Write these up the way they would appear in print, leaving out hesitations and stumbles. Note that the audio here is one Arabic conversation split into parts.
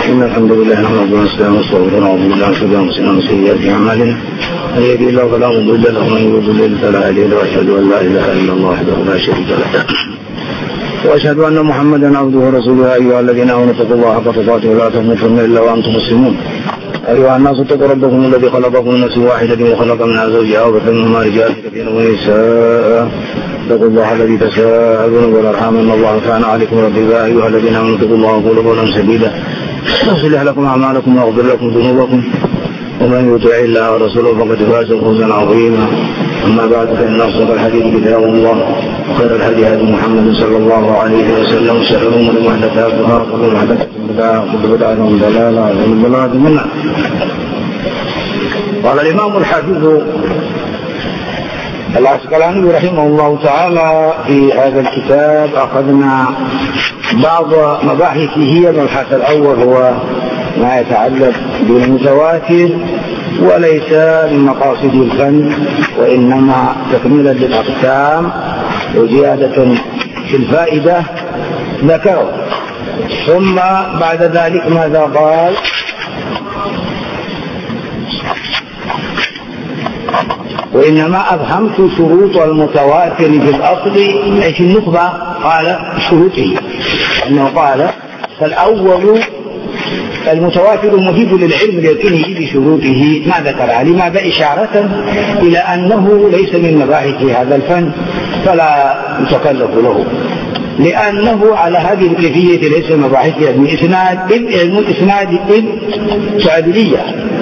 إن الحمد لله نحمده ونستعينه ونستغفره ونعوذ بالله من شرور أنفسنا ومن سيئات أعمالنا من يهده الله فلا مضل له ومن يضلل فلا هادي له وأشهد أن لا إله إلا الله وحده لا شريك له وأشهد أن محمدا عبده ورسوله. أيها الذين آمنوا اتقوا الله حق تقاته ولا تموتن إلا وأنتم مسلمون. أيها الناس اتقوا ربكم الذي خلقكم من نفس واحدة وخلق منها زوجها وبث منهما رجالا كثيرا ونساء. اتقوا الله الذي تساءلون والأرحام إن الله كان عليكم رقيبا. أيها الذين آمنوا اتقوا الله وقولوا قولا سديدا يصلح لكم أعمالكم ويغفر لكم ذنوبكم ومن يطع الله ورسوله فقد فاز فوزا عظيما. أما بعد فإن أصدق الحديث كتاب الله وخير الهدي هدي محمد صلى الله عليه وسلم وشر الأمور محدثاتها وكل محدثة بدعة وكل بدعة ضلالة وكل ضلالة في النار. قال الإمام الحافظ العسقلاني رحمه الله تعالى في هذا الكتاب أخذنا بعض مباحثه. المبحث الأول هو ما يتعلق بالمتواتر وليس من مقاصد الفن وإنما تكميلا للأقسام وزيادة في الفائدة ذكره. ثم بعد ذلك ماذا قال؟ وإنما أفهمت شروط المتواتر في الأصل أي في النخبة. قال شروطه أنه قال فالأول المتواتر مفيد للعلم اليقيني بشروطه ما ذكر. لماذا؟ إشارة إلى أنه ليس من مباحث هذا الفن فلا يتكلف له، لأنه على هذه الكيفية ليس مباحث علم الإسناد تعديلية،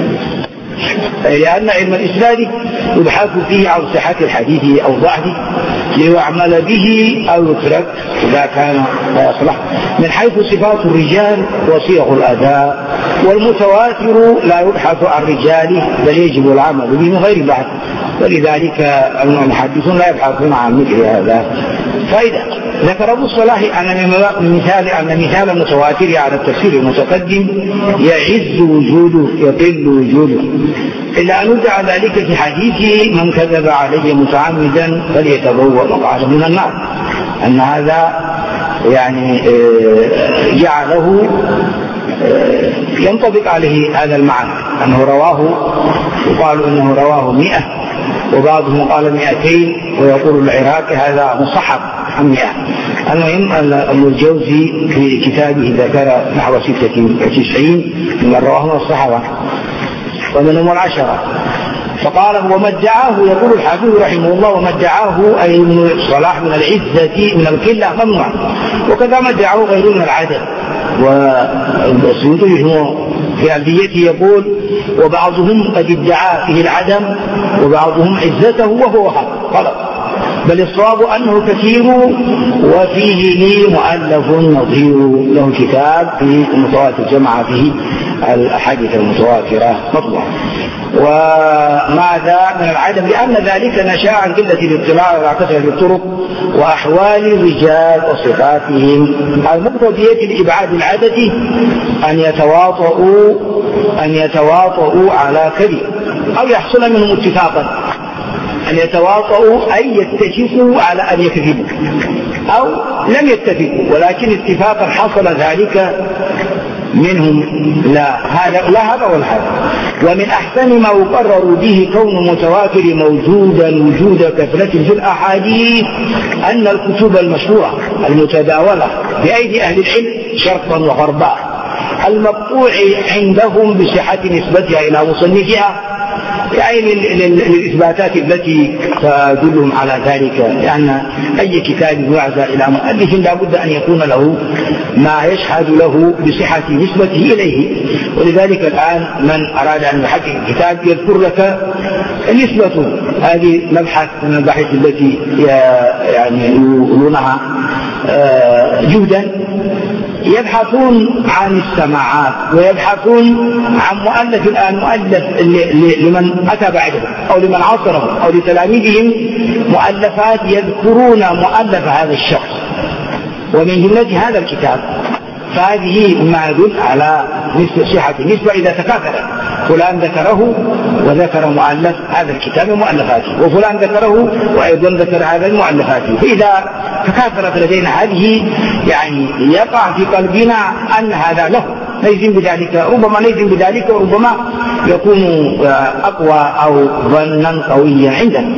لأن علم الإسناد يبحث فيه عن صحة الحديث أو ضعفه ليعمل به أو يترك إذا كان لا يصلح من حيث صفات الرجال وصيغ الأداء. والمتواتر لا يبحث عن رجاله بل يجب العمل به من غير بحث، ولذلك المحدثون لا يبحثون عن مثل هذا. فإذا ذكر أبو الصلاح أن مثال المتواتر على التفسير المتقدم يعز وجوده يقل وجوده، إلا أن يدعى ذلك في حديث من كذب عليه متعمدا فليتبوأ مقعده من النار، أن هذا يعني جعله ينطبق عليه هذا المعنى، أنه رواه يقال أنه رواه 100 وبعضهم قال 200 ويقول العراقي هذا مصحف عن 100. المهم أن الجوزي في كتابه ذكر نحو 96 من رواه الصحابة ومنهم 10. فقال وما ادعاه يقول الحافظ رحمه الله وما ادعاه أي من الصلاح من العزة من القلة ممنوع، وكذا ما ادعاه غيره من العدد. والسيوطي في ألفيته يقول وبعضهم قد ادعى فيه العدم وبعضهم عزته وهو غلط، بل الصواب أنه كثير وفيه لي مؤلف نظير له كتاب في المتواتر جمع فيه الأحاديث المتواترة مطبوعة. وماذا من العدم؟ لأن ذلك نشأ عن قلة الاطلاع على كثرة الطرق وأحوال الرجال وصفاتهم المقتضية لإبعاد العدد أن يتواطؤوا على كذب أو يحصل منهم اتفاقا. أن يتواطؤوا أي يتفقوا على أن يكذبوا أو لم يتفقوا ولكن اتفاقا حصل ذلك منهم لا هذا ولا هذا. ومن أحسن ما يقرر به كون متواتر موجودا وجود كثرة في الأحاديث أن الكتب المشهورة المتداولة بأيدي أهل العلم شرقا وغربا المقطوع عندهم بصحة نسبتها إلى مصنفها، يعني للإثباتات التي تدلهم على ذلك، لأن أي كتاب يعزى إلى مؤلف لا بد أن يكون له ما يشهد له بصحة نسبته إليه. ولذلك الآن من أراد أن يحقق الكتاب يذكر لك نسبته. هذه مبحث من المباحث التي يعني يقولونها جهدا، يبحثون عن السماعات ويبحثون عن مؤلف الآن مؤلف لمن أتى بعدهم أو لمن عصرهم أو لتلاميذهم مؤلفات يذكرون مؤلف هذا الشخص ومن جملة هذا الكتاب. فهذه ما يدل على صحة النسبة إذا تكاثرت. فلان ذكره وذكر مؤلف هذا الكتاب مؤلفاته، وفلان ذكره وأيضا ذكر هذا المؤلفاته. فإذا تكاثرت لدينا هذه يعني يقع في قلبنا أن هذا له نجزم بذلك وربما يكون أقوى أو ظنا قويا عنده.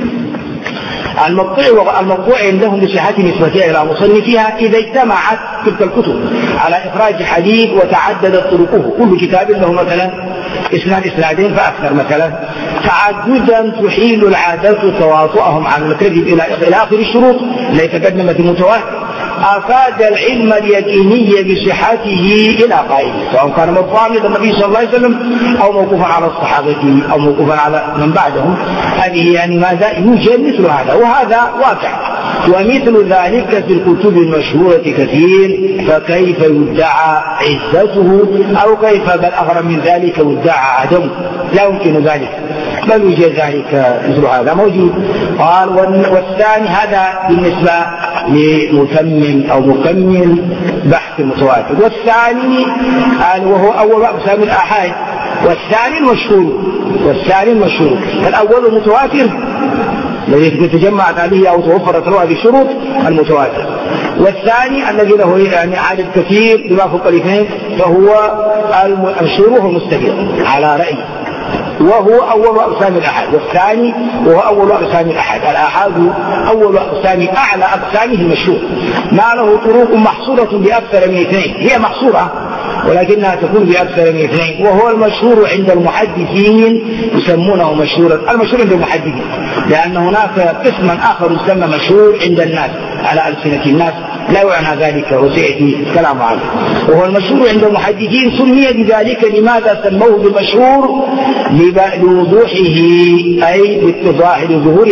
المقطوع عندهم بصحة نسبتها إلى مصنفها إذا اجتمعت تلك الكتب على إخراج حديث وتعددت طرقه، كل كتاب له مثلا إسنادين فأكثر مثلا، تعددا تحيل العادات تواطؤهم عن الكذب إلى آخر الشروط التي تقدمت المتواتر، أفاد العلم اليقيني بصحته إلى قائله، سواء كان مرفوعا إلى النبي صلى الله عليه وسلم أو موقوفا على الصحابة أو موقوفا على من بعدهم. هذه يعني ماذا يوجد مثل هذا، وهذا واقع. ومثل ذلك في الكتب المشهورة كثير، فكيف يدعى عزته أو كيف بل أغرب من ذلك يدعى عدمه؟ لا يمكن ذلك، بل يوجد ذلك مثل هذا موجود. قال والثاني هذا بالنسبة لمتمم أو مكمل بحث المتواتر. والثاني وهو أول أقسام الآحاد، والثاني المشهور. فالأول المتواتر الذي تجمعت عليه أو توفرت له هذه الشروط المتواتر، والثاني الذي له يعني عدد كثير بما فوق الاثنين فهو المشهور المستفيض على رأي، وهو أول أقسام الأحاد. والثاني وهو أول أقسام الأحاد. الأحاد أول أقسام أعلى أقسامه المشهور، ما له طرق محصورة بأكثر من اثنين، هي محصورة ولكنها تكون بأكثر من اثنين، وهو المشهور عند المحدثين يسمونه مشهورا. المشهور عند المحدثين لأن هناك قسما آخر يسمى مشهور عند الناس على ألسنة الناس، لا يعنى ذلك وسيأتي الكلام عنه. وهو المشهور عند المحدثين سمي بذلك لماذا سموه بالمشهور؟ لوضوحه أي باتضاح لظهور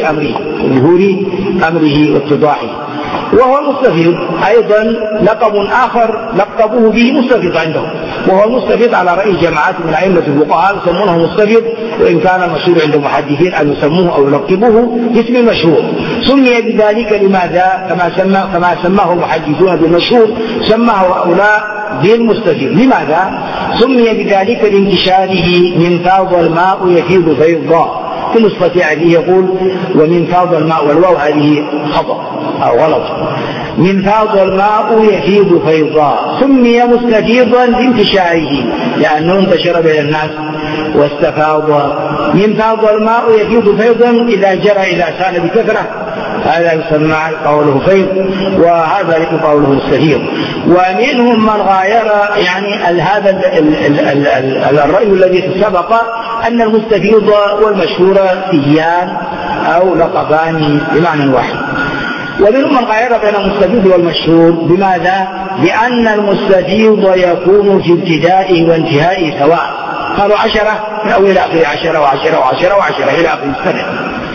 أمره واتضاحه. وهو المستفيض أيضا لقب آخر لقبوه به مستفيض عندهم، وهو المستفيض على رأي جماعات من أئمة الفقهاء يسمونه مستفيض، وإن كان المشهور عند المحدثين أن يسموه أو يلقبوه باسم المشهور. سمي بذلك لماذا؟ كما سماه المحدثون بالمشهور سماه هؤلاء بالمستفيض. لماذا سمي بذلك؟ لانتشاره من فاض الماء يفيض فيضا. في نسخة هذه يقول ومن فاض الماء، والواو هذه خطأ أو غلط، من فاض الماء يفيض فيضا. سمي مستفيضا لانتشاره لأنه انتشر بين الناس واستفاض. من فاض الماء يفيض فيضا إذا جرى إذا سال بكثرة، هذا يسمى قوله فيض، وهذا يكون قوله مستفيض. ومنهم من غاير يعني هذا الرأي الذي سبق أن المستفيض والمشهور سيان أو لقبان بمعنى واحد. ومنهم من غير بين المستفيض والمشهور. بماذا؟ لأن المستفيض يكون في ابتدائه وانتهائه سواء، قالوا 10 من أول إلى آخر 10 و10 و10 و10 إلى آخر السنة.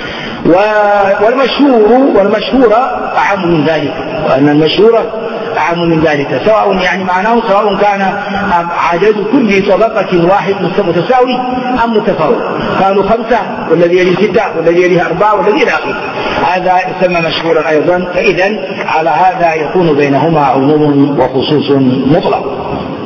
والمشهور أعم من ذلك، وأن المشهور أعم من ذلك، سواء يعني معناه سواء كان عدد كل طبقة واحد متساوي أم متفاوت، كانوا 5 والذي يليه 6 والذي يليه 4 والذي إلى آخره، هذا يسمى مشهورا أيضا. فإذا على هذا يكون بينهما عموم وخصوص مطلق.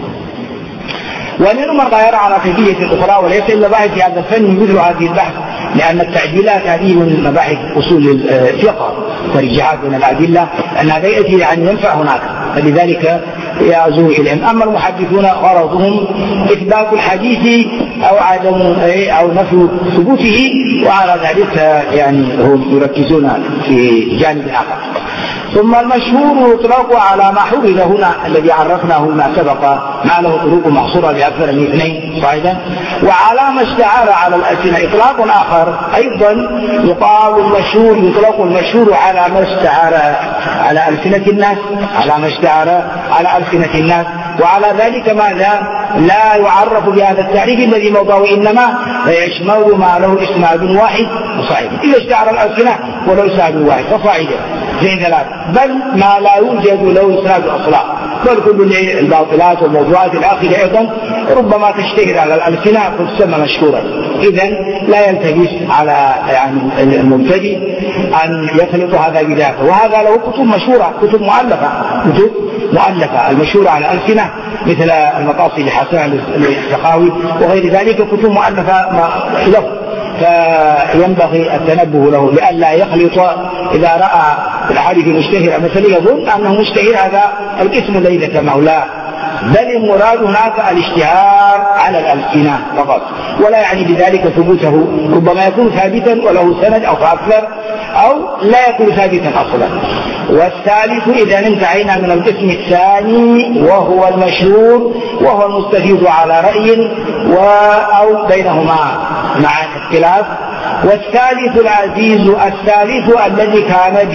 ومنهم من غير على كيفية أخرى، وليس إلا باحث في هذا الفن مثل هذه البحث، لأن التعديلات هذه من مباحث أصول الفقه ترجيحات من الأدلة، أن هذا يأتي يعني ينفع هناك، فلذلك يعزو إليهم. أما المحدثون غرضهم إثبات الحديث أو عدم أو نفي ثبوته، وعلى ذلك يعني هم يركزون في جانب آخر. ثم المشهور يطلق على ما حرز هنا الذي عرفناه ما سبق، ما له طرق محصورة بأكثر من 2 صاعدا. وعلى ما اشتعر على الألسنة إطلاق آخر أيضا يقال المشهور، يطلق المشهور على ما اشتعر على ألسنة الناس، على ما اشتعر على ألسنة الناس. وعلى ذلك ماذا؟ لا يعرف بهذا التعريف الذي موضعه إنما يشمل ما له إسناد واحد وصاعدا. إذا اشتعر الألسنة ولو إسناد واحد فصاعدا زين 3، بل ما لا يوجد له إسناد أصلا، بل كل الباطلات والموضوعات الآخرة أيضا ربما تشتهر على الألسنة فتسمى مشهورا. إذن لا يلتبس على يعني المبتدئ أن يخلط هذا بذاك، وهذا له كتب مشهورة، كتب مؤلفة المشهورة على الألسنة مثل المقاصد لحسن السخاوي وغير ذلك، كتب مؤلفة له، فينبغي التنبه له لئلا يخلط. إذا رأى الحديث مشتهر مثلا يظن أنه مشتهر هذا الاسم الذي ذكرناه، لا، بل المراد هناك الاشتهار على الألسنة فقط، ولا يعني بذلك ثبوته، ربما يكون ثابتا وله سند أو فأكثر، أو لا يكون ثابتا أصلا. والثالث إذا انتهينا من القسم الثاني وهو المشهور وهو المستفيد على رأي أو بينهما مع اختلاف. والثالث العزيز الثالث الذي كان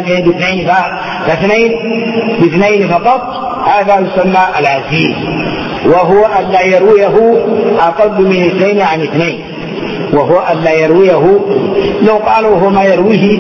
باثنين فقط، هذا يسمى العزيز، وهو أن لا يرويه أقل من 2 عن 2. وهو أن لا يرويه، لو قالوا هو ما يرويه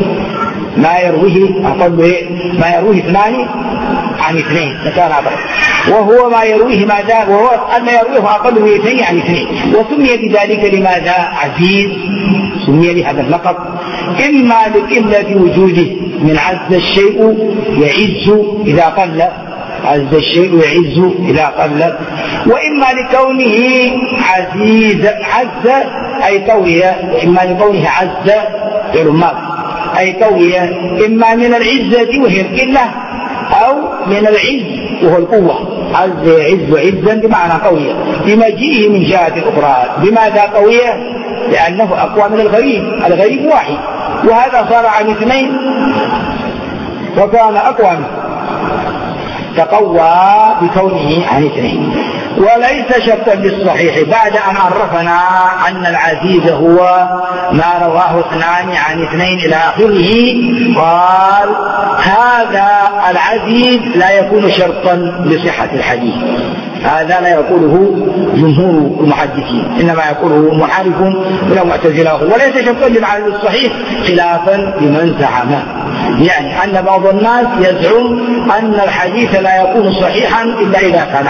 أقل ما يرويه 2 عن 2 لكان أقل، وهو ما يرويه ماذا؟ وهو أن يرويه أقل من 2 عن 2. وسمي بذلك لماذا عزيز؟ سمي لهذا اللقب إما لقلة وجوده، من عز الشيء يعز إذا قل، عز الشيء يعز إذا قل، وإما لكونه عزيز، عز أي قوية، إما لكونه عز بالماضي أي قوية، إما من العزة وهي القلة، أو من العز وهو القوة. عز يعز عزا بمعنى قوية، بمجيئه من جهة أخرى. بماذا قوية؟ لأنه أقوى من الغريب واحد، وهذا صار عن 2 وكان أقوى منه، تقوى بكونه عن 2. وليس شرطا للصحيح بعد أن عرفنا أن العزيز هو ما رواه 2 عن 2 إلى آخره، قال هذا العزيز لا يكون شرطا لصحة الحديث. هذا لا يقوله جمهور المحدثين، إنما يقوله محارف من المعتزلة، وليس شرطا للعزيز الصحيح خلافا لمن زعمه، يعني أن بعض الناس يزعم أن الحديث لا يكون صحيحا إلا إذا كان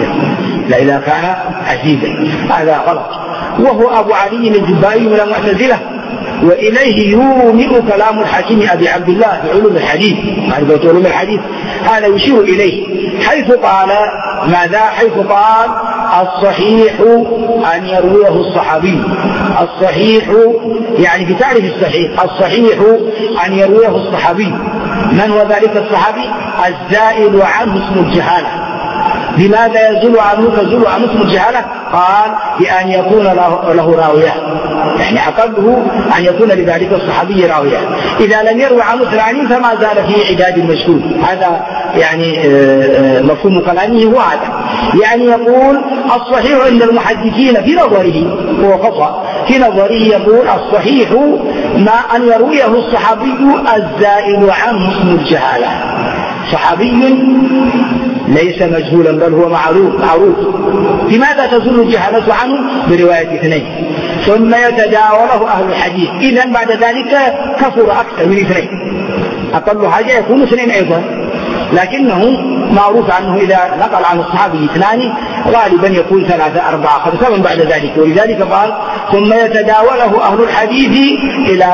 عزيزا، هذا غلط. وهو أبو علي الجبائي من المعتزلة، وإليه يومئ كلام الحكيم أبي عبد الله في علوم الحديث، معرفة علوم الحديث، هذا يشير إليه حيث قال ماذا؟ حيث قال الصحيح أن يرويه الصحابي. الصحيح يعني في تعريف الصحيح، الصحيح أن يرويه الصحابي. من هو ذلك الصحابي؟ الزائل عنه اسم الجهالة. لماذا يزول عنه اسم الجهالة؟ قال بأن يكون له راوية، يعني أقله أن يكون لذلك الصحابي راوية. إذا لم يروي عنه 80 فما زال في عداد المشهور. هذا يعني مفهوم كلامه هو هذا، يعني يقول الصحيح عند المحدثين في نظره هو خطأ، في نظره يقول الصحيح ما أن يرويه الصحابي الزائل عنه اسم الجهالة. صحابي ليس مجهولا بل هو معروف. لماذا تزول الجهالة عنه؟ برواية 2 ثم يتداوله أهل الحديث. إذن بعد ذلك كثر أكثر من 2، أقل حاجة يكون 2 أيضا، لكنه معروف عنه إذا نقل عن الصحابي 2 غالبا يكون 3 4 5 من بعد ذلك. ولذلك قال ثم يتداوله أهل الحديث إلى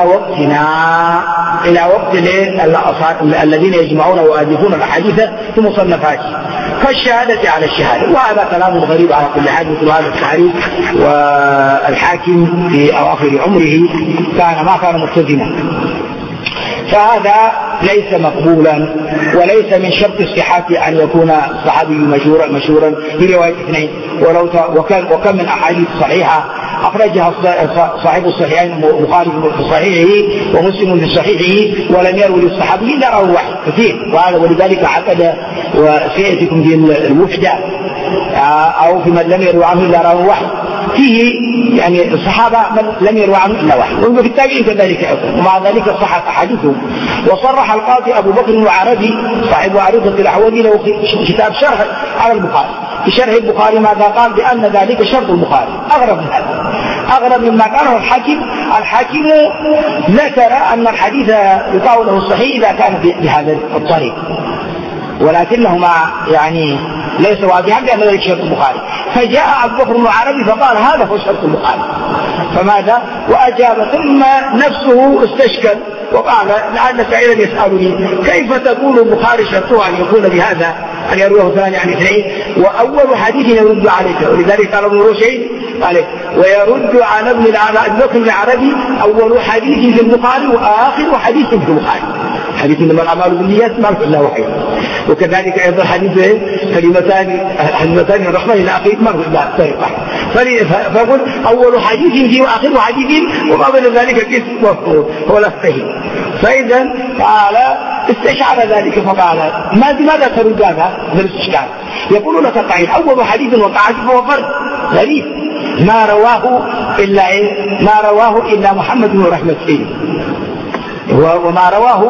وقت الذين يجمعون ويؤلفون الأحاديث في مصنفاتهم كالشهادة على الشهادة. وهذا كلام غريب على كل حال، مثل هذا التعريف. والحاكم في أواخر عمره ما كان ملتزما، فهذا ليس مقبولا، وليس من شرط الصحة أن يكون الصحابي مشهورا في رواية 2. وكم من أحاديث صحيحة أخرجها صاحب الصحيحين، البخاري في صحيحه ومسلم في صحيحه، ولم يروي للصحابي إلا راوي واحد كثير. ولذلك عقد وسيأتيكم في الوحدة أو في من لم يروي عنه إلا راوي واحد، فيه يعني الصحابة من لم يروي عنه إلا واحد، وفي التابعين كذلك أيضا، ومع ذلك صحت أحاديثهم. وصرح القاضي أبو بكر العربي صاحب عريضة الأحوذي له كتاب شرح على البخاري، في شرح البخاري ماذا قال؟ بأن ذلك شرط البخاري. أغرب من هذا، أغرب مما قاله الحاكم ذكر أن الحديث يقال له الصحيح إذا كان بهذا الطريق، ولكنه يعني ليس واضحا بأن ذلك شرط البخاري. فجاء أبو بكر العربي فقال هذا هو شرط البخاري، فماذا؟ وأجاب ثم نفسه استشكل وقال لعل سائلا يسألني كيف تقول البخاري شرطه أن يكون بهذا أن يرويه 2 عن 2 وأول حديث يرد عليك. ولذلك قال ابن رشيد عليه ويرد على ابن بكر العربي أول حديث في البخاري وآخر حديث في البخاري. حديث إنما الأعمال بالنيات ما في إلا وحي. وكذلك أيضا حديث كلمتان من الرحمن إلى آخره ما في إلا طريق واحد. فأقول أول حديث فيه وآخر حديث وما بين ذلك كيف هو لا صحيح. فإذا قال استشعر ذلك فقال ماذا ترد هذا الاستشعار؟ يقول لك قائل أول حديث وقعت فهو فرد غريب ما رواه إلا محمد بن رحمة الله، وما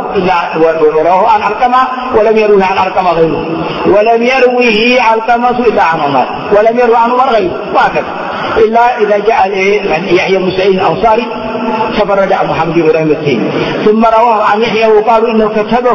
رواه عن علقمة ولم يروه عن علقمة غيره، ولم يروه علقمة إلا عن عمر، ولم يروه عن عمر غيره، وهكذا إلا إذا جاء يحيى بن سعيد الأنصاري تفرد عن محمد بن رحمة الله ثم رواه عن يحيى وقالوا إنه كتبه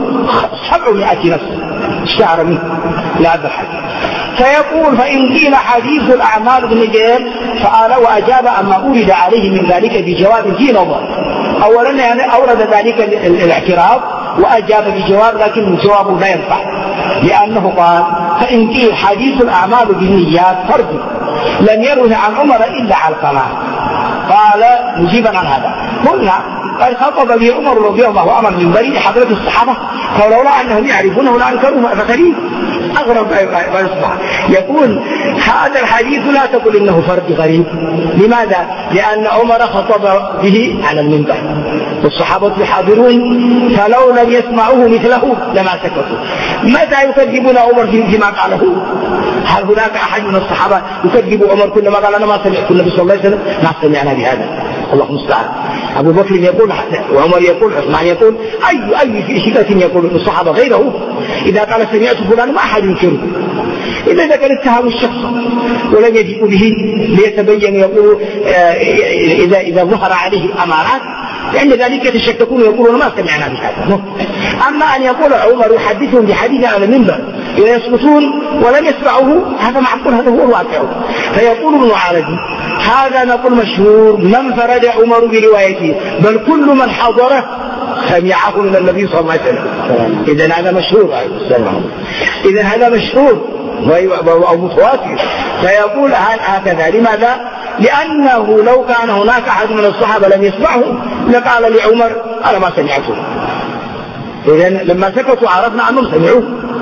700 نفس اشتهر منه لا الحديث. فيقول فإن قيل حديث الأعمال بالنيات فقال وأجاب أما أورد عليه من ذلك بجواب في نظر. أولا يعني أورد ذلك الاعتراض وأجاب بجواب لكن الجواب لا ينفع، لأنه قال فإن قيل حديث الأعمال بالنيات فرد لم يروه عن عمر إلا علقمة. قال مجيبا عن هذا قلنا قد خطب به عمر رضي الله عنه من بريء حضرة الصحابة فلولا أنهم يعرفونه لأنكروه فغريب أغرب ما يصبح. يقول هذا الحديث لا تقول إنه فرد غريب. لماذا؟ لأن عمر خطب به على المنبر والصحابة حاضرون فلو لم يسمعوه مثله لما سكتوا. متى يكذبون عمر فيما قاله؟ هل هناك أحد من الصحابة يكذب عمر كلما قال أنا ما سمعت النبي صلى الله عليه وسلم؟ ما سمعنا بهذا. الله المستعان. أبو بكر يقول وعمر يقول عثمان يقول أي في شدة يقول الصحابة غيره إذا قال سمعت فلان ما أحد ينكره. إذا كان اتهام الشخص ولم يجيء به ليتبين يقول إذا ظهر عليه أمارات عند ذلك يتشككون ويقولون ما سمعنا بهذا. أما أن يقول عمر يحدثهم بحديث على المنبر إذا يسكتون ولم يسمعوه هذا معقول، هذا هو الواقع. فيقول ابن عربي هذا نقول مشهور من فرد عمر بروايته بل كل من حضره سمعه من النبي صلى الله عليه وسلم. إذن هذا مشهور، إذن هذا مشهور أو متواتر. فيقول هكذا. لماذا؟ لأنه لو كان هناك أحد من الصحابة لم يسمعه لقال لعمر أنا ما سمعته. إذن لما سكتوا عرفنا أنهم سمعوه.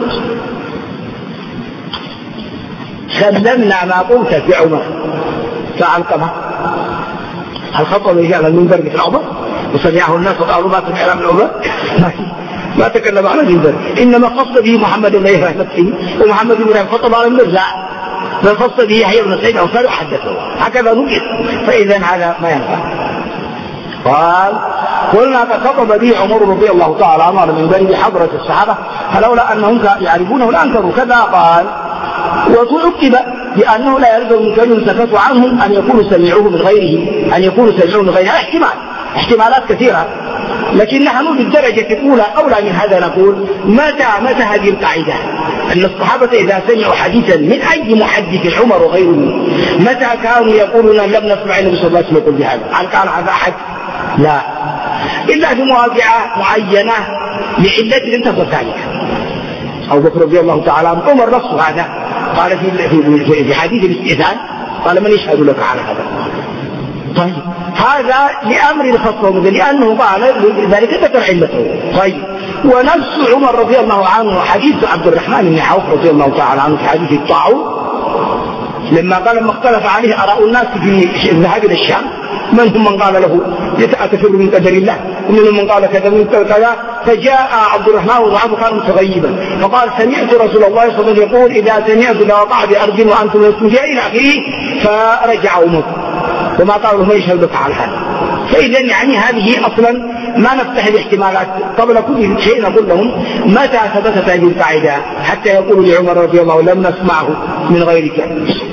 سلمنا ما قلت في عمر فعلقمة هل خطب على المنبر مثل عمر وسمعه الناس وقالوا ما سمعنا من عمر؟ ما تكلم على المنبر، إنما خص به محمد بن رحمة ومحمد بن رحمة خطب على المنبر لا، بل خص به يحيى بن سعيد الأنصاري وحدثه هكذا نقل. فإذا هذا ما ينفع. قال قلنا فخطب به عمر رضي الله تعالى عنه من بين حضرة الصحابة فلولا أنهم يعرفونه لأنكروا كذا. قال وتعقب بأنه لا يلزم من كلمة سكتوا عنهم أن يكونوا سمعوه من غيره احتمالات كثيرة، لكن نحن بالدرجة الأولى أولى من هذا. نقول متى هذه القاعدة أن الصحابة إذا سمعوا حديثا من أي محدث عمر وغيره متى كانوا يقولون لم نسمع النبي صلى الله عليه وسلم يقول بهذا؟ هل كان هذا أحد؟ لا، إلا في مواضع معينة لعلة لم تكن ذلك. أبو بكر رضي الله تعالى عنه عمر نفسه هذا قال في حديث الاستئذان قال من يشهد لك على هذا؟ طيب هذا لأمر الخطوة لأنه قال ذلك ذكر علته. طيب ونفس عمر رضي الله عنه حديث عبد الرحمن بن عوف رضي الله تعالى عنه في حديث الطاعون لما قال ما اختلف عليه آراء الناس في الذهاب إلى الشام منهم من قال له أتفر من قدر الله ومنهم من قال كذا من كذا. فجاء عبد الرحمن بن عوف كان متغيبا فقال سمعت رسول الله صلى الله عليه وسلم يقول إذا سمعت لوقع بأرض وأنتم يسكتون إلى آخره. فرجع عمر وما قال له ما يشهد لك على هذا. فإذا يعني هذه أصلا ما نفتح الاحتمالات قبل كل شيء نقول لهم متى ثبتت هذه القاعدة حتى يقول لعمر رضي الله لم نسمعه من غيرك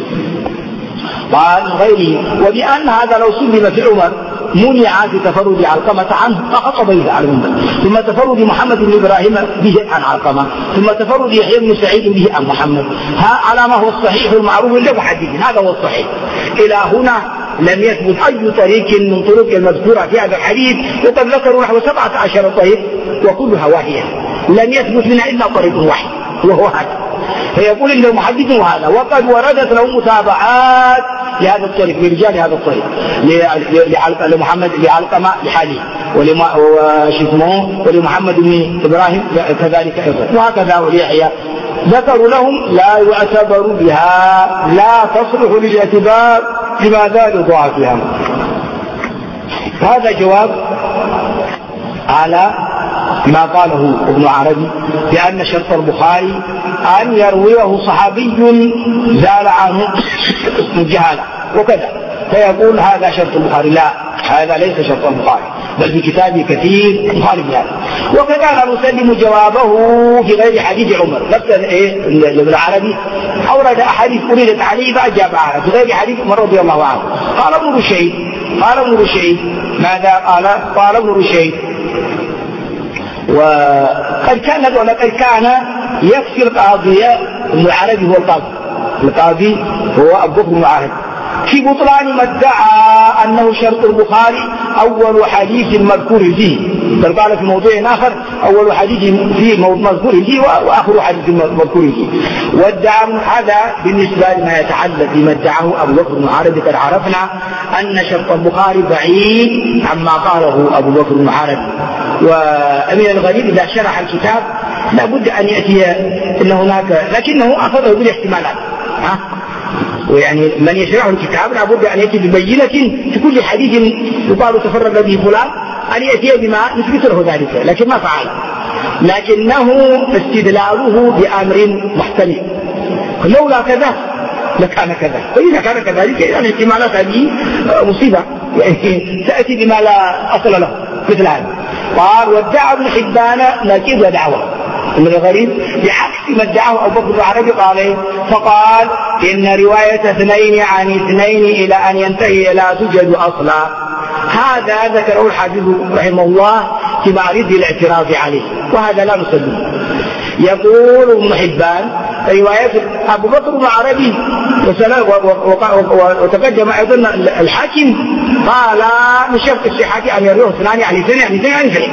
قال غيره. وبأن هذا لو سلم في عمر منع في تفرد علقمة عنه فخطب به على المنبر، ثم تفرد محمد بن إبراهيم به عن علقمة، ثم تفرد يحيى بن سعيد به عن محمد. على ما هو الصحيح المعروف له حديث هذا هو الصحيح. إلى هنا لم يثبت أي طريق من طرق المذكورة في هذا الحديث، وقد ذكروا نحو 17 طريق وكلها واحدة، لم يثبت منها إلا طريق واحد وهو هذا. فيقول إنه محدث هذا وقد وردت له متابعات لهذا الطريق لرجال هذا الطريق لمحمد لعلقمة لحالي ولمحمد بن إبراهيم كذلك أيضا وهكذا وليحيى ذكروا لهم لا يعتبر بها لا تصلح للاعتبار لماذا لضعفها. هذا جواب على ما قاله ابن عربي بأن شرط البخاري أن يرويه صحابي زال عنه الجهالة وكذا فيقول هذا شرط البخاري. لا هذا ليس شرط البخاري بل في كتابه كثير مخالف هذا. وكذا نسلم جوابه في غير حديث عمر نفس ابن عربي أورد أحاديث أريدت عليه فأجاب عنها في غير حديث عمر رضي الله عنه. قال ابن رشيد ماذا قال ابن رشيد وقد كان يكفي القاضي ابن العربي هو القاضي هو أبو بكر معاهد في بطلان ما ادعى أنه شرط البخاري أول حديث مذكور فيه بل قال في موضوع آخر أول حديث فيه مذكور فيه وآخر حديث مذكور فيه. وادعى هذا بالنسبة لما يتعلق بما ادعاه أبو بكر معاهد. قد عرفنا أن شرط البخاري بعيد عما قاله أبو بكر معاهد. ومن الغريب إذا شرح الكتاب لا بد أن يأتي إن هناك لكنه أخذه بالاحتمالات ويعني من يشرح الكتاب لا بد أن يأتي ببينة في كل حديث يقال تفرد به فلان أن يأتي بما يثبت له ذلك لكن ما فعل لكنه استدلاله بأمر محتمل لولا كذا لكان كذا وإذا كان كذلك يعني الاحتمالات هذه مصيبة يعني تأتي بما لا أصل له مثل هذا. قال وادعى ابن حبان نكيد ودعوة من الغريب بعكس ما ادعاه أبو بكر العربي فقال إن رواية اثنين عن اثنين إلى أن ينتهي لا توجد أصلا. هذا ذكره الحافظ رحمه الله في معرض الاعتراض عليه وهذا لا نسلم. يقول ابن حبان رواية أبو بكر العربي وتقدم أيضا الحاكم قال من شرط الصحة أن يروه اثنان عن اثنين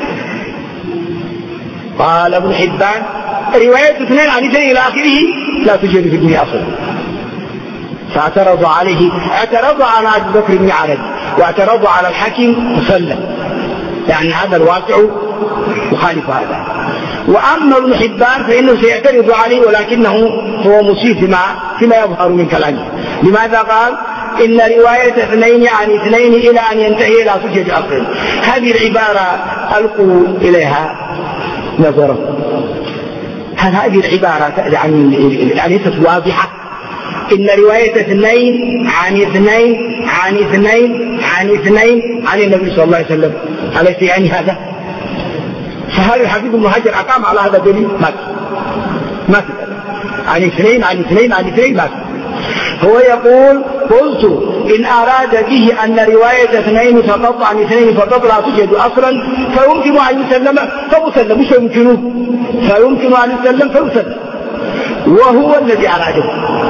قال ابن حبان رواية اثنين عن اثنين إلى آخره لا توجد في الدنيا أصلا. فاعترضوا عليه اعترضوا على أبي بكر بن عربي واعترضوا على الحاكم مسلم يعني هذا الواقع مخالف هذا. وأما ابن حبان فإنه سيعترض عليه ولكنه هو مصيب فيما يظهر من كلامه. لماذا قال إن رواية اثنين عن اثنين إلى أن ينتهي لا توجد أصلا. هذه العبارة ألقوا إليها نظرا. هذه العبارة يعني ليست واضحة. إن رواية اثنين عن اثنين عن اثنين عن اثنين عن النبي صلى الله عليه وسلم أليس يعني هذا؟ فهذا الحبيب بن حجر أقام على هذا الدليل ما في عن اثنين عن اثنين عن اثنين ما في. هو يقول قلت إن أراد به أن رواية اثنين فقط عن اثنين فقط لا توجد أصلا فيمكن أن يسلم فمسلم مش يمكنه فيمكن أن يسلم فيسلم وهو الذي أراده.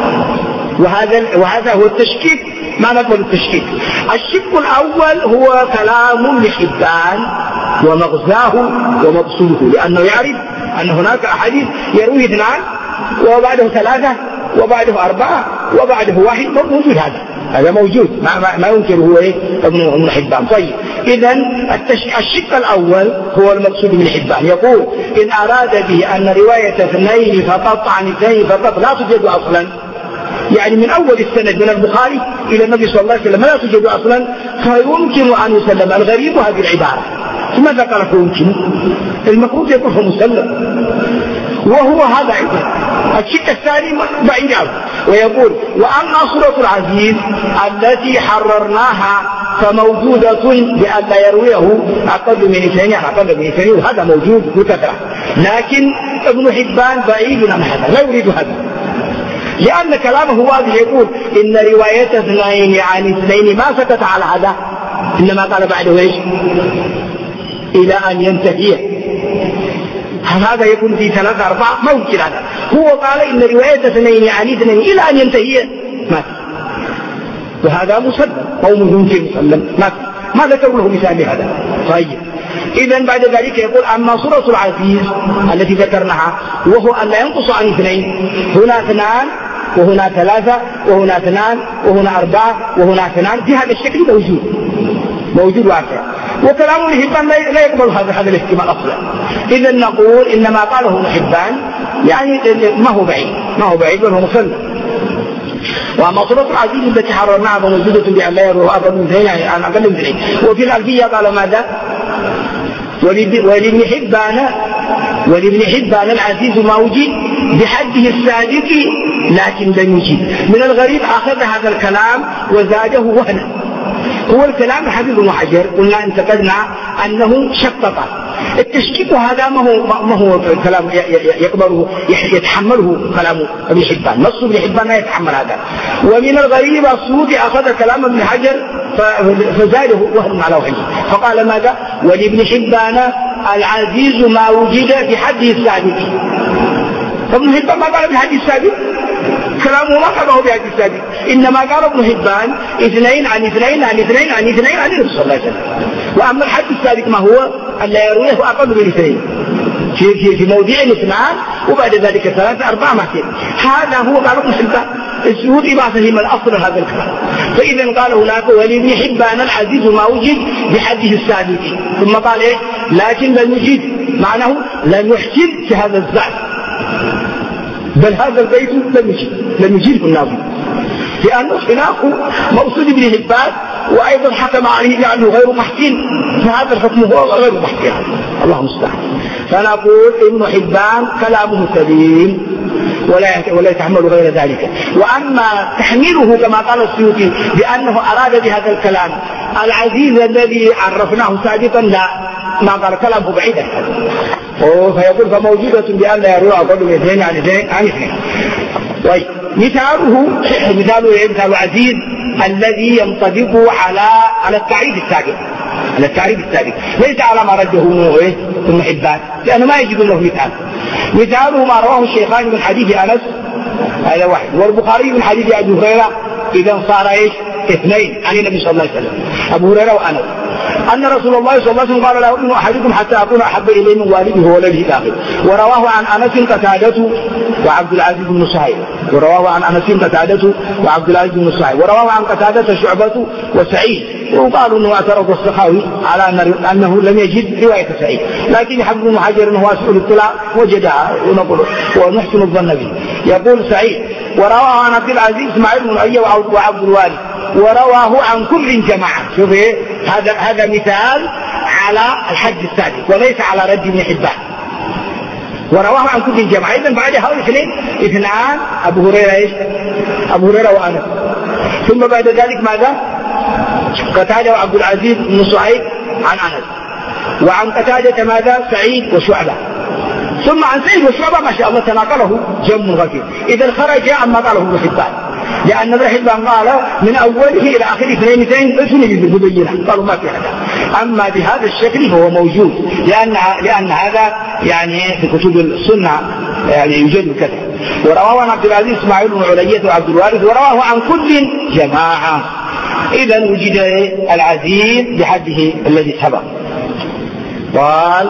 وهذا هو التشكيك ما نقبل التشكيك. الشق الأول هو كلام لحبان ومغزاه ومقصوده لأنه يعرف أن هناك أحاديث يروي اثنان وبعده ثلاثة وبعده أربعة وبعده واحد موجود. هذا موجود ما ينكر هو ابن حبان. طيب إذن الشق الأول هو المقصود من حبان. يقول إن أراد به أن رواية اثنين فقط عن اثنين فقط لا توجد أصلا يعني من أول السند من البخاري إلى النبي صلى الله عليه وسلم لا توجد أصلا فيمكن أن يسلم. الغريب هذه العبارة لماذا قال فيمكن؟ المفروض يقول هو مسلم وهو هذا عبارة. الشق الثاني بعيد عنه ويقول وأما صورة العزيز التي حررناها فموجودة بأن لا يرويه أقل من اثنين وهذا موجود بكثرة لكن ابن حبان بعيد عن هذا لا يريد هذا لأن كلامه واضح. يقول إن رواية اثنين عن اثنين ما سكت على هذا إنما قال بعده إيش إلى أن ينتهي. هذا يكون في 3 4 ما يمكن هذا. هو قال إن رواية اثنين عن اثنين إلى أن ينتهي ما في وهذا مسلم قوم يمكن مسلم ما ذكروا له مثال هذا. طيب إذن بعد ذلك يقول أما صورة العزيز التي ذكرناها وهو أن لا ينقص عن اثنين هنا اثنان وهنا 3 وهنا 2 وهنا 4 وهنا 2 في هذا الشكل موجود واقع. وكلام ابن حبان لا يقبل هذا الاحتمال اصلا. اذا نقول انما قاله ابن حبان يعني ما هو بعيد بل هو مسلم. وأما صورة العزيز التي حررناها فموجودة بأن لا يروى أقل من 2 يعني عن أقل من 2. وفي الألفية قال ماذا؟ ولابن حبان العزيز ما وجد بحده السادس لكن لم يجد. من الغريب أخذ هذا الكلام وزاده وهنا. هو الكلام الحديث ابن حجر قلنا انتقدنا أنه شقق. التشكيك هذا ما هو كلام يقبله يتحمله كلام ابن حبان. نص ابن حبان لا يتحمل هذا. ومن الغريب السيوطي أخذ كلام ابن حجر فزاده وهم على وهمه فقال ماذا؟ ولابن حبان العزيز ما وجد بحده السادس. فابن حبان ما قال بحده السادس، كلامه ما قاله بحده السادس، إنما قال ابن حبان 2 عن 2 عن 2 عن 2 عن النبي صلى الله عليه وسلم. وأما الحد السادس ما هو؟ ألا يرويه أقل من 2 في موضع 2 وبعد ذلك 3 4 ما كان. هذا هو قال ابن حبان. السيوطي ما فهم الأصل هذا الكلام. فإذا قال هناك ولابن حبان العزيز ما وجد بحده السادس، ثم قال إيه؟ لكن لم يجد، معناه لم يحسن في هذا الزعم، بل هذا البيت لم يجده الناظم، لأنه خلاف موصول ابن حبان وأيضا حكم عليه لأنه غير محسن، فهذا الحكم هو غير محسن. الله المستعان. فنقول ابن حبان كلامه سليم ولا يتحمل غير ذلك. وأما تحميله كما قال السيوطي بأنه أراد بهذا الكلام العزيز الذي عرفناه سابقا، لا، ما قال كلامه بعيدا. فيقول فموجودة بأن لا يروى أقل من 2 عن 2 عن 2. طيب مثال عزيز الذي ينطبق على التعريف السابق، ليس على ما رده ابن حبان لأنه ما يجب له مثاله ما رواه الشيخان من حديث أنس، هذا واحد، والبخاري من حديث أبي هريرة، إذا صار 2 عن النبي صلى الله عليه وسلم، أبو هريرة وأنس، أن رسول الله صلى الله عليه وسلم قال لا يؤمن أحدكم حتى أكون أحب إليه من والده وولده الآخر. ورواه عن أنس قتادة وعبد العزيز بن صهيب، ورواه عن قتادة شعبة وسعيد، وقالوا أنه اعترض السخاوي على أنه لم يجد رواية سعيد، لكن يحب ابن حجر أنه واسع الاطلاع وجدها ونحسن الظن به. يقول سعيد ورواه عن عبد العزيز اسماعيل بن أية وعبد الوالد، ورواه عن كل جماعة. شوف هذا مثال على الحد السادس وليس على رد ابن حبان. ورواه عن كل جماعة، إذن بعد هؤلاء 2 أبو هريرة وأنس، ثم بعد ذلك ماذا؟ قتادة وعبد العزيز بن صهيب عن أنس، وعن قتادة ماذا؟ سعيد وشعبة، ثم عن سعيد وشعبة ما شاء الله تناقله جم غفير. إذا خرج عما قاله ابن حبان، لأن ابن حبان قال من أوله إلى آخره 2 مبينة، قالوا ما في هذا. أما بهذا الشكل فهو موجود، لأن هذا يعني في كتب السنة يعني يوجد كذا. ورواه عن عبد العزيز اسماعيل بن علية وعبد الوارث، ورواه عن كل جماعة. إذا وجد العزيز بحده الذي سبق. قال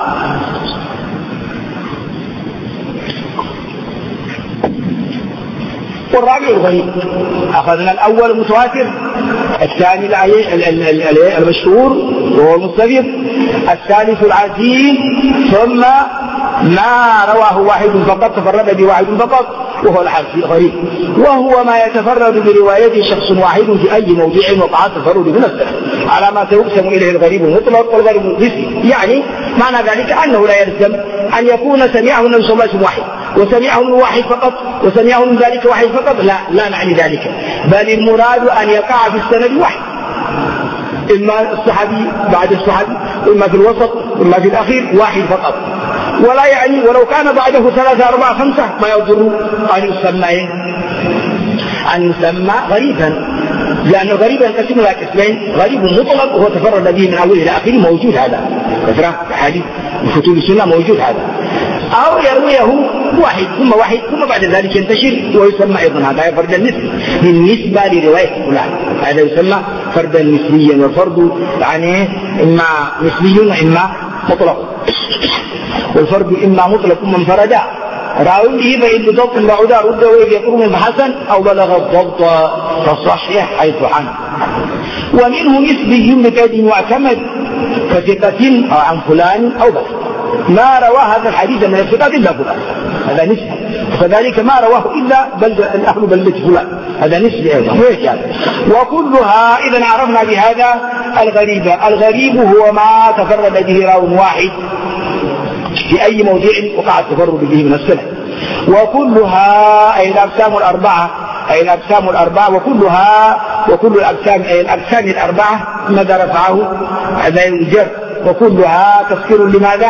والرابع الغريب. أخذنا الأول المتواتر، الثاني المشهور وهو المستفيض، الثالث العزيز، ثم ما رواه واحد فقط تفرد بواحد فقط وهو الغريب، وهو ما يتفرد بروايته شخص واحد في أي موضع وقع التفرد بنفسه على ما تقسم إليه الغريب المطلق والغريب النسبي. يعني معنى ذلك أنه لا يلزم أن يكون سمعه النبي صلى الله عليه وسلم واحد وسمعه من واحد فقط وسمعه من ذلك واحد فقط، لا نعني ذلك، بل المراد أن يقع في السند واحد، إما الصحابي بعد الصحابي، إما في الوسط، إما في الأخير، واحد فقط. ولا يعني ولو كان بعده 3 4 5 ما يضر أن يسمى غريبا، لأن الغريب ينقسم إلى قسمين: غريب مطلق وهو تفرد به من أول إلى آخره، موجود هذا كثرة حديث وكتب السنة موجود هذا، أو يرويه واحد ثم بعد ذلك ينتشر ويسمى أيضا هذا فردا نسبي بالنسبة لرواية فلان، هذا يسمى فردا نسبيا، والفرد يعني إما نسبي وإما مطلق، والفرد إما مطلق ثم انفرد راو به فإن بضبط بعدا رد وإذ يقرم فحسن أو بلغ الضبط فالصحيح حيث حن. ومنه نسبي بكد معتمد كثقة أو عن فلان أو بس ما رواه هذا الحديث من الثقات إلا فلان، هذا نسبي. وكذلك ما رواه إلا أهل بلدة فلان، هذا نسبي أيضا. وكلها إذا عرفنا بهذا الغريب هو ما تفرد به راو واحد في أي موضع وقع التفرد به من السنة. وكلها أي الأقسام الأربعة وكل الأقسام أي الأقسام الأربعة ماذا رفعه هذا الجر. وكلها تفسير لماذا؟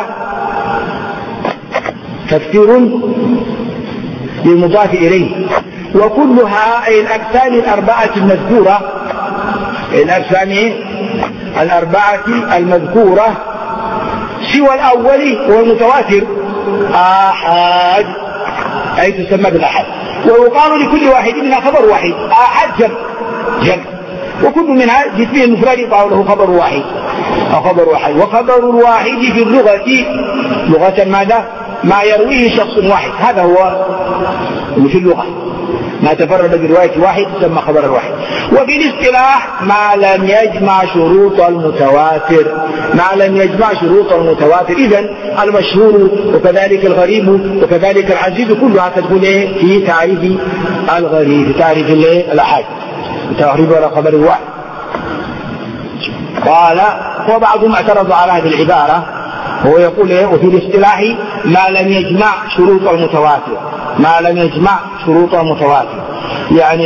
تفسير للمضاف إليه. وكلها أي الأقسام الأربعة المذكورة، الأقسام الأربعة المذكورة سوى الأول والمتواتر آحاد أي تسمى بالأحد. ويقال لكل واحد منها خبر واحد، آحاد جمع وكل منها جسمه المفرد يقال له خبر واحد أو خبر واحد. وخبر الواحد في اللغة لغة ماذا؟ ما يرويه شخص واحد، هذا هو في اللغة ما تفرد برواية واحد تسمى خبر الواحد. وفي الاصطلاح ما لم يجمع شروط المتواتر. إذن المشهور وكذلك الغريب وكذلك العزيز كلها تدخل في تعريف الغريب، في تعريف الأحاد، تعريف خبر الواحد. قال وبعضهم اعترض على هذه العبارة، هو يقول وفي الاصطلاح ما لم يجمع شروط المتواتر، يعني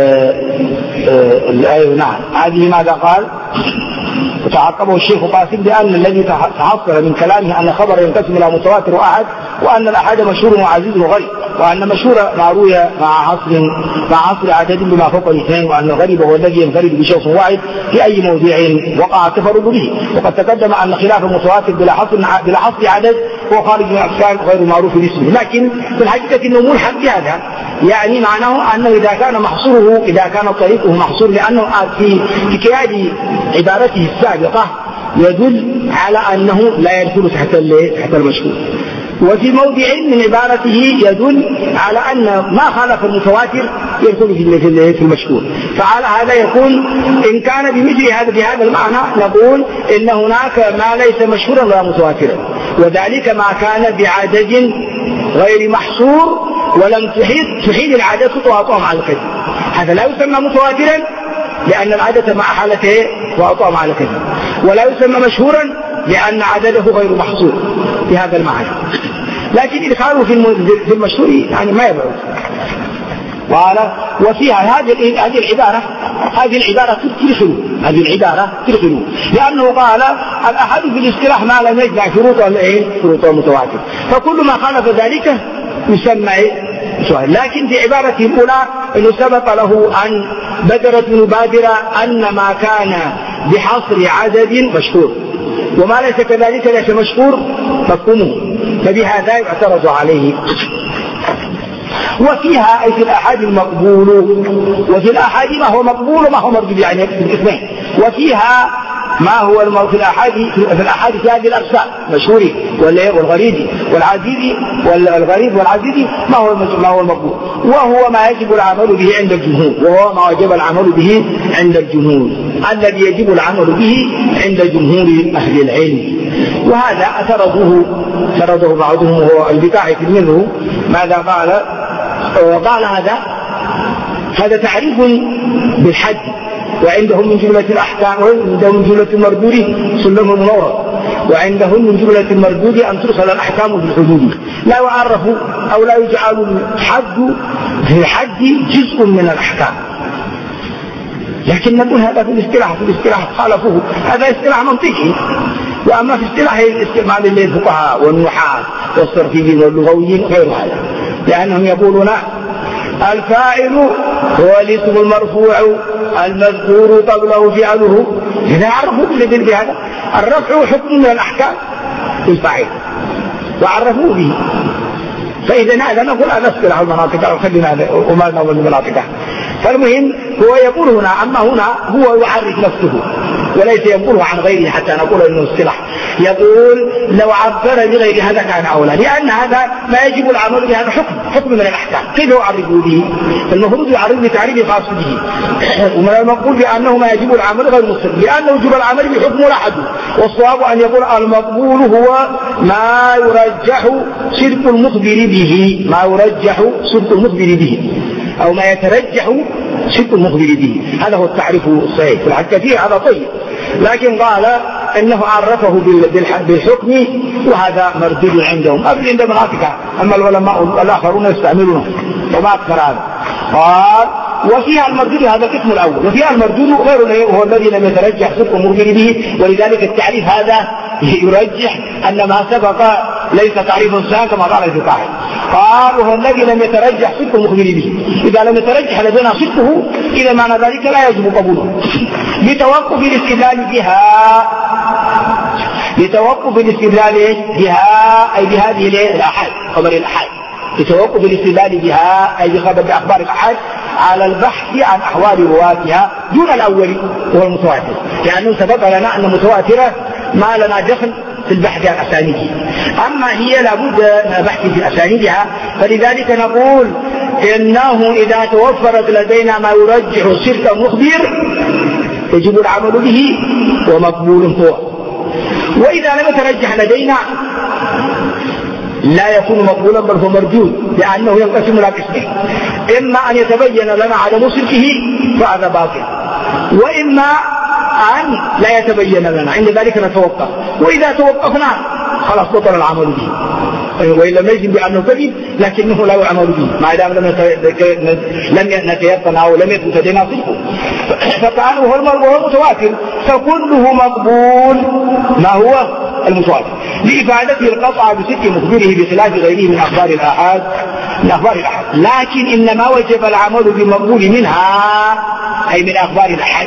الآية. نعم، هذه ماذا قال؟ وتعقبه الشيخ قاسم بأن الذي تحصل من كلامه أن خبر ينقسم إلى متواتر وأحد، وأن الأحد مشهور وعزيز وغريب، وأن مشهور ما روي مع حصر عدد بما فوق الاثنين، وأن الغريب هو الذي ينفرد بشخص واحد في أي موضع وقع التفرد به. وقد تقدم أن خلاف المتواتر بلا حصر عدد هو خارج من الأقسام غير معروف باسمه، لكن في الحقيقة إنه ملحق بهذا، يعني معناه أنه إذا كان طريقه محصور، لأنه في كياد عبارته السابقة يدل على أنه لا يدخل تحت المشهور، وفي موضع من عبارته يدل على أن ما خالف المتواتر يدخل في المشهور. فعلى هذا يكون إن كان بمثل هذا بهذا المعنى نقول إن هناك ما ليس مشهورا ولا متواترا، وذلك ما كان بعدد غير محصور ولم تحيل العادة وأطعم على الكذب، هذا لا يسمى متواترا لأن العادة مع حالته وأطعم على الكذب، ولا يسمى مشهورا لأن عدده غير محصور بهذا المعنى. لكن إدخاله في المشهور يعني ما يبعد. قال وفيها هذه العبارة تدخل لأنه قال الأحد في الاصطلاح ما لم يجمع شروط المتواتر، فكل ما خالف ذلك يسمى سؤال. لكن في عبارته الأولى إنه سبق له أن بدرت مبادرة أن ما كان بحصر عدد مشهور، وما ليس كذلك ليس مشهور مفهومه، فبهذا يعترض عليه. وفيها أي في الأحاد المقبول، وفي الأحاد ما هو مقبول وما هو مردود، يعني في الاثنين. وفيها ما هو في الأحاد في هذه الأقسام مشهور والغريب والعزيز، والغريب والعزيز ما هو المقبول، وهو ما يجب العمل به عند الجمهور، الذي يجب العمل به عند جمهور أهل العلم. وهذا اعترضه بعضهم وهو البقاعي في منه. ماذا قال هذا تعريف بالحد، وعندهم من جملة الأحكام، وعندهم من جملة المردود سلم المورد، وعندهم من جملة المردود أن ترسل الأحكام في الحدود، لا يعرف أو لا يجعل الحد في الحد جزء من الأحكام. لكن نقول هذا في الاصطلاح خالفوه، هذا اصطلاح منطقي. وأما في اصطلاح الاستعمال للفقهاء والنحاة والصرفيين واللغويين غير هذا، لأنهم يقولون الفاعل هو الاسم المرفوع المذكور قبله فعله، إذا عرفوا بهذا الرفع حكم من الأحكام الفاعل وعرفوا به. فإذا هذا نقول هذا اصطلاح المناطق، وخلينا وما نقول المناطق. فالمهم هو يقول هنا، أما هنا هو يعرف نفسه وليس ينقله عن غيره حتى نقول انه اصطلاح. يقول لو عبر بغير هذا كان اولى، لان هذا ما يجب العمل بهذا حكم من الاحكام. كيف يعرض به؟ المفروض يعرض بتعريف خاص به. ومن المقبول بانه ما يجب العمل غير مسلم، لانه يجب العمل بحكم احد. والصواب ان يقول المقبول هو ما يرجح صدق المخبر به، ما يرجح صدق المخبر به، او ما يترجح صدق المخبر به. هذا هو التعريف الصحيح. في الحكة هذا طيب، لكن قال انه عرفه بالحكم، وهذا مردود عندهم عند مناطق. اما العلماء الاخرون يستعملونه وما اكثر هذا. قال وفيها المردود، هذا القسم الاول، وفيها المردود غير هو الذي لم يترجح صدق المخبر به. ولذلك التعريف هذا يرجح ان ما سبق ليس تعريف صحيح كما قال ابن قاعد. قال وهو الذي لم يترجح صدق المخبر به. اذا لم يترجح لدينا صدقه اذا معنى ذلك لا يجب قبوله لتوقف الاستدلال بها، اي بهذه الاحاد، خبر الاحاد، لتوقف الاستدلال بها اي بخبر اخبار الاحاد على البحث عن احوال رواتها دون الاول وهو المتواتر، لانه سبق لنا ان المتواتره ما لنا دخل في البحث عن اسانيدها، اما هي لابد من البحث في اسانيدها. فلذلك نقول انه اذا توفرت لدينا ما يرجح صدق المخبر يجب العمل به ومقبول هو. واذا لم يترجح لدينا لا يكون مقبولا بل هو مردود، لانه ينقسم الى قسمين: اما ان يتبين لنا عدم صدقه فهذا باطل، واما ان لا يتبين لنا، عند ذلك نتوقف، واذا توقفنا خلاص بطل العمل به، وإن لم يجب بأنه كذب لكنه لا يعمل به ما دام لم نتيقن أو لم يثبت لدينا صدقه. فكان هو المتواتر، فكله مقبول ما هو المتواتر لإفادته القطع بصدق مخبره بخلاف غيره من أخبار الآحاد. لكن إنما وجب العمل بمقبول منها أي من أخبار الآحاد،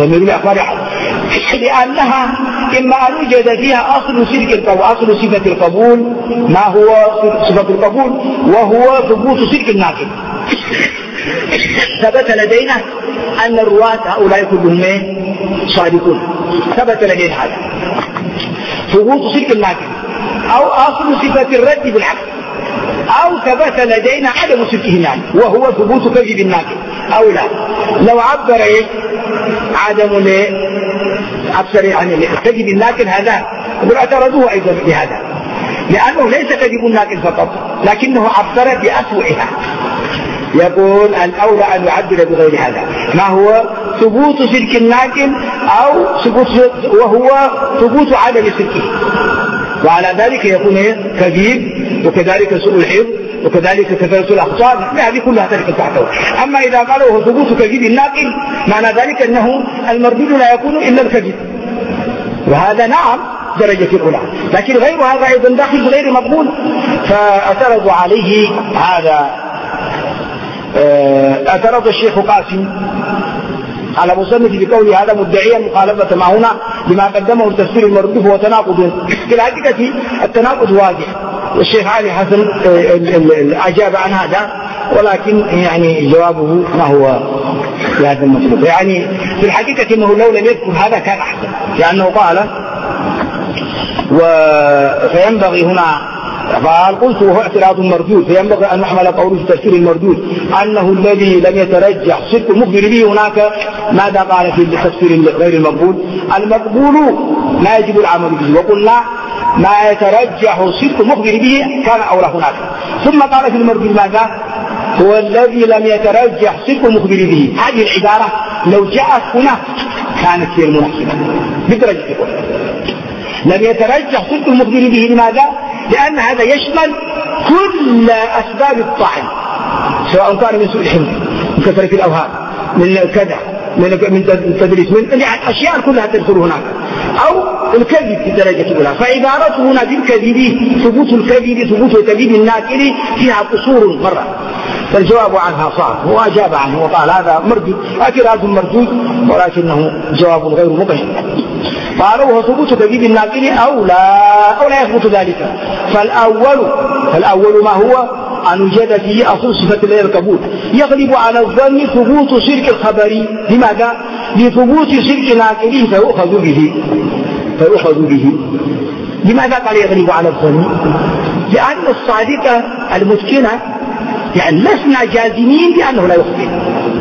لأنها إما أن يوجد فيها أصل صفة القبول، ما هو صفة القبول وهو ثبوت صدق الناقل. ثبت لدينا أن الرواة هؤلاء كلهم صادقون، ثبت لدينا هذا ثبوت صدق الناقل، أو أصل صفة الرد بالعكس، أو ثبت لدينا عدم صدقه الناقل وهو ثبوت كذب الناقل أو لا. لو عبر عدم أكثر يعني كذب الناقل هذا يقول اعترضوه أيضا بهذا، لأنه ليس كذب الناقل فقط لكنه عبر بأسوئها. يقول الأولى أن يعبر بغير هذا، ما هو ثبوت صدق الناقل أو وهو ثبوت عدم صدقه، وعلى ذلك يكون كذب وكذلك سوء الحفظ وكذلك كثرة الأخطاء، هذه كلها تلك تحته. أما إذا قالوا هو ثبوت كذب الناقل معنى ذلك أنه المردود لا يكون إلا الكذب، وهذا نعم درجة الأولى، لكن غير هذا أيضا داخل غير مقبول. فاعترضوا عليه هذا. اعترض الشيخ قاسم على مصنف بقوله هذا مدعيا مخالفة ما هنا لما قدمه التفسير المردود هو تناقض. في الحقيقة التناقض واضح، والشيخ علي حسن أجاب عن هذا، ولكن يعني جوابه ما هو بهذا المطلوب. يعني في الحقيقة انه لو لم يذكر هذا كان احسن، لانه قال فينبغي هنا قال قلت وهو اعتراض مردود، فينبغي ان نحمل قوله في تفسير المردود انه الذي لم يترجح صدق المخبر به. هناك ماذا قال في التفسير غير المقبول؟ المقبول لا يجب العمل به، وقلنا ما يترجح صدق المخبر به كان اولى هناك. ثم قال في المردود ماذا؟ هو الذي لم يترجح صدق المخبر به. هذه العبارة لو جاءت هنا كانت هي المناسبة بدرجة الأولى. لم يترجح صدق المخبر به، لماذا؟ لأن هذا يشمل كل أسباب الطعن، سواء كان من سوء الحفظ، من كثرة الأوهام، من كذا، من تدريس، من يعني أشياء كلها تدخل هناك، أو الكذب في الدرجة الأولى. فعبارته هنا بالكذب ثبوت الكذب، ثبوت الكذب الناكل فيها قصور مرة، فالجواب عنها صعب. هو أجاب عنه وقال هذا مردود، اعتراض مردود، ولكنه جواب غير مبين. قالوا هو ثبوت كذب الناقل أو لا يثبت ذلك. فالأول ما هو أن يوجد فيه أصل صفة القبول يغلب على الظن ثبوت صدق الخبر. لماذا؟ لثبوت صدق ناقله فيؤخذ به. لماذا قال يغلب على الظن؟ لأن الصادق المتقنة يعني لسنا جازمين بأنه لا يخطئ.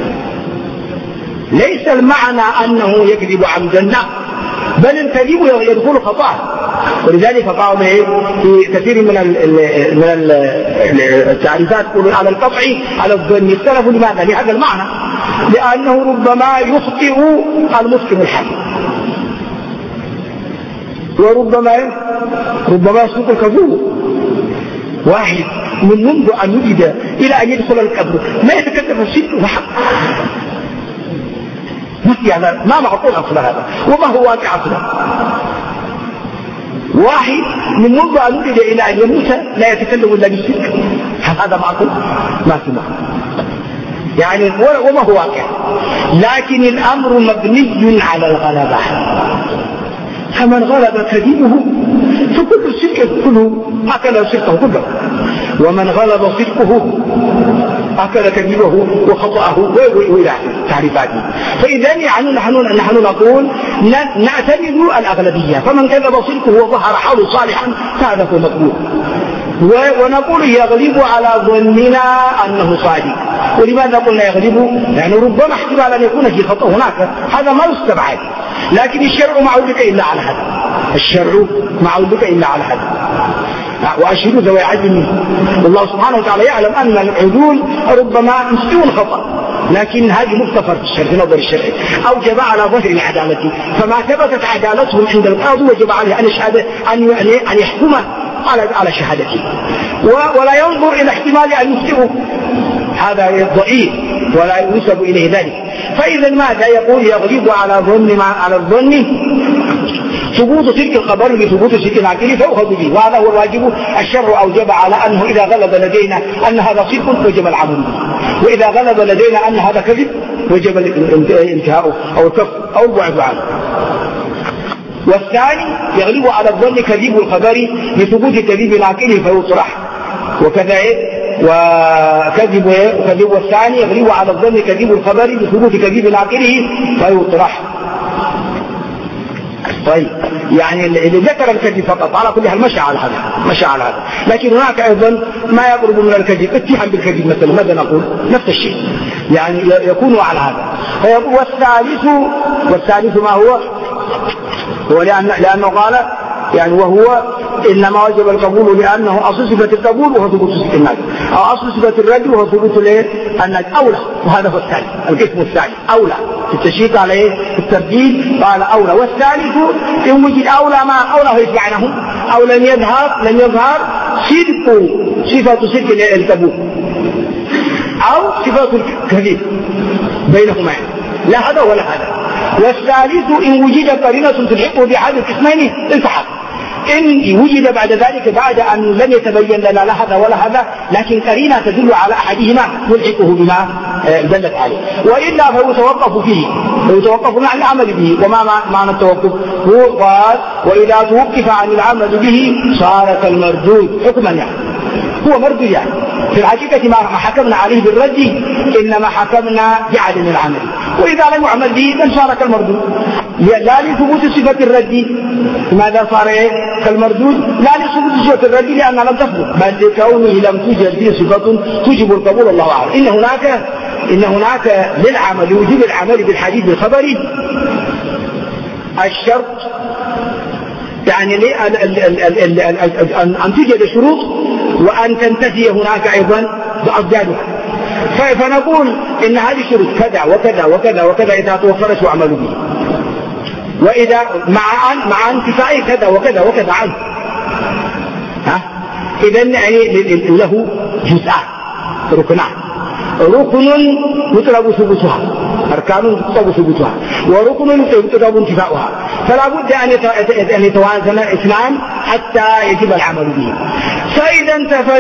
ليس المعنى أنه يكذب عمدا، لا، بل الكذب يدخل خطأ. ولذلك قالوا في كثير من التعريفات يقولون على القطع على الظن. اختلفوا لماذا؟ لهذا المعنى، لأنه ربما يخطئ المتقن الحق، وربما يصدق الكذوب. واحد من منذ أن وجد إلى أن يدخل القبر ما يتكلم الصدق وحق، ما معقول أصل هذا، وما هو واقع أصلا. واحد من منذ أن وجد إلى أن يموت لا يتكلم إلا بالصدق، هذا معقول؟ ما في معقول يعني، وما هو واقع. لكن الأمر مبني على الغلبة، فمن غلب كذبه فكل الصدق كله أكل صدقه كله، ومن غلب صدقه أكل كذبه وخطأه وإلى تعريفاته. فإذا يعني نحن نقول نعتمد الأغلبية، فمن كذب صدقه وظهر حاله صالحا فهذا هو مقبول. ونقول يغلب على ظننا أنه صادق. ولماذا قلنا يغلب؟ يعني ربما احتمال أن يكون في خطأ هناك، هذا ما يستبعد، لكن الشرع ما عودك إلا على هذا، الشرع ما عودك إلا على هذا. وأشهدوا ذوي عدل، والله سبحانه وتعالى يعلم أن العدول ربما يستوي الخطأ، لكن هذه مغتفر في الشرع، في نظر الشرع أوجب على ظهر العدالة، فما ثبتت عدالتهم عند القاضي وجب عليه أن يحكم على شهادته، ولا ينظر إلى احتمال أن يخطئه، هذا ضئيل ولا ينسب إليه ذلك. فإذا ماذا يقول؟ يغلب على الظن ثبوت تلك الخبر بثبوت صدق ناقله فيؤخذ به، وهذا هو الواجب. الشرع أوجب على أنه إذا غلب لدينا أن هذا صدق وجب العمل به، وإذا غلب لدينا أن هذا كذب وجب الانتهاء أو الكف أو البعد عنه. والثاني يغلب على الظن كذب الخبر بثبوت كذب ناقله فيطرح، وكذا وكذب الثاني يغلب على الظن كذب الخبر بثبوت كذب ناقله فيطرح. طيب يعني اللي ذكر الكذب فقط على كل حال مشى على هذا، لكن هناك ايضا ما يقرب من الكذب، اتهام بالكذب مثلا، ماذا نقول؟ نفس الشيء يعني يكون على هذا. والثالث ما هو لأنه قال يعني وهو إنما وجب القبول لأنه أصل صفة القبول وهو ثبوت صفة النجم، أو أصل صفة الرد وهو ثبوت النجم أولى، وهذا هو الثالث القسم الثالث أولى في التشريط عليه في التبديل قال أولى. والثالث إن وجد أولى ما أولى هو يتبعنه، أو لم يظهر صفة صدق القبول أو صفة الكذب بينهما، لا هذا ولا هذا. والثالث إن وجد قرينة تلحقه بأحد القسمين التحق، إن وجد بعد ذلك بعد أن لم يتبين لنا لا هذا ولا هذا، لكن قرينة تدل على أحدهما نلحقه بما دلت عليه، وإلا فيتوقف فيه، فيتوقف عن العمل به. وما معنى التوقف؟ هو قال وإذا توقف عن العمل به صار كالمردود حكما، يعني هو مردود، يعني في الحقيقة ما حكمنا عليه بالرد إنما حكمنا بعدم العمل، وإذا لم يعمل به إذن صار كالمردود، لا لثبوت صفة الرد. ماذا صار كالمردود؟ لا لثبوت صفة الرد لأنها لم تثبت، بل لكونه لم توجد فيه صفة توجب القبول. الله أعلم. إن هناك للعمل وجوب العمل بالحديث الخبري الشرط، يعني أن توجد شروط وأن تنتفي هناك أيضا بأضدادها. فنقول إن هذه الشروط كذا وكذا وكذا وكذا إذا توفرت وعملوا به، وإذا مع انتفاء كذا وكذا وكذا عنه، إذن يعني له جزءان ركنان، ركن يطلب ثبوتها، أركان يطلب ثبوتها، وركن يطلب انتفاؤها، فلا بد أن يتوازن اثنان حتى يجب العمل به. فإذا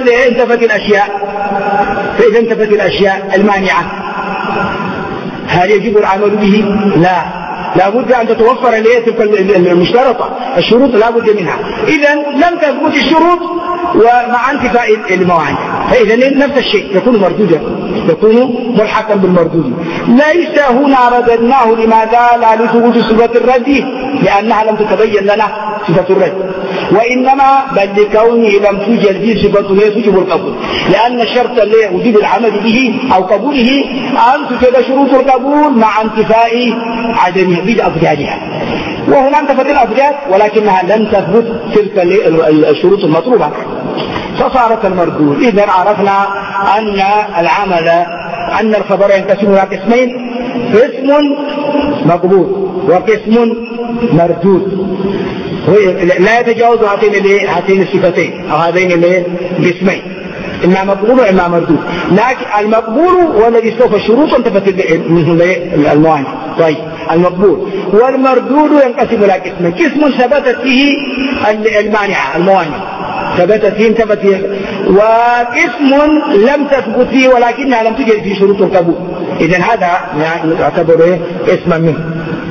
انتفت الأشياء المانعة هل يجب العمل به؟ لا بد أن تتوفر تلك المشترطة، الشروط لا بد منها. إذن لم تثبت الشروط ومع انتفاء الموانع، فإذا نفس الشيء يكون مردودا، يكون ملحقا بالمردود. ليس هنا رددناه لماذا؟ لا لثبوت صفة الرد لأنها لم تتبين لنا صفة الرد، وإنما بل لكونه لم توجد فيه صفة توجب القبول، لأن الشرط لوجود العمل به أو قبوله أن توجد شروط القبول مع انتفاء عدمها بأبدادها، وهنا انتفت الأبداد ولكنها لم تثبت تلك الشروط المطلوبة فصارت المردود. إذا عرفنا أن العمل أن الخبر ينقسم إلى قسمين، قسم مقبول وقسم مردود، لا يتجاوز هاتين الصفتين أو هذين القسمين، إما مقبول وإما مردود. لكن المقبول هو الذي استوفى الشروط وانتفت منه الموانع. طيب المقبول والمردود ينقسم إلى قسمين، قسم ثبتت فيه المانعة الموانع ثبتت فيه انتفت فيه، وقسم لم تثبت فيه ولكنها لم تجد فيه شروط القبول. إذن هذا يعتبر قسما منه.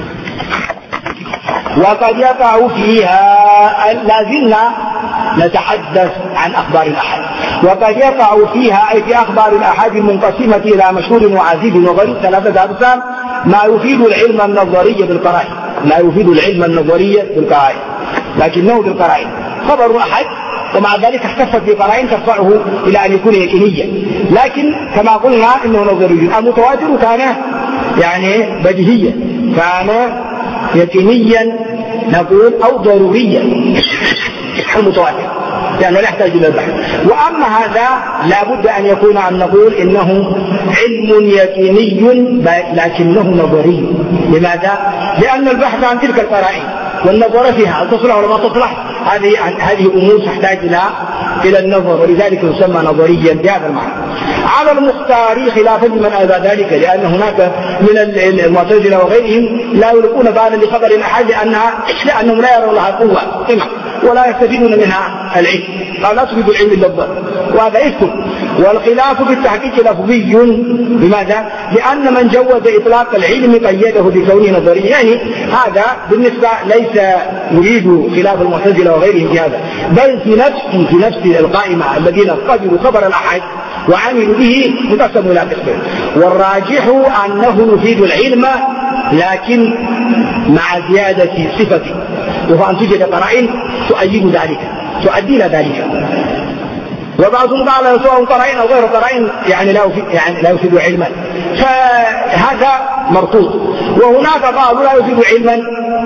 وقد يقع فيها، لازلنا نتحدث عن أخبار الأحد، وقد يقع فيها أي في أخبار الأحد المنقسمة إلى مشهور وعزيز وغريب ثلاثة أقسام ما يفيد العلم النظري بالقرائن، لا يفيد العلم النظري بالقرائن لكنه بالقرائن. خبر أحد ومع ذلك احتفت بقرائن ترفعه إلى أن يكون يقينيا، لكن كما قلنا إنه نظري. المتواتر كان يعني بديهيا، كان يقينيا نقول أو ضروريا المتواتر لأنه لا يحتاج إلى البحث. وأما هذا لا بد أن يكون أن نقول إنه علم يقيني لكنه نظري. لماذا؟ لأن البحث عن تلك القرائن والنظر فيها هل تصلح ولا ما تصلح هذه أمور تحتاج إلى النظر، ولذلك يسمى نظريا بهذا المعنى. على المختار خلافا لمن أبى ذلك، لأن هناك من المعتزلة وغيرهم لا يلقون بالا لخبر الأحد لأنهم لا يرون لها قوة ولا يستفيدون منها العلم، قال لا تفيد العلم إلا الظن، وهذا يكتب. والخلاف في التحقيق لفظي. لماذا؟ لأن من جوز إطلاق العلم قيده بكونه نظريا، يعني هذا بالنسبة ليس يريد خلاف المعتزلة وغيرهم في هذا، بل في نفس القائمة الذين قبلوا خبر الأحد وعملوا به مقسم إلى قسمين. والراجح أنه يفيد العلم لكن مع زيادة صفته، وهو أن توجد قرائن تؤيد ذلك تؤدي إلى ذلك. وبعضهم قال سواء قرائن أو غير قرائن يعني لا يفيد علما، فهذا مرفوض. وهناك قالوا لا يفيد علما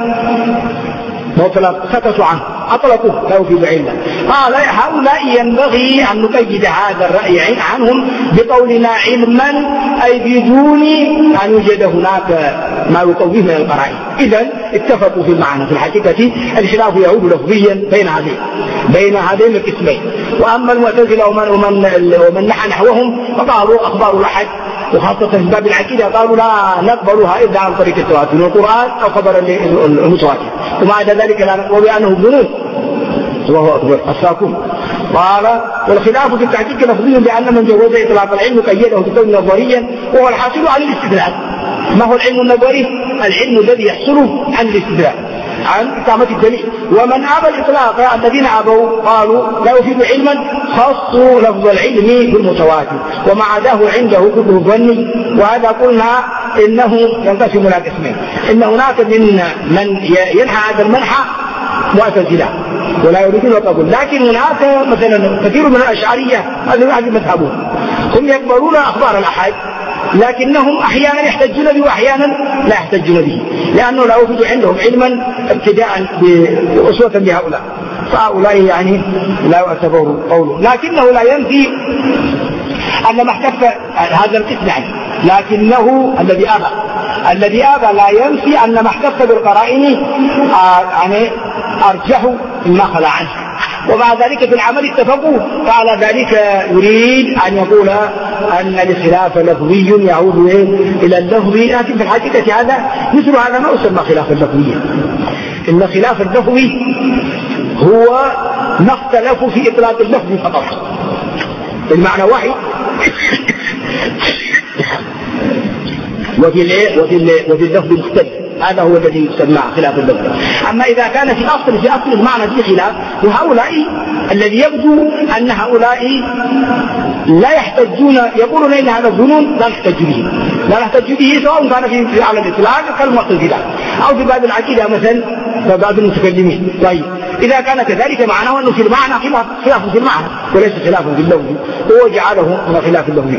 مطلق سكتوا عنه أطلقوه لا يفيد علما. قال هؤلاء ينبغي أن نقيد هذا الرأي عنهم بقولنا علما أي بدون أن يوجد هناك ما يقويه من القرائن. إذن اتفقوا في المعنى. في الحقيقة الخلاف يعود لفظيا بين هذين القسمين. وأما المعتزلة ومن نحى نحوهم فقالوا أخبار الأحد وخاصة في باب العقيدة قالوا لا نقبلها إلا عن طريق التواتر من القرآن أو خبر المتواتر، ومع ذلك لا نقبل بأنه ظنون وهو أكبر الساكون. قال والخلاف في التحقيق لفظي لأن من جوز إطلاق العلم قيده بكون نظريا وهو الحاصل عن الاستدلال. ما هو العلم النظري؟ العلم الذي يحصل عن الاستدلال عن إقامة الدليل. ومن أبى الإطلاق الذين أبوا قالوا لا يفيد علما خصوا لفظ العلم بالمتواتر ومع ذاه عنده كله ظني. وهذا قلنا إنه ينقسم إلى قسمين، إن هناك من ينحى هذا المنحى معتزلة ولا يريدون القبول، لكن هناك مثلا كثير من الأشعرية هذا مذهبهم هم يقبلون أخبار الأحد لكنهم أحيانا يحتجون به وأحيانا لا يحتجون به لأنه لا يوجد عندهم علما ابتداء بأسوة بهؤلاء، فهؤلاء يعني لا يعتبر قوله. لكنه لا ينفي أن ما احتف هذا القسم يعني، لكنه الذي أبى لا ينفي أن ما احتف بالقرائن يعني أرجح مما خلا عنه. ومع ذلك في العمل اتفقوا، فعلى ذلك يريد أن يقول أن الخلاف لفظي يعود إلى اللفظ، لكن في الحقيقة هذا مثل هذا ما يسمى خلاف اللفظي. إن خلاف اللفظي هو ما اختلفوا في إطلاق اللفظ فقط، المعنى واحد وفي اللفظ مختلف، هذا هو الذي يسمى خلاف اللفظ. أما إذا كان في أصل المعنى في خلاف، وهؤلاء الذي يبدو أن هؤلاء لا يحتجون، يقولون إن هذا الظنون لا نحتج به سواء كان في على الإطلاق كالمعتزلة أو في باب العقيدة مثلا فبعض المتكلمين. طيب إذا كان كذلك معناه أنه في المعنى خلاف في المعنى وليس خلاف في اللفظ، هو جعله من خلاف اللفظ.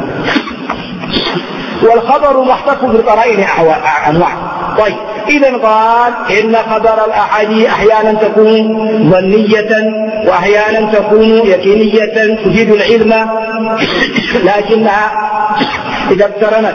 والخبر محتف بالقرائن أنواع. طيب إذا قال إن خبر الأحاديث أحيانا تكون ظنية وأحيانا تكون يقينية تفيد العلم، لكنها إذا اقترنت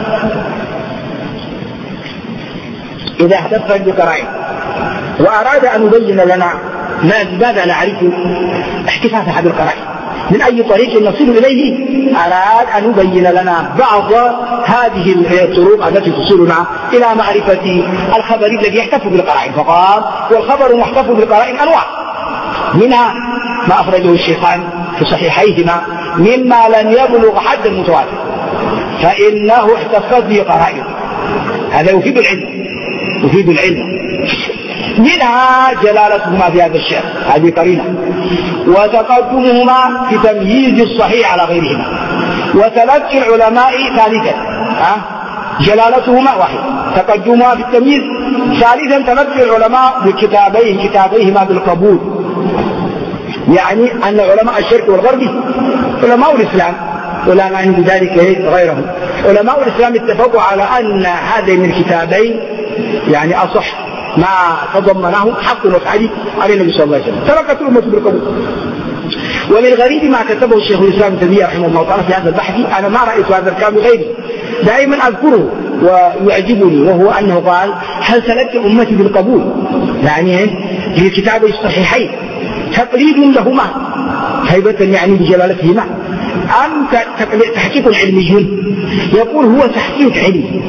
إذا احتفت بقرائن وأراد أن يبين لنا ماذا نعرف احتفاظ هذه القرائن من أي طريق نصل إليه، أراد أن يبين لنا بعض هذه الطرق التي تصلنا إلى معرفة الخبر الذي يحتف بالقرائن. فقال والخبر محتف بالقرائن أنواع، منها ما أخرجه الشيخان في صحيحيهما مما لم يبلغ حد المتواتر فإنه احتفت به قرائن، هذا يفيد العلم. منها جلالتهما في هذا الشيء، هذه قرينة، وتقدمهما في تمييز الصحيح على غيرهما، وتلقي العلماء ثالثا جلالتهما واحد، تقدمهما في التمييز، ثالثا تلقي العلماء بكتابيهما بالقبول، يعني أن علماء الشرق والغرب علماء الإسلام ولا معنى بذلك غيرهم، علماء الإسلام اتفقوا على أن هذين الكتابين يعني أصح ما تضمنه حق وسعيد على النبي صلى الله عليه وسلم، تركت الأمة بالقبول. ومن غريب ما كتبه الشيخ الإسلام ابن تيمية رحمه الله تعالى في هذا البحث، أنا ما رأيت هذا الكلام بغيره، دائما أذكره ويعجبني، وهو أنه قال هل سلكت أمتي بالقبول يعني لكتابي الصحيحين تقليد لهما هيبة يعني بجلالتهما أم تحقيق علمي؟ يقول هو تحقيق علمي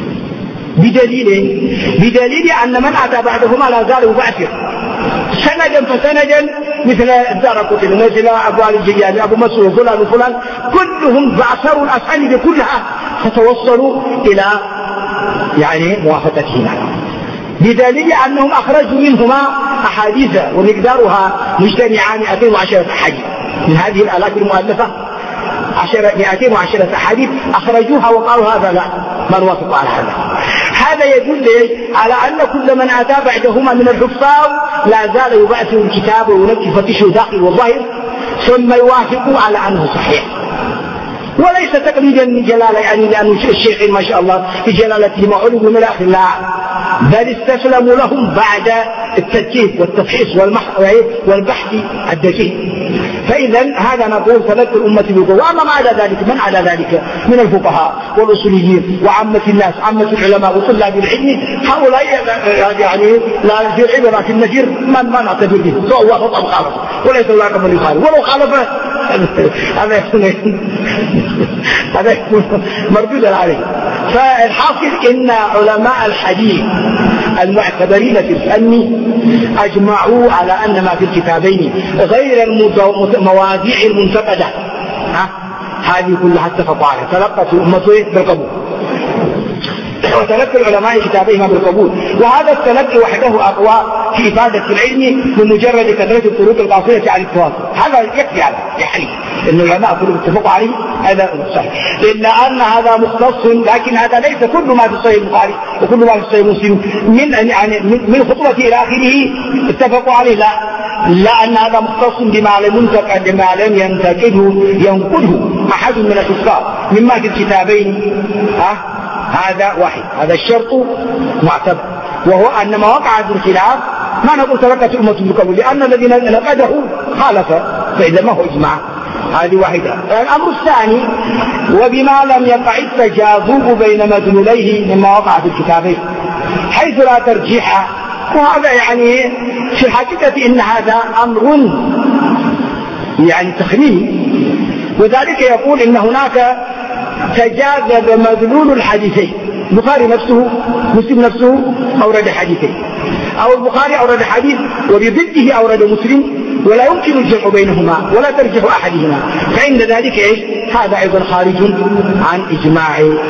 بدليل أن من أتى بعدهما لا زال يبعثر سندا فسندا مثل الدارقطني مثل أبو علي الجياني أبو مسعود فلان كلهم بعثروا الأسانيد كلها فتوصلوا إلى يعني موافقتهما، بدليل أنهم أخرجوا منهما أحاديث ومقدارها مجتمعان 210 أحاديث من هذه الآلاف المؤلفة 210 أحاديث أخرجوها وقالوا هذا لا ما نوافق على هذا يدل على أن كل من أتى بعدهما من الحفاظ لا زال يبعث الكتاب ويفتشه داخل وظاهر ثم يوافق على أنه صحيح، وليس تقليدا من جلالة يعني لأن الشيخ ما شاء الله في جلالته ما علموا من الآخر، لا بل استسلموا لهم بعد التدقيق والتفحيص والبحث الدقيق. فإذا هذا نقول تلقي الأمة بالقبول. وأما من على ذلك من الفقهاء والأصوليين وعامة الناس عامة العلماء وطلاب العلم هؤلاء يعني لا في العلم في النذير ما نعتبر به سواء هو خطأ مخالف وليس هناك من يخالف، ولو خالفه هذا يكون مردودا عليه. فالحاصل إن علماء الحديث المعتبرين في الفن أجمعوا على أن ما في الكتابين غير المواضيع المنتقدة هذه كلها اتفقوا عليها، تلقت الأمة بالقبول وتلقي العلماء كتابيهما بالقبول. وهذا التلقي وحده أقوى في إفادة العلم بمجرد كثرة الطرق القاصرة عن التواصل، هذا يكفي على يعني إن العلماء كلهم اتفقوا عليه هذا صحيح، إلا أن هذا مختص، لكن هذا ليس كل ما في صحيح البخاري وكل ما في صحيح مسلم من خطوة إلى آخره اتفقوا عليه، لا أن هذا مختص بما لم ينقده أحد من الحفاظ مما في الكتابين هذا واحد، هذا الشرط معتبر، وهو أن ما وقع في الخلاف ما نقول تركت الأمة بالقبول لأن الذي نقده خالف، فإذا ما هو إجماع. هذه واحدة. الأمر الثاني وبما لم يقع التجاذب بين مدلوليه مما وقع في الكتابين حيث لا ترجيح، وهذا يعني في الحقيقة إن هذا أمر يعني تخميني، وذلك يقول إن هناك تجاذب مدلول الحديثين، البخاري نفسه مسلم نفسه أورد حديثين، أو البخاري أورد حديث وبضده أورد مسلم ولا يمكن الجمع بينهما ولا ترجح أحدهما، فإن ذلك هذا أيضا خارج عن إجماع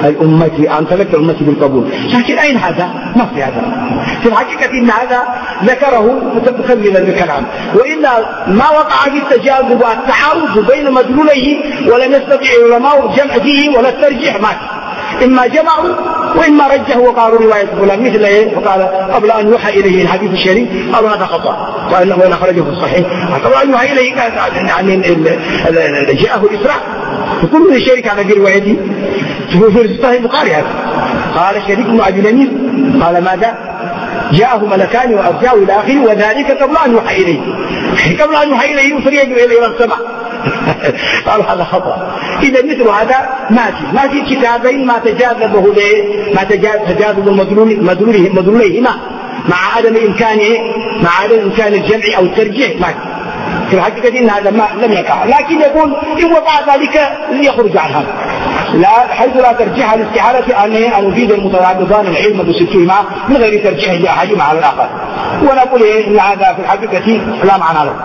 أن تلقى الأمة بالقبول. لكن أين هذا؟ ما في هذا. في الحقيقة إن هذا ذكره متكملا للكلام، وإلا ما وقع في التجاذب والتعارض بين مدلوليه ولم يستطيع العلماء الجمع فيه ولا الترجيح مات. إما جمعوا وإما رجحوا وقالوا رواية فلان مثل إيه، وقال قبل أن يوحى إليه الحديث الشريف قالوا هذا خطأ وإن أخرجه في الصحيح، قبل أن يوحى إليه يعني جاءه الإسراء وكل من الشريك على في روايته في صحيح البخاري. هذا قال شريك بن أبي نمير قال ماذا؟ جاءه ملكان وأرجاه إلى آخره وذلك قبل أن يوحى إليه، قبل أن يوحى إليه يسري إلى السماء. قالوا هذا خطأ. إذا مثل هذا ما في كتابين ما تجاذبه تجاذب مدلوليهما مع عدم إمكان الجمع أو الترجيح ما في الحقيقة إن هذا لم يقع، لكن يقول إن وقع ذلك يخرج عن هذا، لا حيث لا ترجيح الاستحالة أن يفيد المتعاقضان العلم بستهما من غير ترجيح لأحدهما على الآخر. ونقول إن هذا في الحقيقة لا معنى له.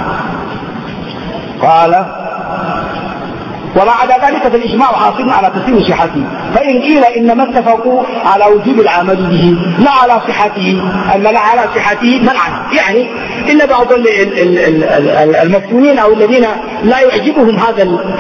قال وما عدا ذلك فالإجماع حاصل على تسليم صحته، فإن قيل إنما اتفقوا على وجوب العمل به لا على صحته على صحته منعا، يعني إن بعض المفتونين أو الذين لا يعجبهم هذا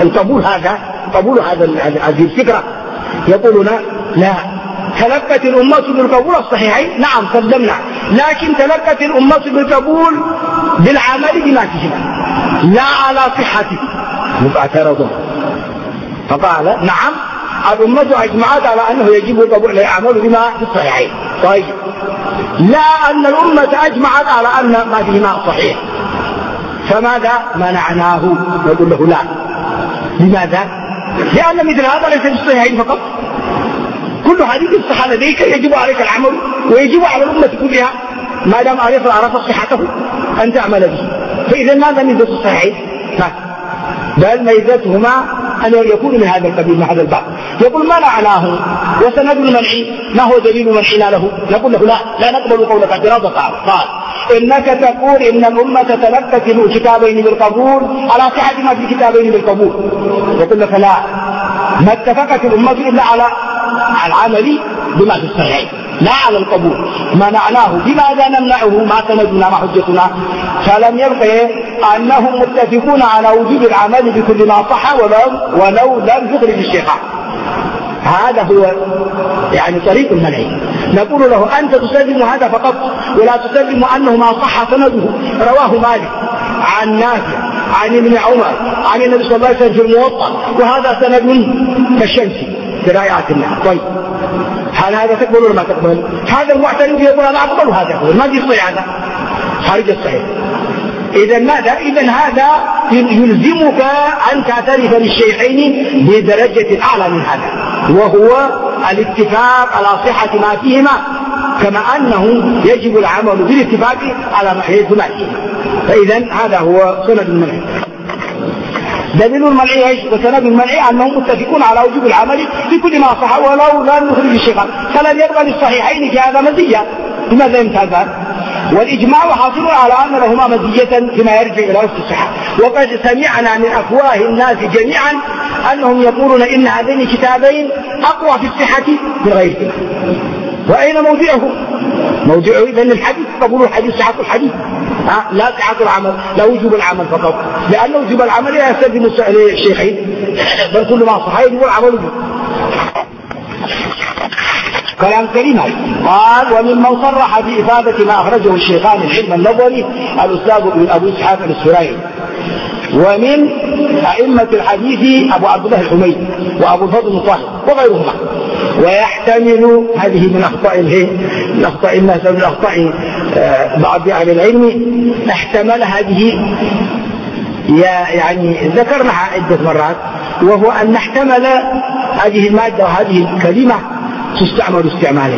قبول هذه الفكرة يقولون لا، تلقت الأمة بالقبول الصحيحين نعم سلمنا، لكن تلقت الأمة بالقبول بالعمل بما فيهما لا على صحته. اعترضوا فقال نعم الأمة أجمعت على أنه يجب قبول العمل بما في الصحيحين، طيب لا أن الأمة أجمعت على أن ما فيهما صحيح، فماذا منعناه؟ نقول له لا. لماذا؟ لأن مثل هذا ليس في الصحيحين فقط، كل حديث صح لديك يجب عليك العمل ويجب على الأمة كلها ما دام عرف صحته أن تعمل به. فإذا ماذا ميزة الصحيحين؟ بل ميزتهما أن يكون من هذا القبيل من هذا الباب. يقول ما معناه وسند المنع ما هو دليل منعنا له؟ نقول له لا نقبل قولك اعتراضا. قال إنك تقول إن الأمة تلقت الكتابين بالقبول على صحة ما في الكتابين بالقبول، يقول لك لا، ما اتفقت الأمة إلا على العمل بما في الصحيح لا على القبول. منعناه بماذا نمنعه؟ ما سندنا ما حجتنا؟ فلم يبقى أنهم متفقون على وجوب العمل بكل ما صح ولو لم يخرج الشيخان. هذا هو يعني طريق المنع. نقول له أنت تسلم هذا فقط ولا تسلم أنه ما صح سنده رواه مالك عن نافع عن ابن عمر عن النبي صلى الله عليه وسلم في الموطأ، وهذا سند كالشمس في رائعة الله. طيب هل هذا تقبل ولا ما تقبل؟ هذا المعترض يقول أنا أقبل هذا يقول ما يصيح هذا خارج الصحيح. إذا ماذا؟ إذا هذا يلزمك أن تعترف للشيخين بدرجة أعلى من هذا، وهو الاتفاق على صحة ما فيهما، كما أنه يجب العمل بالاتفاق على ما فيهما. فإذا هذا هو سند المنع. دليل المنع وسند المنع أنهم متفقون على وجوب العمل في كل ما صح ولو لا نخرج الشيخان، فلم يبقى للصحيحين في هذا مزية. لماذا يمتاز؟ والإجماع حاصل على أن لهما مزية فيما يرجع إلى وصف الصحة. وقد سمعنا من أفواه الناس جميعا أنهم يقولون إن هذين الكتابين أقوى في الصحة من غيرهما. وأين موضعه؟ موضعه إذن الحديث، قبول الحديث صحة الحديث، لا صحة العمل، لا وجوب العمل فقط، لأن وجوب العمل لا يستلزم الشيخين، بل كل ما صح يجب العمل به. كلام كريم. قال وممن صرح بإفادة ما أخرجه الشيخان العلم النظري الأستاذ أبو إسحاق السراي، ومن أئمة الحديث أبو عبد الله الحميدي وأبو الفضل الطاهر وغيرهما. ويحتمل هذه من أخطاء الناس من أخطاء بعض أهل العلم، احتمل هذه يعني ذكرناها عدة مرات، وهو أن نحتمل هذه المادة وهذه الكلمة تستعمل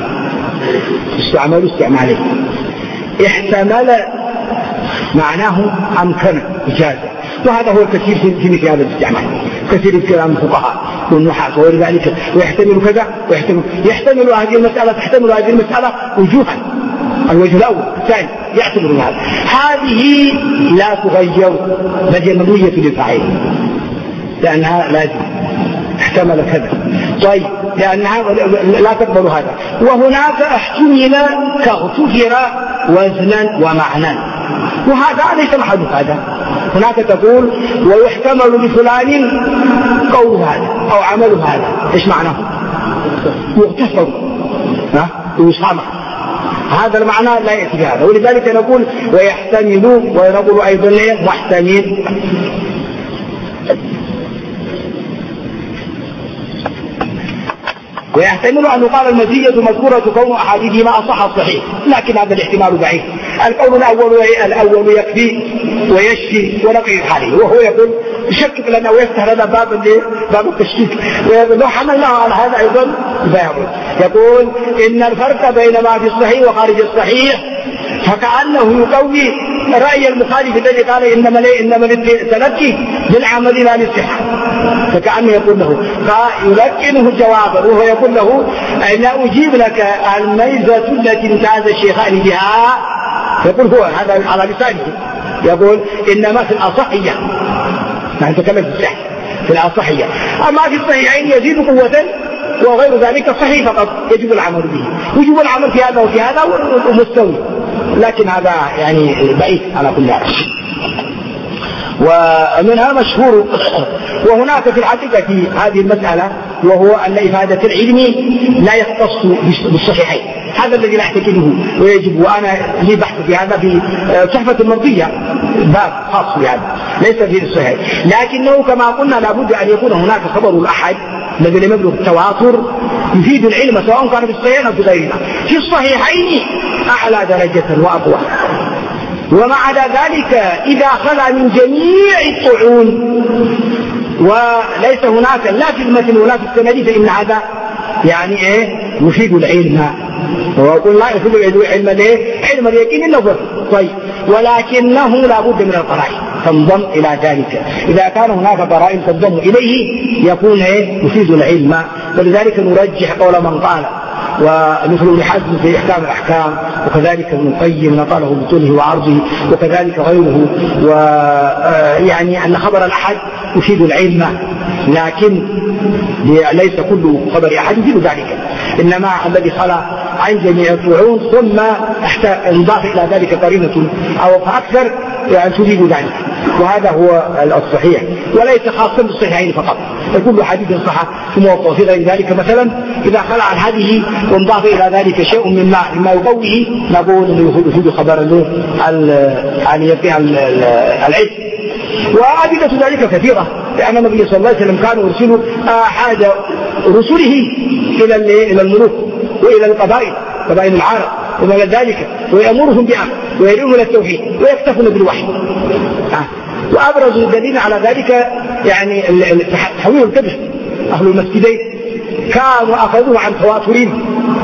استعمالين. احتمل معناه أمكن إجازة، وهذا هو الكثير في مثل هذا الاستعمال، كثير في كلام الفقهاء والنحاة وغير ذلك. ويحتمل كذا يحتمل هذه المسألة، تحتمل هذه المسألة وجوها، الوجه الأول الثاني يعتبر هذه لا تغير بل هي مبنية للفاعل، لأنها لازم احتمل كذا طيب لأنها لا تقبل هذا. وهناك احتمل كاغتفر وزنا ومعنى، وهذا ليس محل هذا. هناك تقول ويحتمل لفلان قول هذا أو عمل هذا، إيش معناه؟ يغتفر ويصامح، هذا المعنى لا يأتي بهذا. ولذلك نقول ويحتمل، ونقول أيضا محتمل. ويحتمل أن يقال المزية مذكورة كون أحاديثهما أصح الصحيح، لكن هذا الاحتمال ضعيف. القول الأول يكفي ويشفي ونقي حاله، وهو يقول يشكك لنا ويفتح لنا باب التشكيك، ويقول لو حملناه على هذا أيضا يقول إن الفرق بين ما في الصحيح وخارج الصحيح، فكأنه يقوي رأي المخالف الذي قال إنما التلقي للعمل لا للصحة، فكأنه يقول له فيلقنه جوابا، وهو يقول له لا أجيب لك الميزة التي امتاز الشيخان بها. يقول هو هذا على لسانه، يقول إنما في الأصحية، نحن نتكلم في الصحيح، في الأصحية. أما في الصحيحين يزيد قوة وغير ذلك صحيح فقط يجب العمل به، ويجب العمل في هذا وفي هذا ومستوي، لكن هذا يعني بعيد على كل حال. ومنها مشهور. وهناك في الحقيقة هذه المسألة، وهو أن إفادة العلم لا يختص بالصحيحين، هذا الذي لا أعتقده ويجب، وأنا لي بحث في هذا في تحفة المرضية، باب خاص بهذا ليس في الصحيح، لكنه كما قلنا لابد أن يكون هناك خبر الأحد الذي لم يبلغ التواتر يفيد العلم سواء كان في الصحيحين أو في غيرها. في الصحيحين أعلى درجة وأقوى. ومع ذلك إذا خلا من جميع الطعون وليس هناك لا في المتن ولا في السند، فإن هذا يعني يفيد العلم. ويقول لا يفيد العلم علم اليقين إلا. طيب ولكنه لا بد من القرائن تنضم إلى ذلك. إذا كان هناك قرائن تنضم إليه يكون يفيد العلم. ولذلك نرجح قول من قال، ومثل ابن حزم في إحكام الأحكام، وكذلك ابن القيم نقله بطوله وعرضه، وكذلك غيره، ويعني أن خبر الأحد يفيد العلم، لكن ليس كل خبر أحد يفيد ذلك، إنما الذي خلا عن جميع الطعون ثم انضاف إلى ذلك قرينة أو فأكثر يعني تفيد ذلك. وهذا هو الصحيح، وليس خاصا بالصحيحين فقط، كل حديث صح في موضوع في غير ذلك. مثلا إذا خلع عن هذه وانضاف إلى ذلك شيء مما يقويه نقول يفيد خبر عن العلم. وأدلة ذلك كثيرة، لأن النبي صلى الله عليه وسلم كان يرسل أحد رسله إلى الملوك وإلى القبائل العرب وما ذلك، ويأمرهم بأمر ويدعوهم إلى التوحيد ويكتفون بالوحي. وأبرز الدليل على ذلك يعني تحويل الكبش، أهل المسجدين كانوا أخذوه عن تواترين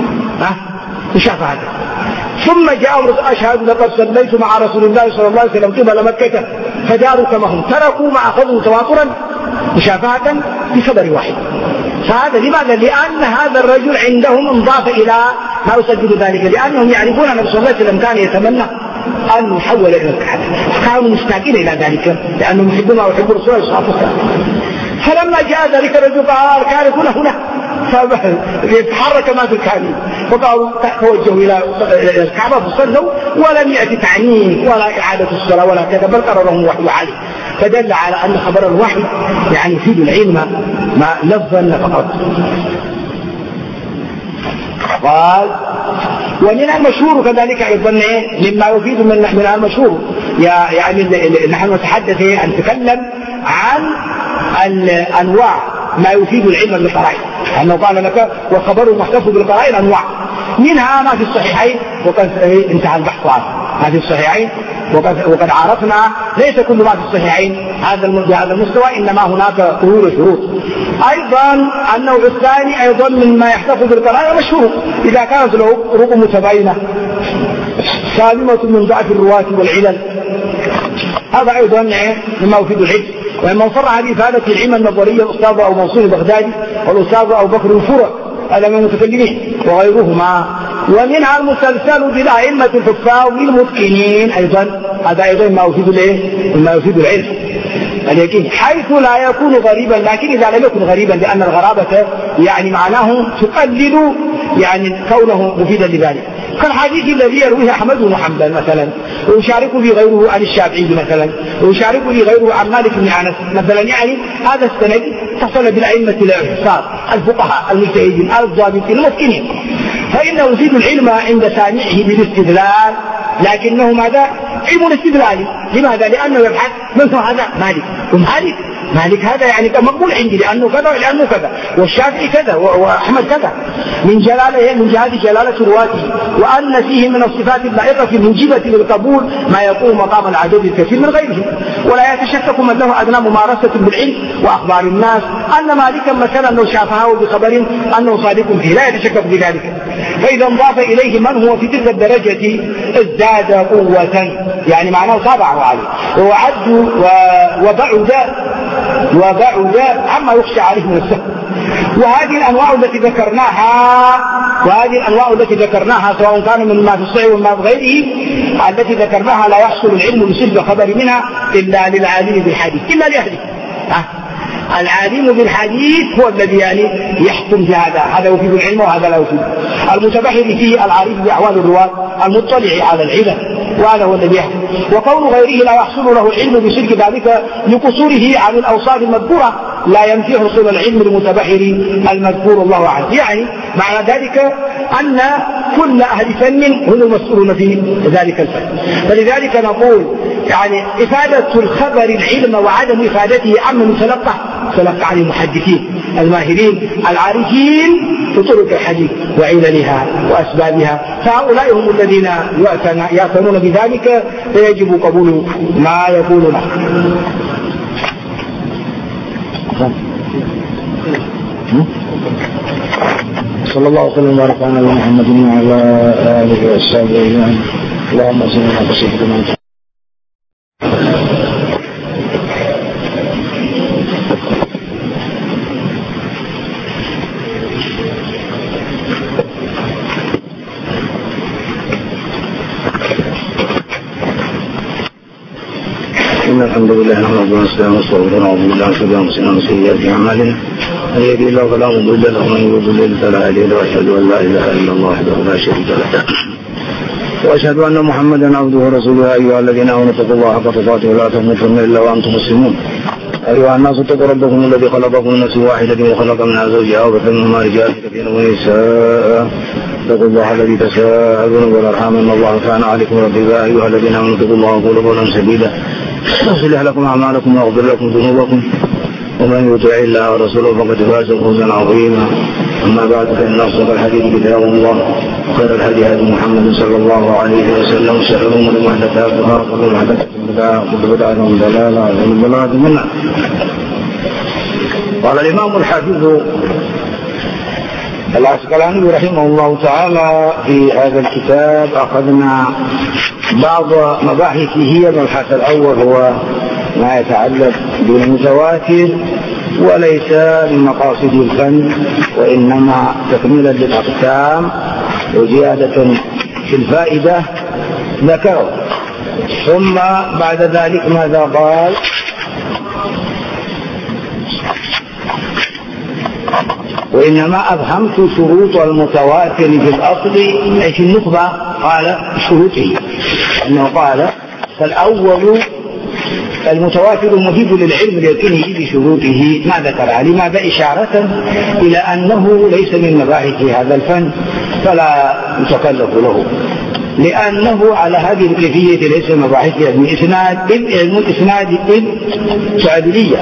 وشاف هذا. ثم جاء أشهد لقد صليت مع رسول الله صلى الله عليه وسلم قبل مكة فداروا كما هم، تركوا ما أخذوا تواترا مشافهة بخبر واحد. فهذا لماذا؟ لأن هذا الرجل عندهم انضاف إلى ما يسجل ذلك، لأنهم يعرفون أن صلى الله عليه وسلم كان يتمنى أن يحول إلى الكعبة، كانوا مشتاقين إلى ذلك لأنهم يحبون ويحب رسول الله صلى الله عليه وسلم. فلما جاء ذلك الرجل قال كان هنا فيتحرك ما في الكعبة، فقالوا توجهوا إلى الكعبة فصلوا، ولم يأتي تعنيف ولا إعادة الصلاة ولا كذا، بل قررهم وحي عليه. فدل على أن خبر الوحي يعني يفيد العلم ما لفظا فقط. قال ومن المشهور كذلك أيضا مما يفيد من المشهور، يعني نحن نتحدث أن نتكلم عن الأنواع ما يفيد العلم بالقرائن، أنه قال لك وخبر المحتف بالقرائن أنواع، منها ما في الصحيحين وقد انتهى البحث عنه، ما في الصحيحين وقد عرفنا ليس كل ما في الصحيحين بهذا المستوى، إنما هناك قيود وشروط. أيضا النوع الثاني أيضا مما يحتفظ بالقرائن مشهور إذا كانت له طرق متباينة سالمة من ضعف الرواة والعلل، هذا أيضا مما يفيد العلم. ومن صرح بإفادة العلم النظرية الأستاذ أو منصور البغدادي والأستاذ أبو بكر الفرع من المتكلمين وغيرهما. ومنها المسلسل بالأئمة الحفاظ والمتقنين، أيضا هذا أيضا ما يفيد العلم. اليقين حيث لا يكون غريبا، لكن إذا لم يكن غريبا لأن الغرابة يعني معناه تقلل يعني كونه مفيدا لذلك، كالحديث الذي يرويه أحمد بن حنبل مثلا ويشارك به غيره عن الشافعي مثلا ويشارك به غيره عن مالك بن أنس مثلا، يعني هذا السند اتصل بالأئمة الأحفاظ الفقهاء المجتهدين الضابطين المتقنين، فإنه يفيد العلم عند سامعه بالاستدلال، لكنه ماذا؟ علم استدلالي. لماذا؟ لأنه يبحث من هو هذا؟ مالك، مالك هذا يعني مقبول عندي لأنه كذا ولأنه كذا، والشافعي كذا وأحمد كذا، من جهة جلالة رواته، وأن فيه من الصفات اللائقة الموجبة للقبول ما يقوم مقام العدد الكثير من غيره، ولا يتشكك من له أدنى ممارسة بالعلم وأخبار الناس أن مالكا مثلا لو شافه بخبر أنه صادق فيه لا يتشكك بذلك، فإذا انضاف إليه من هو في تلك الدرجة ازداد قوة، يعني معناه طابعه عليه وعد وبعد عما يخشى عليه من السهل. وهذه الأنواع التي ذكرناها سواء كان من ما في الصحيح وما في غيره التي ذكرناها لا يحصل العلم بسلب خبر منها إلا للعالم بالحديث إلا لأهله. العالم بالحديث هو الذي يعني يحكم بهذا يفيد العلم وهذا لا يفيد. المتبحر فيه العارف بأحوال الرواة المطلع على العلم، وهذا هو الذي يحكم. وكون غيره لا يحصل له العلم بسلك ذلك لقصوره عن الأوصاف المذكورة لا ينفي حصول العلم للمتبحر المذكور الله عنه، يعني معنى ذلك أن كل أهل فن هم المسؤولون في ذلك الفن. فلذلك نقول يعني إفادة الخبر العلم وعدم إفادته عما يتلقى عن المحدثين الماهرين العارفين في طرق الحديث وعللها وأسبابها، فهؤلاء هم الذين يأتنون بذلك، فيجب قبول ما يقولونه. صلى الله وسلم وبارك على محمد وعلى آله وصحبه أجمعين. اللهم صل على سيدنا إن الحمد لله نحمده ونستعينه ونستغفره ونعوذ بالله من شرور أنفسنا ومن سيئات أعمالنا، من يهده الله فلا مضل له ومن يضلل فلا هادي له، وأشهد أن لا إله إلا الله وحده لا شريك له، وأشهد أن محمدا عبده ورسوله. أيها الذين آمنوا اتقوا الله حق تقاته ولا تموتن إلا وأنتم مسلمون. أيها الناس اتقوا ربكم الذي خلقكم من نفس واحدة وخلق منها زوجها وبث منهما رجالا كثيرا ونساء. اتقوا الله الذي تساءلون والأرحام إن الله كان عليكم رقيبا. أيها الذين آمنوا اتقوا الله وقولوا قولا سديدا يصلح لكم أعمالكم ويغفر لكم ذنوبكم، ومن يطع الله ورسوله فقد فاز فوزا عظيما. أما بعد، فإن أصدق الحديث كتاب الله، وخير الهدي هدي محمد صلى الله عليه وسلم، وشر الأمور محدثاتها وكل محدثة بدعة وكل بدعة ضلالة وكل ضلالة في النار. قال الإمام الحافظ العسقلاني رحمه الله تعالى في هذا الكتاب أخذنا بعض مباحثه. المبحث الأول هو ما يتعلق بالمتواتر، وليس من مقاصد الفن وإنما تكميلا للأقسام وزيادة في الفائدة ذكره. ثم بعد ذلك ماذا قال؟ وإنما أبهمت شروط المتواتر في الأصل أي في النخبة. قال شروطه أنه قال فالأول المتواتر مفيد للعلم ليكونه بشروطه ما ذكر. لماذا؟ إشارة إلى أنه ليس من مباحث هذا الفن فلا يتكلف له، لأنه على هذه الكيفية ليس مباحث علم الإسناد تعديلية،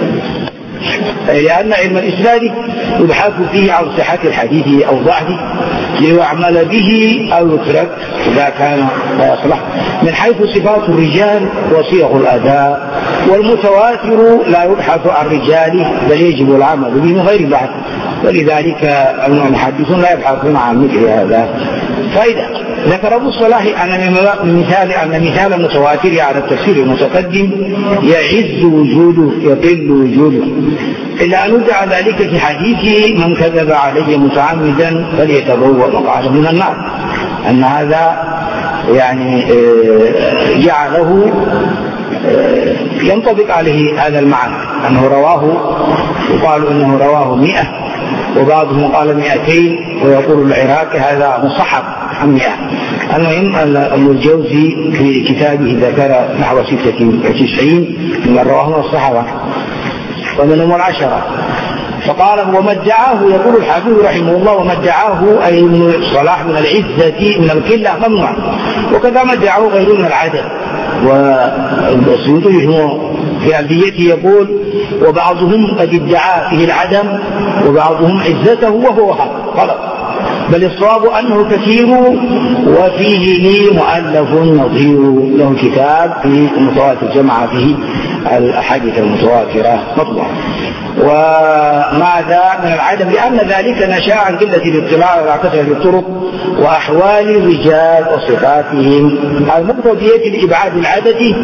لأن علم الإسناد يبحث فيه عن صحة الحديث أو ضعفه ليعمل به أو يترك إذا كان لا يصلح من حيث صفات الرجال وصيغ الأداء. والمتواتر لا يبحث عن رجاله بل يجب العمل به من غير بحث، ولذلك المحدثون لا يبحثون عن مثل هذا. فإذا ذكر أبو الصلاح أن مثال المتواتر على التفسير المتقدم يعز وجوده يقل وجوده، إلا أن ندعى ذلك في حديث من كذب علي متعمدا فليتبوأ مقعده من النار، أن هذا يعني جعله ينطبق عليه هذا المعنى أنه رواه، يقال أنه رواه 100 وبعضهم قال 200 ويقول العراقي هذا مصحف عن 100. المهم ابن الجوزي في كتابه ذكر نحو 96 من رواه من الصحابة ومنهم 10. فقال وما ادعاه، يقول الحافظ رحمه الله وما ادعاه أي من الصلاح من العزة من القلة ممنوع، وكذا ما ادعاه غيره من العدد. والسيوطي في ألفيته يقول وبعضهم قد ادعى فيه العدم وبعضهم عزته وهو غلط، بل الصواب أنه كثير وفيه لي مؤلف نظير له كتاب في المتواتر جمع فيه الأحاديث المتواترة مطبوعة. وماذا من العدم لأن ذلك نشأ عن قلة الاطلاع على كثرة الطرق وأحوال الرجال وصفاتهم المقتضية لإبعاد العدد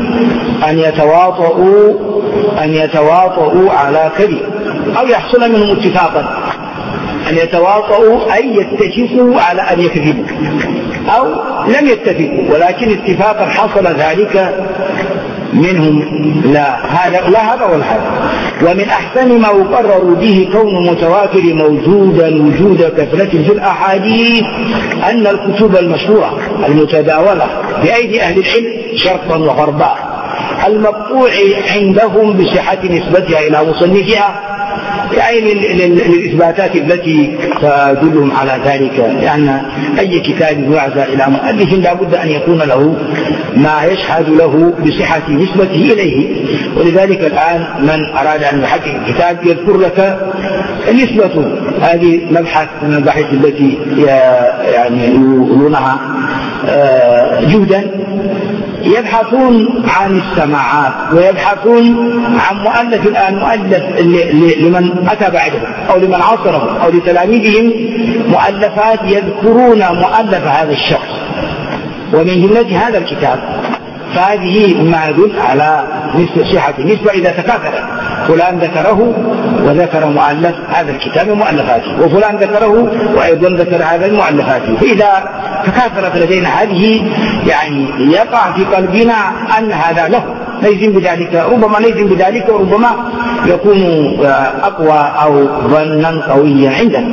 أن يتواطؤوا على كذب أو يحصل منهم اتفاقا. أن يتواطؤوا أي يتفقوا على أن يكذبوا أو لم يتفقوا ولكن اتفاقا حصل ذلك منهم، لا هذا ولا هذا. ومن أحسن ما يقرر به كون متواتر موجودا وجود كثرة في الأحاديث أن الكتب المشهورة المتداولة بأيدي أهل العلم شرقا وغربا المقطوع عندهم بصحة نسبتها إلى مصنفها، يعني للإثباتات التي تدلهم على ذلك، لأن أي كتاب يعزى إلى مؤلف لا بد أن يكون له ما يشهد له بصحة نسبته إليه. ولذلك الآن من أراد أن يحقق الكتاب يذكر لك نسبته، هذه مبحث من المباحث التي يعني يقولونها جهدا، يبحثون عن السماعات ويبحثون عن مؤلف الآن مؤلف لمن أتى بعدهم أو لمن عصرهم أو لتلاميذهم مؤلفات يذكرون مؤلف هذا الشخص ومن جملة هذا الكتاب. فهذه ما يدل على صحة النسبة إذا تكاثر فلان ذكره وذكر مؤلف هذا الكتاب مؤلفاته وفلان ذكره وأيضا ذكر هذا المؤلفات، فإذا تكاثرت لدينا هذه يعني يقع في قلبنا أن هذا له نجزم بذلك، ربما نجزم بذلك وربما يكون أقوى أو ظنا قويا عندنا.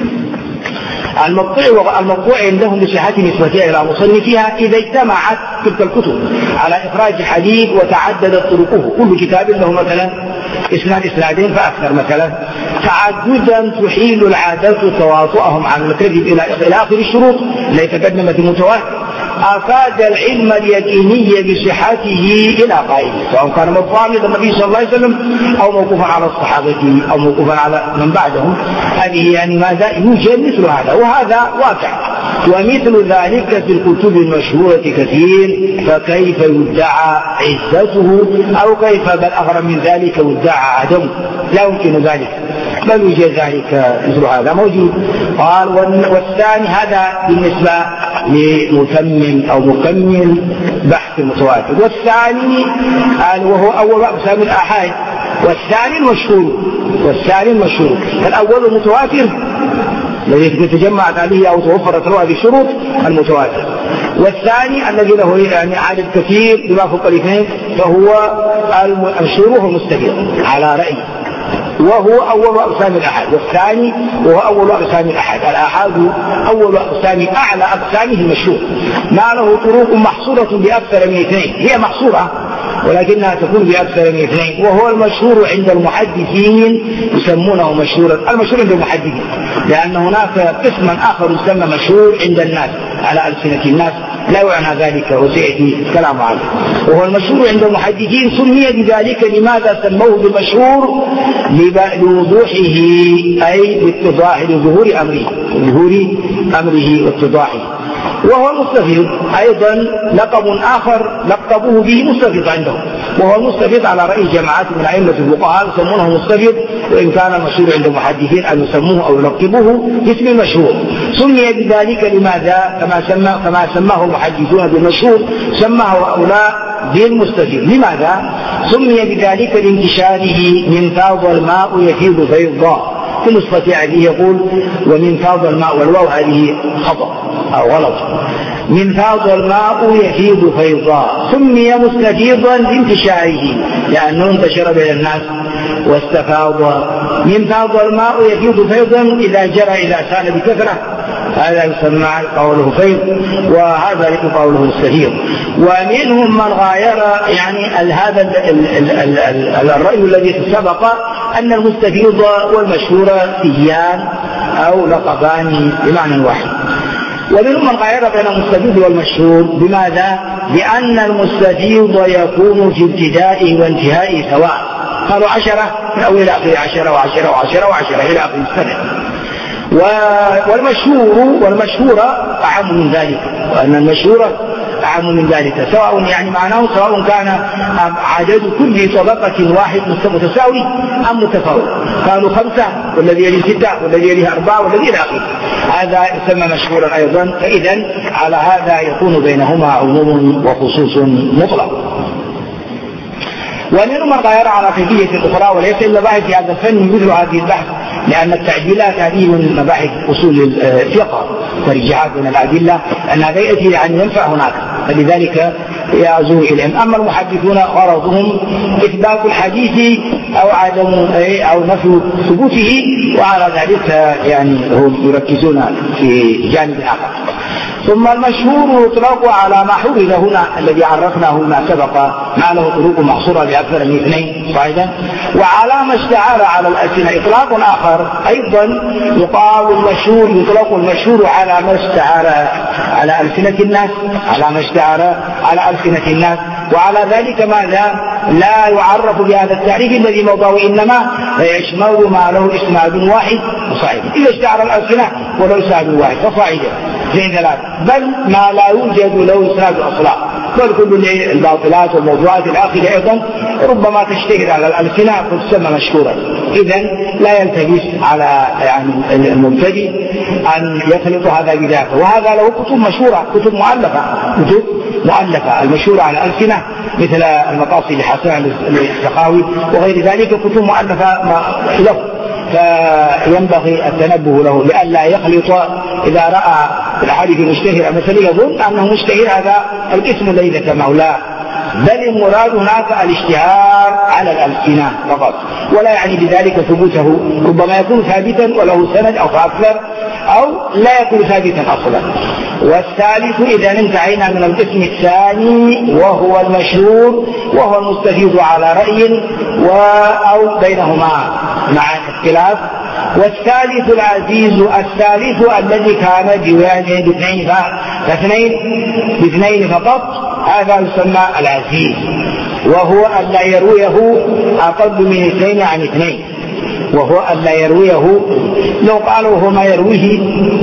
المقطوع عندهم بصحة نسبتها إلى مصنفها إذا اجتمعت تلك الكتب على إخراج حديث وتعددت طرقه، كل كتاب له مثلا إسنادين فأكثر مثلا، تعددا تحيل العادة تواطؤهم عن الكذب إلى آخر الشروط التي تقدمت المتواتر، أفاد العلم اليقيني بصحته إلى قائله سواء كان مرفوعا إلى النبي صلى الله عليه وسلم أو موقوفا على الصحابة أو موقوفا على من بعدهم. هذه يعني ماذا يوجد مثل هذا وهذا واقع، ومثل ذلك في الكتب المشهورة كثير، فكيف يدعى عزته أو كيف بل أغرب من ذلك يدعى عدمه؟ لا يمكن ذلك، بل يوجد ذلك مثل هذا موجود. قال والثاني هذا بالنسبة لمتمم أو مكمل بحث المتواتر، والثاني وهو أول أقسام الآحاد، والثاني المشهور. الأول المتواتر الذي تجمعت عليه أو توفرت له هذه الشروط المتواتر، والثاني الذي له يعني عدد كثير بما فوق الاثنين فهو المشهور المستفيض على رأي، وهو أول أقسام الأحاد، والثاني وهو أول أقسام الأحاد. الأحاد أول أقسام أعلى أقسامه المشهور ما له طرق محصورة بأكثر من 2، هي محصورة ولكنها تكون بأكثر من 2، وهو المشهور عند المحدثين يسمونه مشهورا، المشهور عند المحدثين لأن هناك قسما آخر يسمى مشهور عند الناس على ألسنة الناس لا يعنى ذلك وسيأتي الكلام عنه. وهو المشهور عند المحدثين سمي بذلك لماذا سموه بالمشهور؟ لوضوحه أي لاتضاح لظهور أمره واتضاحه. وهو المستفيض أيضا لقب آخر لقبوه به مستفيض عندهم، وهو المستفيض على رأي جماعات من أئمة الفقهاء يسمونه مستفيض، وإن كان المشهور عند المحدثين أن يسموه أو يلقبوه باسم المشهور. سمي بذلك لماذا؟ كما سماه المحدثون بالمشهور سماه هؤلاء بالمستفيض. لماذا سمي بذلك؟ لانتشاره من فاض الماء يفيض فيضا، في نسخة علي يقول ومن فاض الماء، والواو هذه خطأ أو غلط، من فاض الماء يفيض فيضا، سمي مستفيضا لانتشاره لأنه انتشر بين الناس واستفاض. من فاض الماء يفيض فيضا إذا جرى إلى سال بكثرة، هذا يسمى قوله فيض، وهذا قوله مستفيض. ومنهم من غاير يعني هذا الرأي الذي سبق أن المستفيض والمشهور سيان أو لقبان بمعنى واحد. ومنهم من غير بين المستفيض والمشهور. بماذا؟ لأن المستفيض يكون في ابتدائه وانتهائه سواء، قالوا 10 من أول إلى آخر 10 و10 و10 و10 إلى آخر السنة. والمشهور أعم من ذلك، وأن المشهور أعم من ذلك، سواء يعني معناه سواء كان عدد كل طبقة واحد متساوي أم متفاوت، كانوا 5 والذي يلي 6 والذي يلي 4 والذي إلى آخره، هذا يسمى مشهورا أيضا. فإذا على هذا يكون بينهما عموم وخصوص مطلق. ومنهم من غير على كيفية أخرى، وليس إلا باحث في هذا الفن مثل هذه البحث، لأن التعديلات هذه من مباحث أصول الفقه ترجيحات من الأدلة، أن هذا يأتي يعني ينفع هناك، فلذلك يعزو إليهم. أما المحدثون غرضهم إثبات الحديث أو عدم أو نفي ثبوته، وعلى ذلك يعني هم يركزون في جانب آخر. ثم المشهور يطلق على ما حرز هنا الذي عرفناه ما سبق، ما له طرق محصورة بأكثر من 2 صاعدا. وعلى ما اشتعر على الألسنة إطلاق آخر أيضا، يقال المشهور يطلق المشهور على ما اشتعر على ألسنة الناس، على ما اشتعر على ألسنة الناس. وعلى ذلك ماذا؟ لا يعرف بهذا التعريف الذي موضعه، إنما يشمل ما له إسناد واحد وصاعدا. إذا اشتعر الألسنة ولو إسناد واحد فصاعدا زين 3، بل ما لا يوجد له إسناد أصلا، بل كل الباطلات والموضوعات الآخرة أيضا ربما تشتهر على الألسنة فتسمى مشهورا. إذن لا يلتبس على يعني المبتدئ أن يخلط هذا بذاك، وهذا له كتب مشهورة، كتب مؤلفة المشهورة على الألسنة مثل المقاصد لحسن السخاوي وغير ذلك، كتب مؤلفة له، فينبغي التنبه له لئلا يخلط إذا رأى الحديث المشتهر مثلا يظن أنه مشتهر هذا الاسم الذي ذكرناه، لا، بل المراد هناك الاشتهار على الألسنة فقط، ولا يعني بذلك ثبوته، ربما يكون ثابتا وله سند أو فأكثر، أو لا يكون ثابتا أصلا. والثالث إذا انتهينا من القسم الثاني وهو المشهور، وهو المستفيض على رأي أو بينهما مع اختلاف. والثالث العزيز، الثالث الذي كان جوانب باثنين فقط، هذا يسمى العزيز، وهو أن لا يرويه أقل من 2 عن 2، وهو أن لا يرويه، لو قالوا هو ما يرويه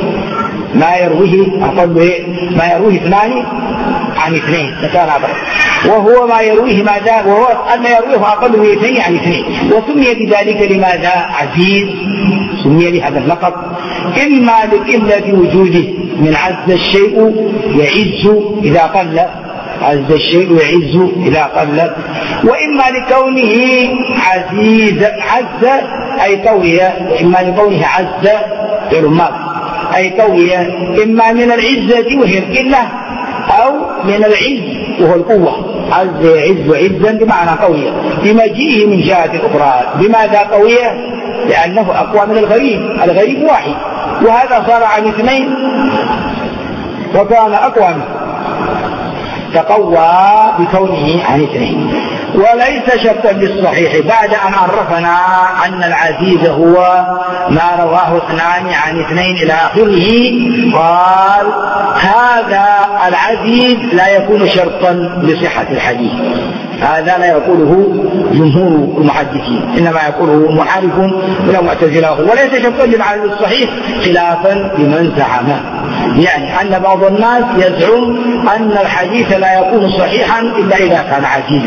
أقل ما يرويه 2 عن 2 فكان أبدا، وهو ما يرويه ماذا؟ وهو أن يرويه أقل من 2 عن 2، وسمي بذلك لماذا؟ عزيز، سمي بهذا اللقب إما لقلة وجوده، من عز الشيء يعز إذا قل، عز الشيء يعز إذا قل، وإما لكونه عزيز، عز أي قوي، وإما لكونه عز غير ماضي أي قوي، إما من العزة وهي القلة، أو من العز وهو القوة، عز يعز عزا بمعنى قوية، بمجيئه من جهة أخرى. بماذا قوية؟ لأنه أقوى من الغريب واحد، وهذا صار عن 2 وكان أقوى منه، تقوى بكونه عن 2. وليس شرطا للصحيح، بعد أن عرفنا أن العزيز هو ما رواه 2 عن 2 إلى آخره، قال هذا العزيز لا يكون شرطا لصحة الحديث، هذا لا يقوله جمهور المحدثين، إنما يقوله محارف من المعتزلة، وليس شرطا للمعنى الصحيح خلافا لمن زعمه، يعني أن بعض الناس يزعم أن الحديث لا يكون صحيحا إلا إذا كان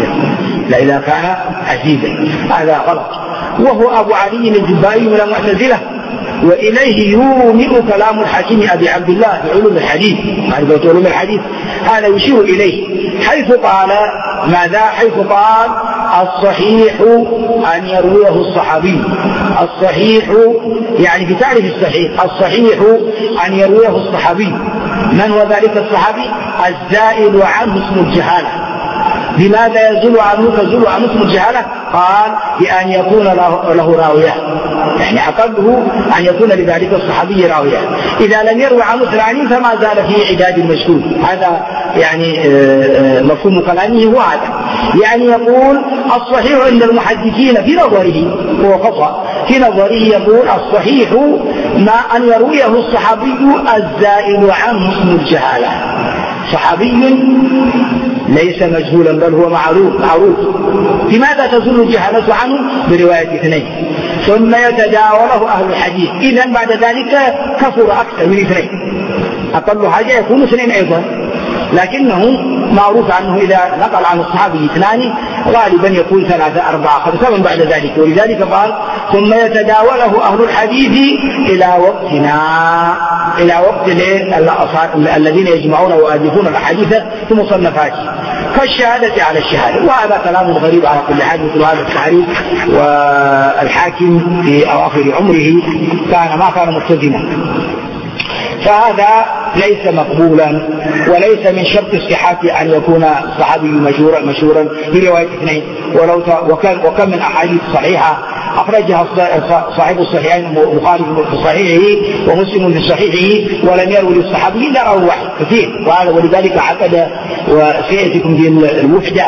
عزيزا، هذا غلط. وهو أبو علي الجبائي من المعتزلة، وإليه يومئ كلام الحكيم أبي عبد الله في علوم الحديث، معرفة علوم الحديث، هذا يشير إليه حيث قال ماذا؟ حيث قال الصحيح أن يرويه الصحابي. الصحيح يعني في تعريف الصحيح، الصحيح أن يرويه الصحابي. من هو ذلك الصحابي؟ الزائل عنه اسم الجهالة. بماذا يزول عنه تزول عنه اسم الجهالة؟ قال بأن يكون له راوية، يعني أقله أن يكون لذلك الصحابي راوية. إذا لم يروي عنه اثنان فما زال في عداد المشهور. هذا يعني مفهوم كلامه هو هذا. يعني يقول الصحيح عند المحدثين في نظره هو خطأ، في نظره يقول الصحيح ما أن يرويه الصحابي الزائل عنه اسم الجهالة. صحابي ليس مجهولا بل هو معروف. لماذا تزول الجهالة عنه؟ برواية اثنين ثم يتداوله أهل الحديث. إذن بعد ذلك كثر أكثر من اثنين، أقل حاجة يكون اثنين أيضا، لكنه معروف عنه إذا نقل عن الصحابي اثنان غالبا يكون 3 4 5 من بعد ذلك. ولذلك قال ثم يتداوله أهل الحديث إلى وقتنا، إلى وقت الذين يجمعون ويؤلفون الأحاديث في مصنفاته كالشهادة على الشهادة. وهذا كلام غريب على كل حال، مثل هذا التعريف. والحاكم في أواخر عمره ما كان ملتزما، فهذا ليس مقبولا وليس من شرط الصحة أن يكون الصحابي مشهورا برواية اثنين. وكم من أحاديث صحيحة أخرجها صاحب الصحيحين، البخاري في صحيحه ومسلم في صحيحه، ولم يروي للصحابي إلا راوي واحد كثير. ولذلك عقد وسيأتيكم في الوحدة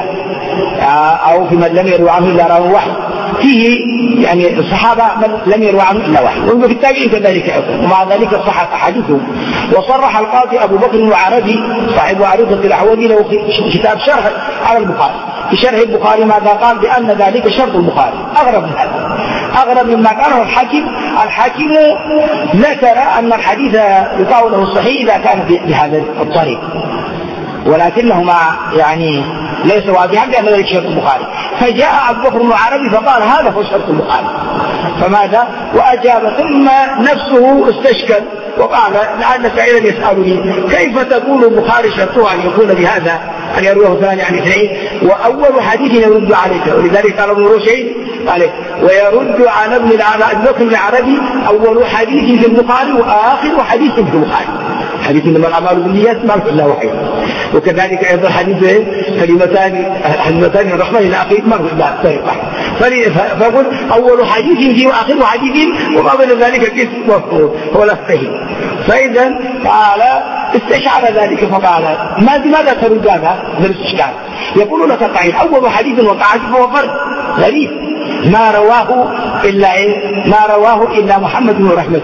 أو في من لم يروي عنه إلا راوي واحد، فيه يعني الصحابة من لم يروي عنه إلا واحد، وفي التابعين كذلك أيضا، ومع ذلك صحت أحاديثهم. وصرح القاضي أبو بكر العربي صاحب عريضة الأحوال له في كتاب شرح على البخاري، في شرح البخاري ماذا قال؟ بأن ذلك شرط البخاري. أغرب من هذا، أغرب مما قاله الحاكم ذكر أن الحديث يقال له الصحيح إذا كان بهذا الطريق، ولكنه يعني ليس واضحا بأن ذلك شرط البخاري. فجاء أبو بكر العربي فقال هذا هو شرط البخاري. فماذا؟ وأجاب ثم نفسه استشكل وقال لعل سعيدا يسألني كيف تقول البخاري شرطه أن يكون بهذا أن يرويه ثاني عن اثنين وأول حديث يرد عليه. ولذلك قال ابن رشيد عليه ويرد عن ابن بكر العربي أول حديث في البخاري وآخر حديث في البخاري. حديث إنما الأعمال بالنيات ما له إلا وحي. وكذلك أيضا حديث كلمتان الرحمن إلى آخره ما له إلا طريقة. فقل أول حديث فيه وآخر حديث وما بين ذلك كسب مفهوم هو لا فهم. فإذا قال استشعر ذلك فقال ماذا ترد هذا الاستشكال؟ يقول لك قائل أول حديث وقعت فهو فرد غريب ما رواه إلا محمد بن رحمة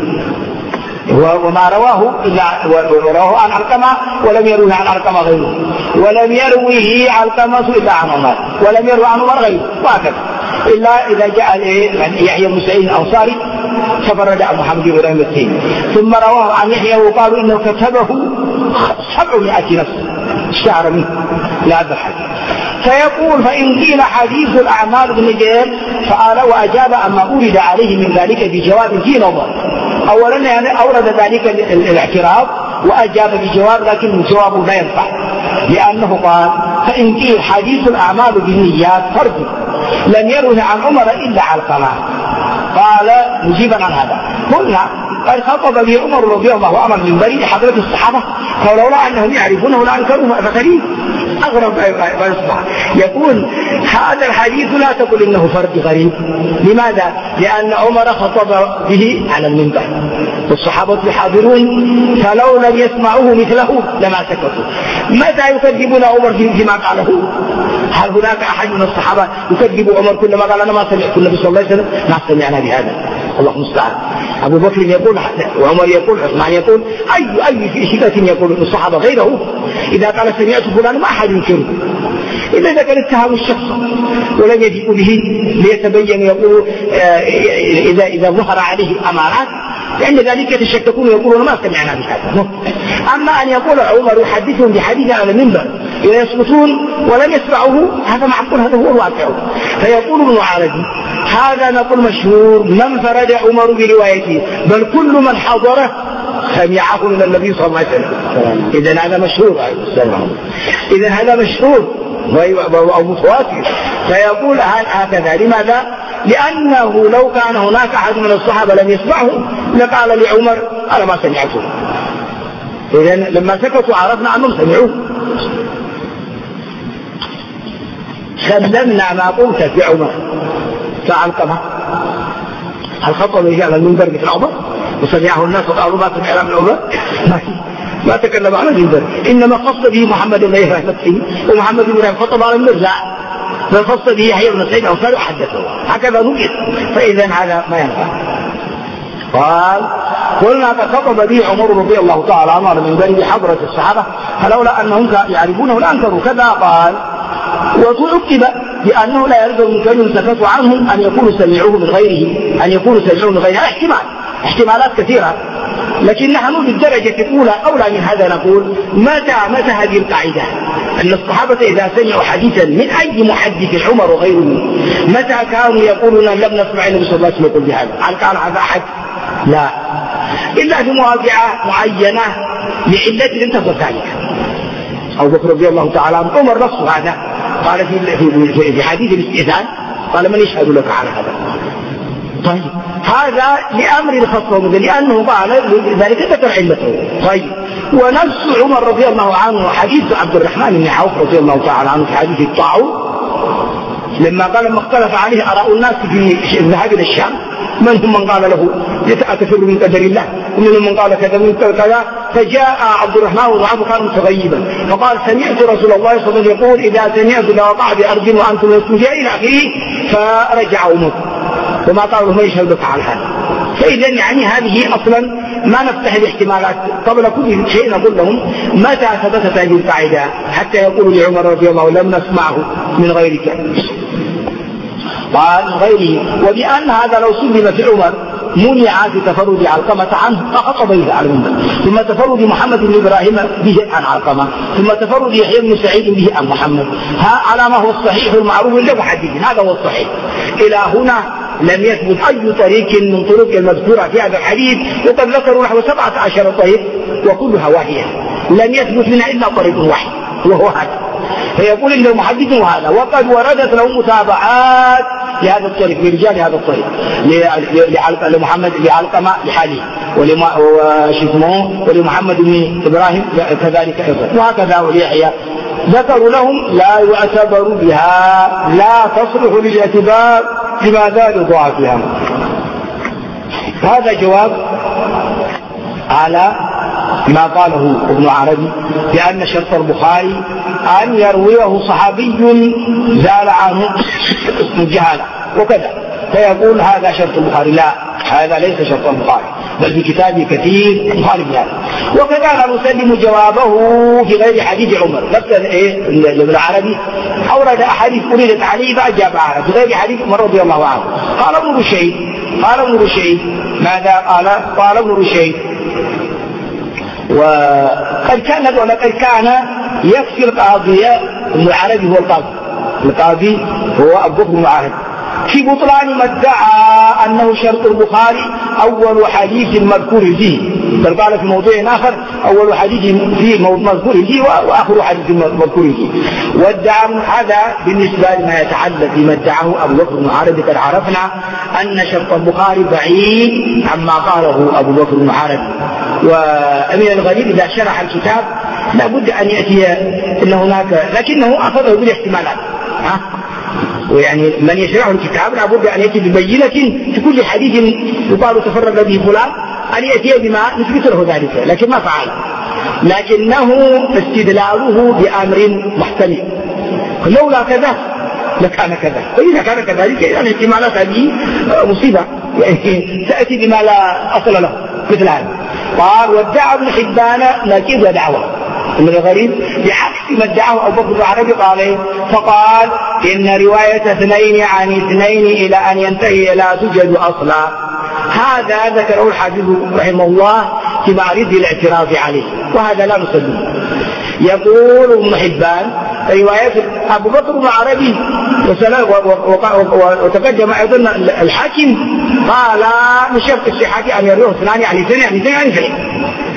وما رواه عن علقمة ولم يروه عن علقمة غيره، ولم يرويه علقمة إلا عن عمر، ولم يروه عن عمر غيره، وهكذا إلا إذا جاء يحيى بن سعيد الأنصاري تفرد عن محمد بن رحمة ثم رواه عن يحيى وقالوا إنه كتبه 700 نفس اشتهر منه لهذا الحديث. فيقول فإن قيل حديث الأعمال بالنيات فقال وأجاب أما أورد عليه من ذلك بجواب في نظر. أولا يعني أورد ذلك الاعتراض وأجاب بجواب، لكن الجواب لا ينفع، لأنه قال فإن قيل حديث الأعمال بالنيات فرد لم يروه عن عمر إلا علقمة. قال مجيبا عن هذا قلنا قد خطب به عمر رضي الله عنه من بريد حضرة الصحابة فلولا أنهم يعرفونه لأنكروه. فغريب أغرب ما يصبح. يقول هذا الحديث لا تقول إنه فرد غريب. لماذا؟ لأن عمر خطب به على المنبر والصحابة حاضرون، فلو لم يسمعوه مثله لما سكتوا. متى يكذبون عمر فيما قاله؟ هل هناك أحد من الصحابة يكذب عمر كلما قال أنا ما سمعت النبي صلى الله عليه وسلم؟ ما سمعنا بهذا. الله المستعان. أبو بكر يقول وعمر يقول عثمان يقول أي في شدة يقول الصحابة غيره إذا قال سمعت فلان ما أحد ينكره إلا إذا كان اتهم الشخص ولم يجيء به ليتبين. يقول إذا ظهر عليه أمارات لأن ذلك يتشككون يقولون ما سمعنا بهذا. أما أن يقول عمر يحدثهم بحديث على المنبر إذا يسكتون ولم يسمعوه هذا معقول، هذا هو الواقع. فيقول ابن عربي هذا نقول مشهور من فرد عمر بروايته بل كل من حضره سمعه من النبي صلى الله عليه وسلم. إذن هذا مشهور، إذن هذا مشهور أو متواتر. فيقول هكذا. لماذا؟ لأنه لو كان هناك أحد من الصحابة لم يسمعه لقال لعمر أنا ما سمعته. إذن لما سكتوا عرفنا أنهم سمعوه. سلمنا ما قلت في عمر فعلقمه. هل خطب به على المنبر مثل عمر وسمعه الناس وقالوا ما سمعنا من عمر؟ ما تكلم على المنبر. إنما خص به محمد بن يحيى ومحمد بن يحيى خطب على المنبر، لا، بل خص به يحيى بن سعيد الأنصاري وحدثه. هكذا نجد. فإذا هذا ما ينفع. قال قلنا قد خطب به عمر رضي الله تعالى عنه على المنبر بحضرة الصحابة فلولا أنهم يعرفونه لأنكروا كذا. قال وتعقب بأنه لا يلزم من كون سكتوا عنه أن يكونوا سمعوه من غيره، احتمالات كثيرة، لكن نحن بالدرجة الأولى أولى من هذا. نقول متى هذه القاعدة أن الصحابة إذا سمعوا حديثا من أي محدث عمر وغيره متى كانوا يقولون لم نسمع النبي صلى الله عليه وسلم يقول بهذا؟ هل كان هذا أحد؟ لا، إلا في مواقع معينة لعلة لم تكن ذلك. أبو بكر رضي الله تعالى عنه عمر نفسه هذا قال في حديث الاستئذان قال من يشهد لك على هذا؟ طيب هذا لأمر خاص لأنه قال ذلك ذكر علته. طيب ونفس عمر رضي الله عنه حديث عبد الرحمن بن عوف رضي الله تعالى عنه في حديث الطاعون لما قال لما اختلف عليه آراء الناس في الذهاب إلى الشام، منهم من قال له أتفر من قدر الله ومنهم من قال كذا من كذا، فجاء عبد الرحمن بن عوف كان متغيبا فقال سمعت رسول الله صلى الله عليه وسلم يقول إذا سمعت لوقع بأرض وأنتم لستم فيها إلى آخره، فرجع عمر وما قالوا ما يشهد لك على هذا. فإذا يعني هذه أصلا ما نفتح الاحتمالات قبل كل شيء. نقول لهم متى ثبتت هذه القاعدة حتى يقول لعمر رضي الله لم نسمعه من غيرك؟ قال من غيره. وبأن هذا لو سلم في عمر منع في تفرد علقمة عنه فخطب به على المنبر، ثم تفرد محمد بن إبراهيم به عن علقمة، ثم تفرد يحيى بن سعيد به عن محمد، على ما هو الصحيح المعروف للمحدثين. هذا هو الصحيح. إلى هنا لم يثبت أي طريق من طرق المذكورة في هذا الحديث، وقد ذكروا نحو 17 طريق وكلها واهية، لم يثبت منها إلا طريق واحد وهو هذا. فيقول إنه محدث هذا، وقد وردت له متابعات لهذا الطريق برجال هذا الطريق لمحمد لعلقمة لحالي ولمحمد بن إبراهيم كذلك أيضا، وهكذا وليحيى. ذكروا لهم لا يعتبر بها، لا تصلح للاعتبار لماذا لضعفها. هذا جواب على ما قاله ابن عربي بأن شرط البخاري أن يرويه صحابي زال عنه اسم الجهالة وكذا، فيقول هذا شرط البخاري. لا، هذا ليس شرط البخاري، بل في كتابه كثير مخالف هذا. وكذا نسلم جوابه في غير حديث عمر. نفس ابن عربي أورد أحاديث أريدت عليه فأجاب عنها في غير حديث عمر رضي الله عنه. قال ابن رشيد ماذا قال ابن رشيد وقد كان يكفي القاضي. ابن العربي هو القاضي هو أبو بكر بن عربي في بطلان ما ادعى أنه شرط البخاري أول حديث مذكور فيه، بل قال في موضوع آخر أول حديث فيه مذكور فيه وآخر حديث مذكور فيه. وادعى هذا بالنسبة لما يتعلق بما ادعاه أبو بكر بن عربي. قد عرفنا أن شرط البخاري بعيد عما قاله أبو بكر بن عربي. ومن الغريب إذا شرح الكتاب لابد أن يأتي إن هناك، لكنه أخذه بالاحتمالات. ويعني من يشرح الكتاب لابد أن يأتي ببينة في كل حديث يقال تفرد به فلان أن يأتي بما يثبت له ذلك، لكن ما فعل، لكنه استدلاله بأمر محتمل. لولا كذا لكان كذا، فإذا كان كذلك يعني احتمالات هذه مصيبة، يعني تأتي بما لا أصل له مثل هذا. قال وادعى ابن حبان نكيد ودعوة من الغريب بعكس ما ادعاه أبو بكر بن عربي. قال فقال إن رواية 2 عن 2 إلى أن ينتهي لا توجد أصلا. هذا ذكره الحافظ رحمه الله في معرض الاعتراض عليه، وهذا لا نسلم. يقول ابن حبان رواية أبو بكر بن عربي وتقدم أيضا الحاكم قال من شرط الصحة أن يروه 2 عن 2 عن 2.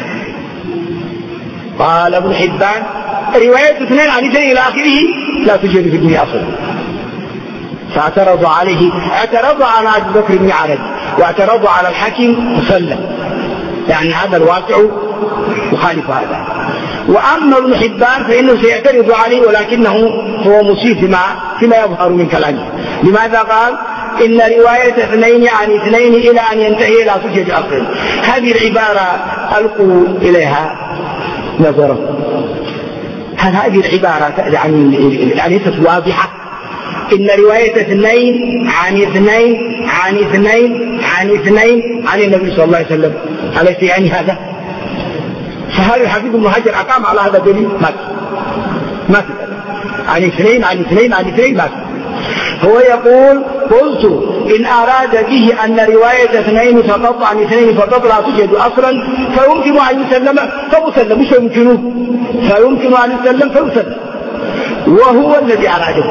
قال ابن حبان رواية 2 عن 2 إلى آخره لا توجد في الدنيا أصلا. فاعترضوا عليه، اعترضوا على أبي بكر بن عرج واعترضوا على الحاكم مسلم، يعني هذا الواقع يخالف هذا. وأما ابن حبان فإنه سيعترض عليه ولكنه هو مسيء فيما يظهر من كلامه. لماذا قال إن رواية 2 عن 2 إلى أن ينتهي لا توجد أصلا؟ هذه العبارة ألقوا إليها نظرا، هل هذه العبارة يعني ليست واضحة؟ إن رواية 2 عن 2 عن 2 عن 2 عن النبي صلى الله عليه وسلم أليس يعني هذا؟ فهذا الحافظ ابن حجر أقام على هذا الدليل ما في عن 2 عن 2 عن 2 ما في. هو يقول قلت إن أراد به أن رواية 2 فقط عن 2 فقط لا توجد أصلا فيمكن أن يسلم فمسلم، مش يمكنه، فيمكن أن يسلم فيسلم، وهو الذي أراده.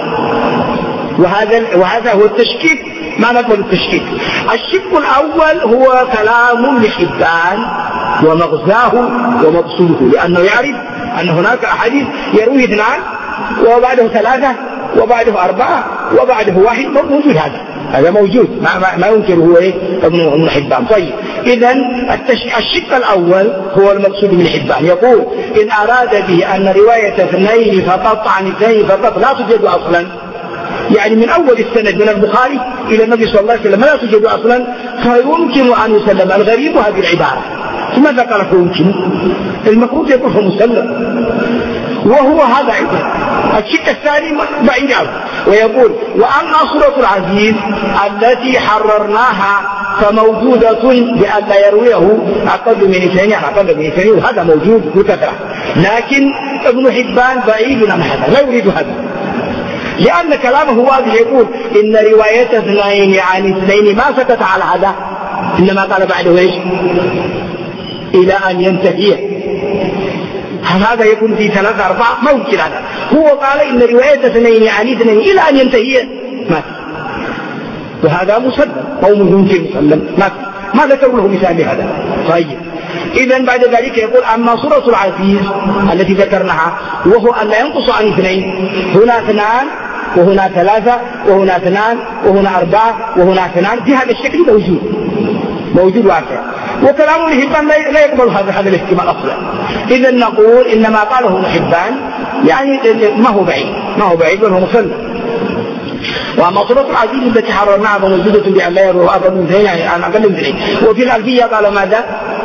وهذا هو التشكيك، ما نقبل التشكيك. الشق الأول هو كلام ابن حبان ومغزاه ومقصوده، لأنه يعرف أن هناك أحاديث يروي 2 وبعده 3 وبعده 4 وبعده 1، موجود، هذا موجود ما ينكره ابن حبان. طيب إذن الشق الأول هو المقصود ابن حبان، يقول إن أراد به أن رواية 2 فقط عن 2 فقط لا توجد أصلا، يعني من أول السند من البخاري إلى النبي صلى الله عليه وسلم لا توجد أصلا، فيمكن أن يسلم. الغريب هذه العبارة، لماذا قال فيمكن؟ المفروض يقول فمسلم، وهو هذا عبارة. الشق الثاني بعيد عنه، ويقول وأما صورة العزيز التي حررناها فموجودة بأن لا يرويه أقل من 2 عن أقل من 2، وهذا موجود بكثرة، لكن ابن حبان بعيد عن هذا، لا يريد هذا، لأن كلامه واضح، يقول إن رواية 2 عن 2 ما سكت على هذا، إنما قال بعده إيش؟ إلى أن ينتهي. هذا يكون في 3 4 ممكن هذا. هو قال إن رواية 2 عن 2 إلى أن ينتهي ما في، وهذا مسلم أو ممكن مسلم ما في، ما ذكر له مثال لهذا. طيب إذن بعد ذلك يقول أما صورة العزيز التي ذكرناها وهو أن لا ينقص عن 2، هنا 2 وهنا 3 وهنا 2 وهنا 4 وهنا 2، في هذا الشكل موجود واقع. وكلام ابن حبان لا يقبل هذا الاحتمال أصلا. إذا نقول إنما قاله ابن حبان يعني ما هو بعيد بل هو مسلم. وأما صورة العزيز التي حررناها فموجودة بأن لا يروها أقل من 2 يعني عن أقل من 2. وفي الألفية قال ماذا؟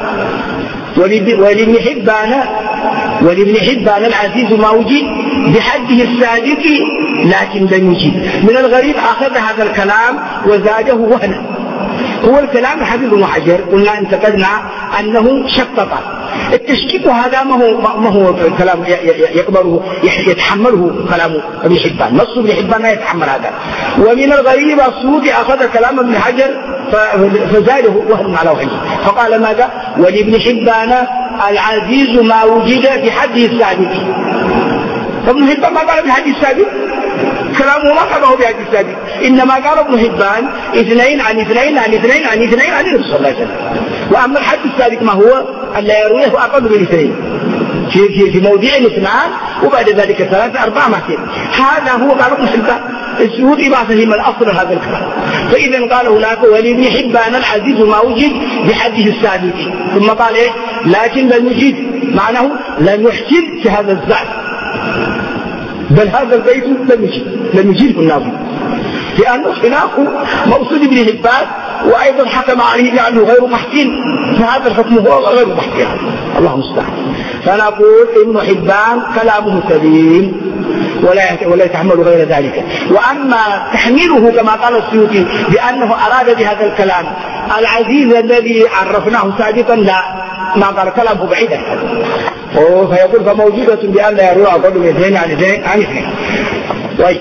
ولابن حبان العزيز ما وجد بحده السابق لكن لم يجد. من الغريب أخذ هذا الكلام وزاده وهنا. هو الكلام الحديث ابن حجر قلنا انتقدنا أنه شقق التشكيك، هذا ما هو كلام يقبله يتحمله كلام ابن حبان، نص ابن حبان لا يتحمل هذا. ومن الغريب السودي أخذ كلام ابن حجر فزاده وهن على وهن، فقال ماذا؟ ولابن حبان العزيز ما وجد بحده السابق. ابن حبان ما قال بحد السابق، كلامه ما قاله بحد السابق، إنما قال ابن حبان 2 عن 2 عن 2 عن 2 عن النبي صلى الله عليه وسلم. وأما الحد السابق ما هو؟ أن لا يرويه أقل من 2 في موضع 2 وبعد ذلك 3 4 ما فيه. هذا هو قال ابن حبان. السعودي ما فهم الأصل هذا الكلام، فإذا قال هناك ولابن حبان العزيز ما وجد بحده السابق، ثم قال إيه؟ لكن لم يجد، معناه لم يحسن في هذا الزعم، بل هذا البيت لم يجده الناظر، لأنه خلافه مقصود ابن حبان، وأيضا حكم عليه بأنه غير محسن، فهذا الحكم هو غير محسن، الله المستعان. فنقول ابن حبان كلامه سليم ولا يتحمل غير ذلك. وأما تحميله كما قال السيوطي بأنه أراد بهذا الكلام العزيز الذي عرفناه سابقا، لا، ما قال كلامه بعيدا، فيقول فموجودة بأن لا يروى أقل من 2 عن 2 عن 2. طيب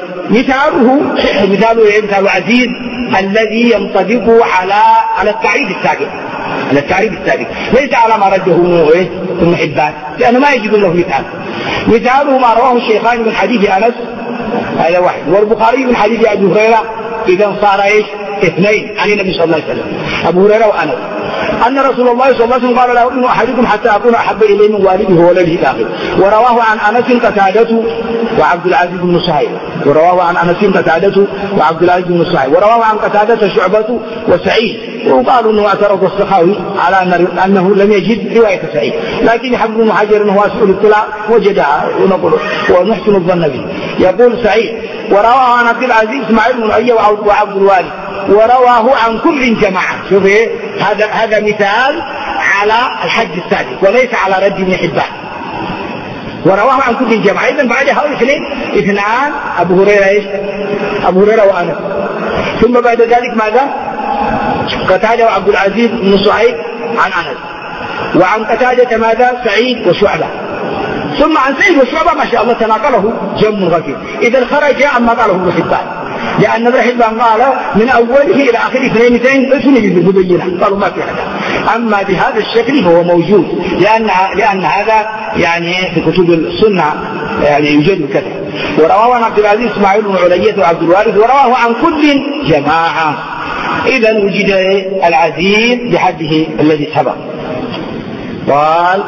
مثال عزيز الذي ينطبق على التعريف السابق، ليس على ما رده ابن حبان، لأنه ما يجب له مثاله ما رواه الشيخان من حديث أنس، هذا واحد، والبخاري من حديث أبي هريرة، إذا صار 2 عن النبي صلى الله عليه وسلم، أبو هريرة وأنس. أن رسول الله صلى الله عليه وسلم قال لا يؤمن أحدكم حتى أكون أحب إليه من والده وولده الآخر. ورواه عن أنس قتادة وعبد العزيز بن صهيب. ورواه عن أنس قتادة وعبد العزيز بن صهيب. ورواه عن قتادة شعبة وسعيد. وقالوا أنه اعترض السخاوي على أنه لم يجد رواية سعيد، لكن حفظ بن حجر واسع الاطلاع وجدها ونقول ونحسن الظن به. يقول سعيد ورواه عن عبد العزيز اسماعيل بن أية وعبد الوارث ورواه عن كل جماعة. شوف هذا مثال على الحج السادس وليس على رد بن حبان. ورواه عن كل جماعة. إذن بعد هؤلاء اثنان أبو هريرة إيش؟ أبو هريرة وأنس. ثم بعد ذلك ماذا؟ قتادة وعبد العزيز بن صهيب عن أنس. وعن قتادة ماذا؟ سعيد وشعبة. ثم عن سعيد وشعبة ما شاء الله تناقله جم غفير. إذا خرج عما قاله ابن حبان، لأن ابن حبان قال من أوله إلى آخر اثنين سنجد مبينة، قالوا ما في هذا. أما بهذا الشكل فهو موجود، لأن هذا يعني في كتب السنة يعني يوجد كذا. ورواه عن عبد العزيز اسماعيل بن علية وعبد الوارث ورواه عن كل جماعة. إذا وجد العزيز بحده الذي سبق. قال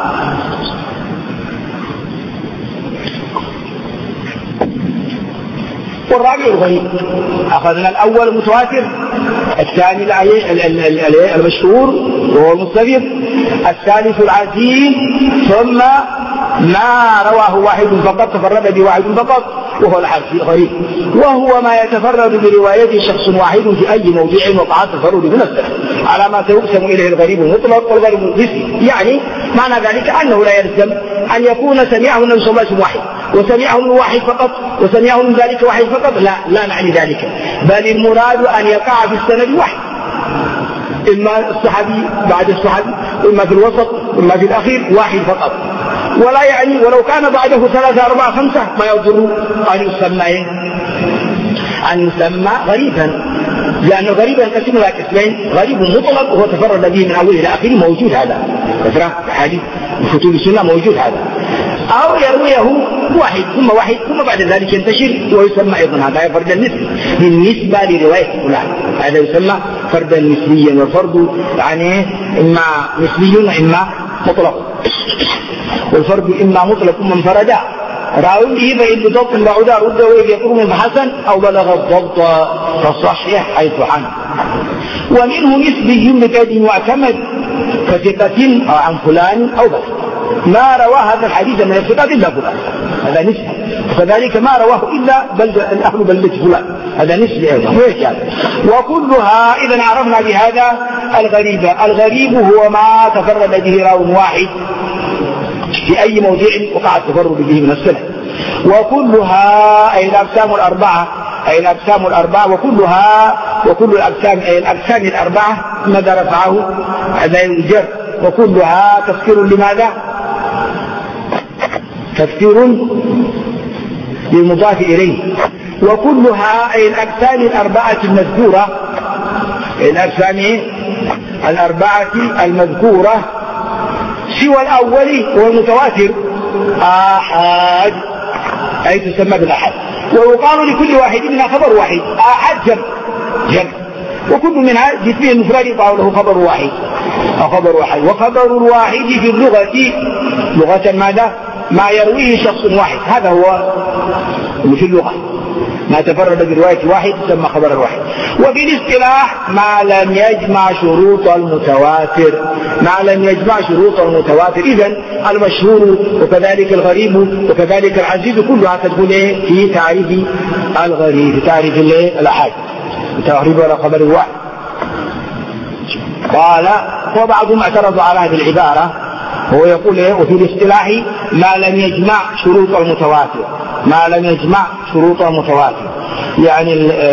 والرابع الغريب. أخذنا الأول متواتر، الثاني المشهور وهو المستفيض، الثالث العزيز، ثم ما رواه واحد فقط تفرد بواحد فقط وهو الغريب، وهو ما يتفرد بروايته شخص واحد في أي موضع وقع التفرد من السنة على ما تقسم إليه الغريب المطلق والغريب النسبي. يعني معنى ذلك أنه لا يلزم أن يكون سمعه النبي صلى الله عليه وسلم واحد وسمعه من واحد فقط وسمعه من ذلك واحد فقط، لا نعني ذلك، بل المراد أن يقع في السند واحد، إما الصحابي بعد الصحابي وإما في الوسط وإما في الأخير واحد فقط. ولا يعني ولو كان بعده 3 4 5 ما يضر أن يسمى غريبا، لأنه غريبا ينقسم إلى قسمين: غريب مطلق وهو تفرد به من أوله إلى آخره، موجود هذا كثرة حديث كتب السنة موجود هذا، أو يرويه واحد ثم بعد ذلك ينتشر ويسمى أيضا هذا فردا نسبي بالنسبة لرواية فلان، هذا يسمى فردا نسبيا. والفرد يعني إما نسبي وإما مطلق، والفرد إما مطلق من فردا راوي به فإن بضبط بعد رد وإذ يقرم فحسن أو بلغ الضبط فصحح حيث عنه. ومنه نسبي بقيد معتمد كثقة أو عن فلان أو بس ما رواه هذا الحديث من الثقة إلا فلان، هذا نسبي. وكذلك ما رواه إلا الأهل بلد فلان، هذا نسبي أيضا. وكلها إذا عرفنا بهذا الغريب هو ما تفرد به راو واحد في أي موضع وقع التفرد به من السنة. وكلها أي الأقسام الأربعة وكل الأقسام أي الأقسام الأربعة ماذا رفعه هذا الجر. وكلها تذكير لماذا؟ تذكير للمضاف إليه. وكلها أي الأقسام الأربعة المذكورة، الأقسام الأربعة المذكورة سوى الأول والمتواتر آحاد، أي تسمى بالآحاد. ويقال لكل واحد منها خبر واحد، آحاد جمع، وكل منها جسمه المفرد يقال له خبر واحد أو خبر واحد. وخبر الواحد في اللغة لغة ماذا؟ ما يرويه شخص واحد، هذا هو في اللغة ما تفرد برواية واحد تسمى خبر الواحد. وفي الاصطلاح ما لم يجمع شروط المتواتر، إذن المشهور وكذلك الغريب وكذلك العزيز كلها تدخل في تعريف الغريب، في تعريف الأحاد، تعريف على خبر الواحد. قال وبعضهم اعترضوا على هذه العبارة، هو يقول وفي الاصطلاح ما لم يجمع شروط المتواتر، يعني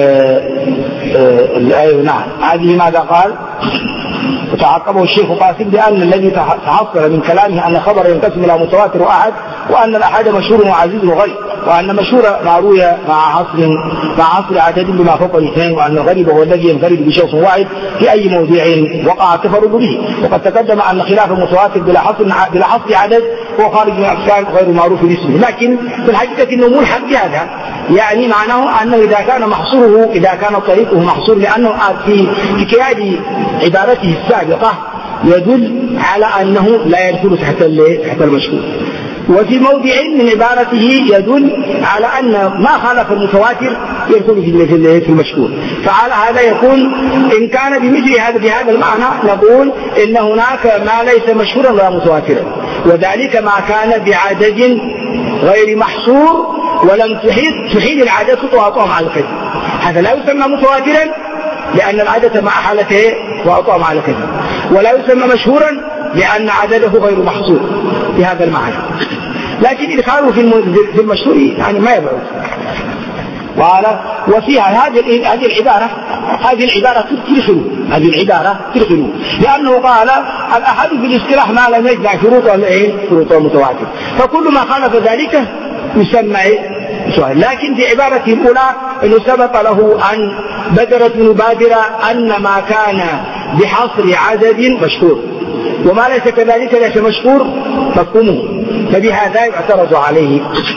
الآية. نعم، هذه ماذا قال؟ وتعقبه الشيخ قاسم بأن الذي تحصل من كلامه أن خبر ينقسم إلى متواتر وأحد، وأن الأحد مشهور وعزيز وغريب، وأن مشهور ما روي مع حصر عدد بما فوق الاثنين، وأن الغريب هو الذي ينفرد بشخص واحد في أي موضع وقع التفرد به. وقد تقدم أن خلاف المتواتر بلا حصر عدد هو خارج من الأقسام غير معروف باسمه، لكن في الحقيقة أنه ملحق بهذا، يعني معناه أنه إذا كان طريقه محصور، لأنه في كياد عبارته السابقة يدل على أنه لا يدخل تحت المشهور. وفي موضع من عبارته يدل على أن ما خالف المتواتر يدخل في المشهور. فعلى هذا يكون إن كان بمثل هذا بهذا المعنى نقول إن هناك ما ليس مشهورا ولا متواترا، وذلك ما كان بعدد غير محصور ولم تحيل العدد وأعطاه مع الكذب، هذا لا يسمى متواترا لأن العدد مع حالته وأعطاه مع الكذب، ولا يسمى مشهورا لأن عدده غير محصور بهذا المعنى. لكن إدخاله في المشهور يعني ما يبعد. قال وفيها هذه العبارة تدخل لأنه قال الأحد في الاصطلاح ما لم يجمع شروط المتواتر، فكل ما خالف ذلك يسمى سؤال. لكن في عبارته الأولى إنه سبق له أن بدرت مبادرة أن ما كان بحصر عدد مشهور وما ليس كذلك ليس مشهور مفهومه، فبهذا يعترض عليه.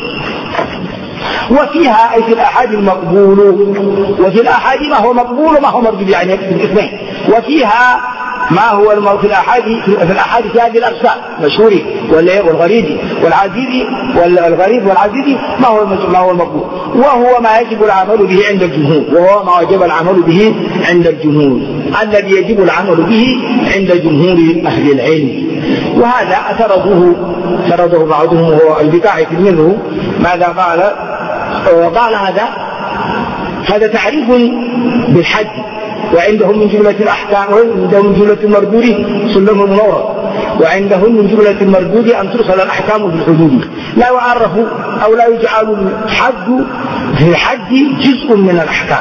وفيها أي في الأحاد المقبول، وفي الأحاد ما هو مقبول وما هو مردود يعني في الاثنين. وفيها ما هو في الأحاد في هذه الأقسام مشهور والغريب والعزيز والغريب والعزيز ما هو المقبول، وهو ما يجب العمل به عند الجمهور، وهو ما وجب العمل به عند الجمهور الذي يجب العمل به عند جمهور أهل العلم. وهذا اعترضه بعضهم وهو البقاعي منه. ماذا قال هذا تعريف بالحد، وعندهم من جملة الأحكام، وعندهم من جملة المردود سلم المنورد، وعندهم من جملة المردود أن ترسل الأحكام في الحدود، لا يعرف أو لا يجعل الحد في الحد جزء من الأحكام.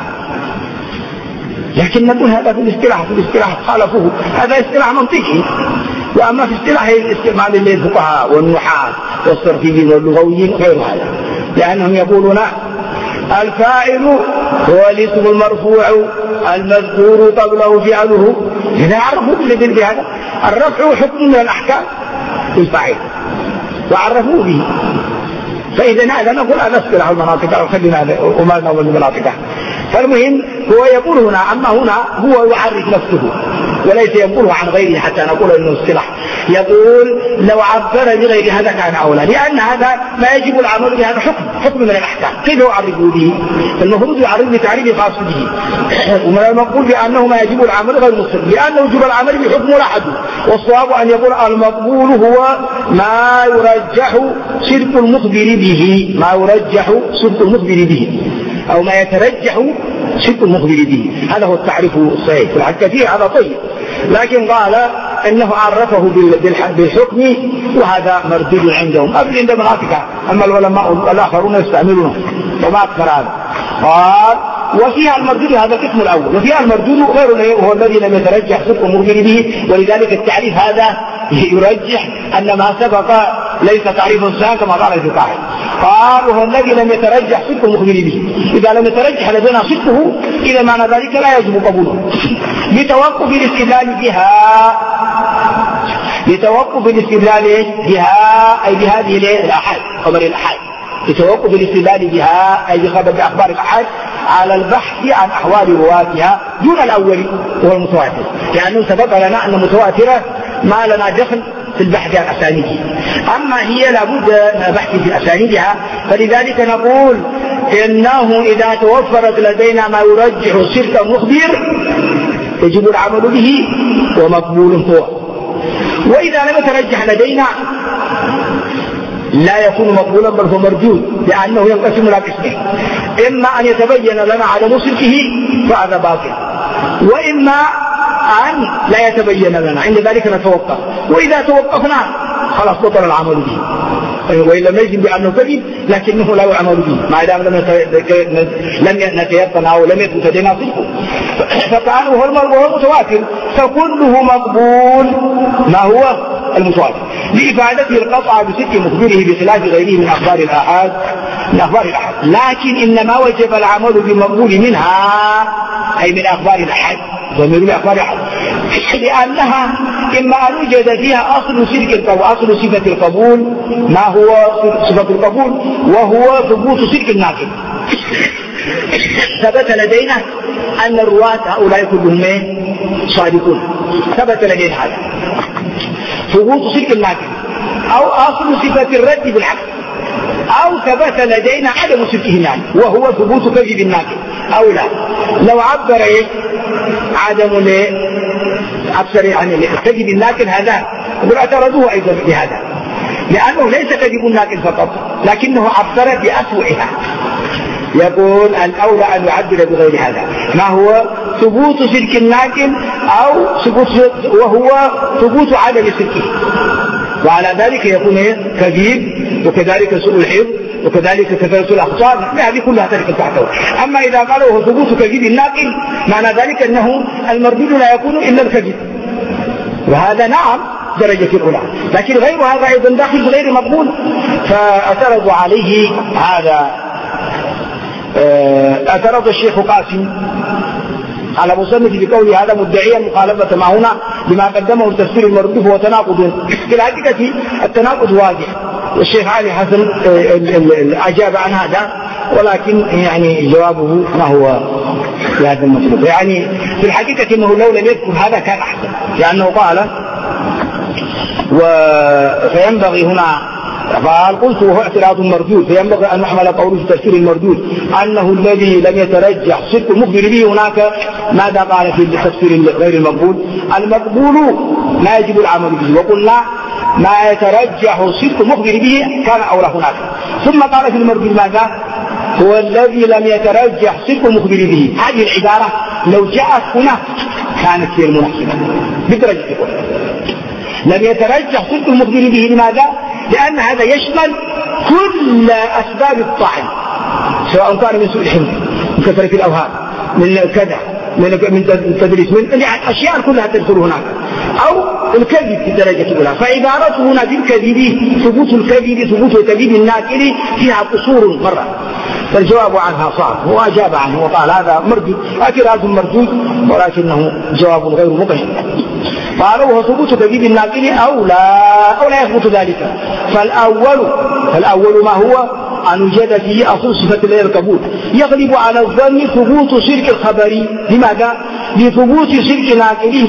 لكن نقول هذا في الاصطلاح خالفوه، هذا اصطلاح منطقي. وأما في اصطلاح الاستعمال للفقهاء والنحاة والصرفيين واللغويين غير هذا، لأنهم يقولون الفاعل هو الاسم المرفوع المذكور قبله فعله. إذا عرفوا بهذا الرفع حكم من الأحكام الفاعل وعرفوه به، فإذا هذا نقول هذا اصطلاح المناطق أو خلينا وما نقول المناطق. فالمهم هو يقول هنا، أما هنا هو يعرف نفسه وليس يقوله عن غيره حتى نقول انه اصطلاح. يقول لو عبر بغير هذا كان اولى، لان هذا ما يجب العمل بهذا حكم من الاحكام، كيف يعرفه به؟ المفروض يعرف بتعريف خاص به، ومن المقبول بانه ما يجب العمل غير مصر، لانه يجب العمل بحكم ولا حد. والصواب ان يقول المقبول هو ما يرجح صدق المخبر به، ما يرجح صدق المخبر به، او ما يترجح صدق المخبر به. هذا هو التعريف الصحيح. في الحكة هذا طيب، لكن قال انه عرفه بالحكم، وهذا مردود عندهم قبل عند مناطق، اما العلماء الاخرون يستعملونه وما اكثر هذا. قال وفيها المردود، هذا القسم الاول. وفيها المردود غير هو الذي لم يترجح صدق المخبر به، ولذلك التعريف هذا يرجح ان ما سبق ليس تعريف سهل كما قال الفقهاء. قال وهو الذي لم يترجح صدق المخبر به، اذا لم يترجح لدينا صدقه اذا معنى ذلك لا يجب قبوله لتوقف الاستدلال بها اي بهذه الاحاد، خبر الاحاد، لتوقف الاستدلال بها اي بخبر اخبار الاحاد على البحث عن احوال رواتها دون الاول وهو المتواتر، لانه سبق لنا ان المتواتره ما لنا دخل في البحث عن اسانيدها، اما هي لابد من البحث في اسانيدها. فلذلك نقول انه اذا توفرت لدينا ما يرجح صدق المخبر يجب العمل به ومقبول هو، واذا لم يترجح لدينا لا يكون مقبولا بل هو مردود، لانه ينقسم الى قسمين، اما ان يتبين لنا عدم صدقه فهذا باطل، واما أن لا يتبين لنا، عند ذلك نتوقف، وإذا توقفنا خلاص بطل العمل به، وإن لم يجب بأنه كذب لكنه لا يعمل به ما دام لم نتيقن أو لم يكن لدينا صدقه. فكان هو المتواتر فكله مقبول ما هو المتواتر لإفادته القطع بصدق مخبره بخلاف غيره من أخبار الآحاد لكن إنما وجب العمل بالمقبول منها أي من أخبار الآحاد لأنها إما أن يوجد فيها أصل صفة القبول ما هو صفة القبول وهو ثبوت صدق الناقل ثبت لدينا أن الرواة هؤلاء كلهم صادقون، ثبت لدينا هذا ثبوت صدق الناقل أو أصل صفة الرد بالعكس، أو ثبت لدينا عدم صدقه الناقل وهو ثبوت كذب الناقل أو لا. لو عبر عدم أكثر يعني كذب الناقل هذا واعترضوه أيضا بهذا، لأنه ليس كذب الناقل فقط لكنه عبر بأسوأها. يقول الأولى أن يعبر بغير هذا، ما هو ثبوت صدق الناقل أو وهو ثبوت عدم صدقه، وعلى ذلك يكون كذب وكذلك سوء الحفظ وكذلك كثرة الأخطاء، هذه كلها تلك تحته. أما إذا قالوا هو ثبوت كذب الناقل معنى ذلك أنه المردود لا يكون إلا الكذب، وهذا نعم درجة الأولى، لكن غير هذا أيضا داخل غير مقبول. فاعترضوا عليه هذا. اعترض الشيخ قاسم على مصنف بقوله هذا مدعيا مخالفة ما هنا لما قدمه التفسير المردود هو تناقض. في الحقيقة التناقض واضح، والشيخ علي حسن أجاب عن هذا، ولكن يعني جوابه ما هو هذا المطلوب. يعني في الحقيقة انه لو لم يذكر هذا كان احسن، لانه قال فينبغي هنا قال قلت وهو اعتراض مردود، فينبغي ان نحمل قوله في تفسير المردود انه الذي لم يترجح صدق المخبر به. هناك ماذا قال في التفسير غير المقبول؟ المقبول ما يجب العمل به، وقلنا ما يترجح صدق المخبر به كان اولى هناك. ثم قال في المردود ماذا؟ هو الذي لم يترجح صدق المخبر به. هذه العبارة لو جاءت هنا كانت هي المناسبة بدرجة الأولى. لم يترجح صدق المخبر به، لماذا؟ لأن هذا يشمل كل أسباب الطعن، سواء كان من سوء الحفظ، من كثرة الأوهام، من كذا، من تدريس، من أشياء كلها تدخل هناك، أو الكذب في الدرجة الأولى. فعبارته هنا بالكذب ثبوت الكذب ثبوت كذب الناقل فيها قصور مرة، فالجواب عنها صعب. هو أجاب عنه وقال هذا مردود، اعتراض مردود، ولكنه جواب غير مقنع. قالوا هو ثبوت كذب الناقل أو لا يثبت ذلك. فالأول ما هو أن يوجد فيه أصل صفة الله القبول، يغلب على الظن ثبوت صدق الخبر. لماذا؟ لثبوت صدق ناقله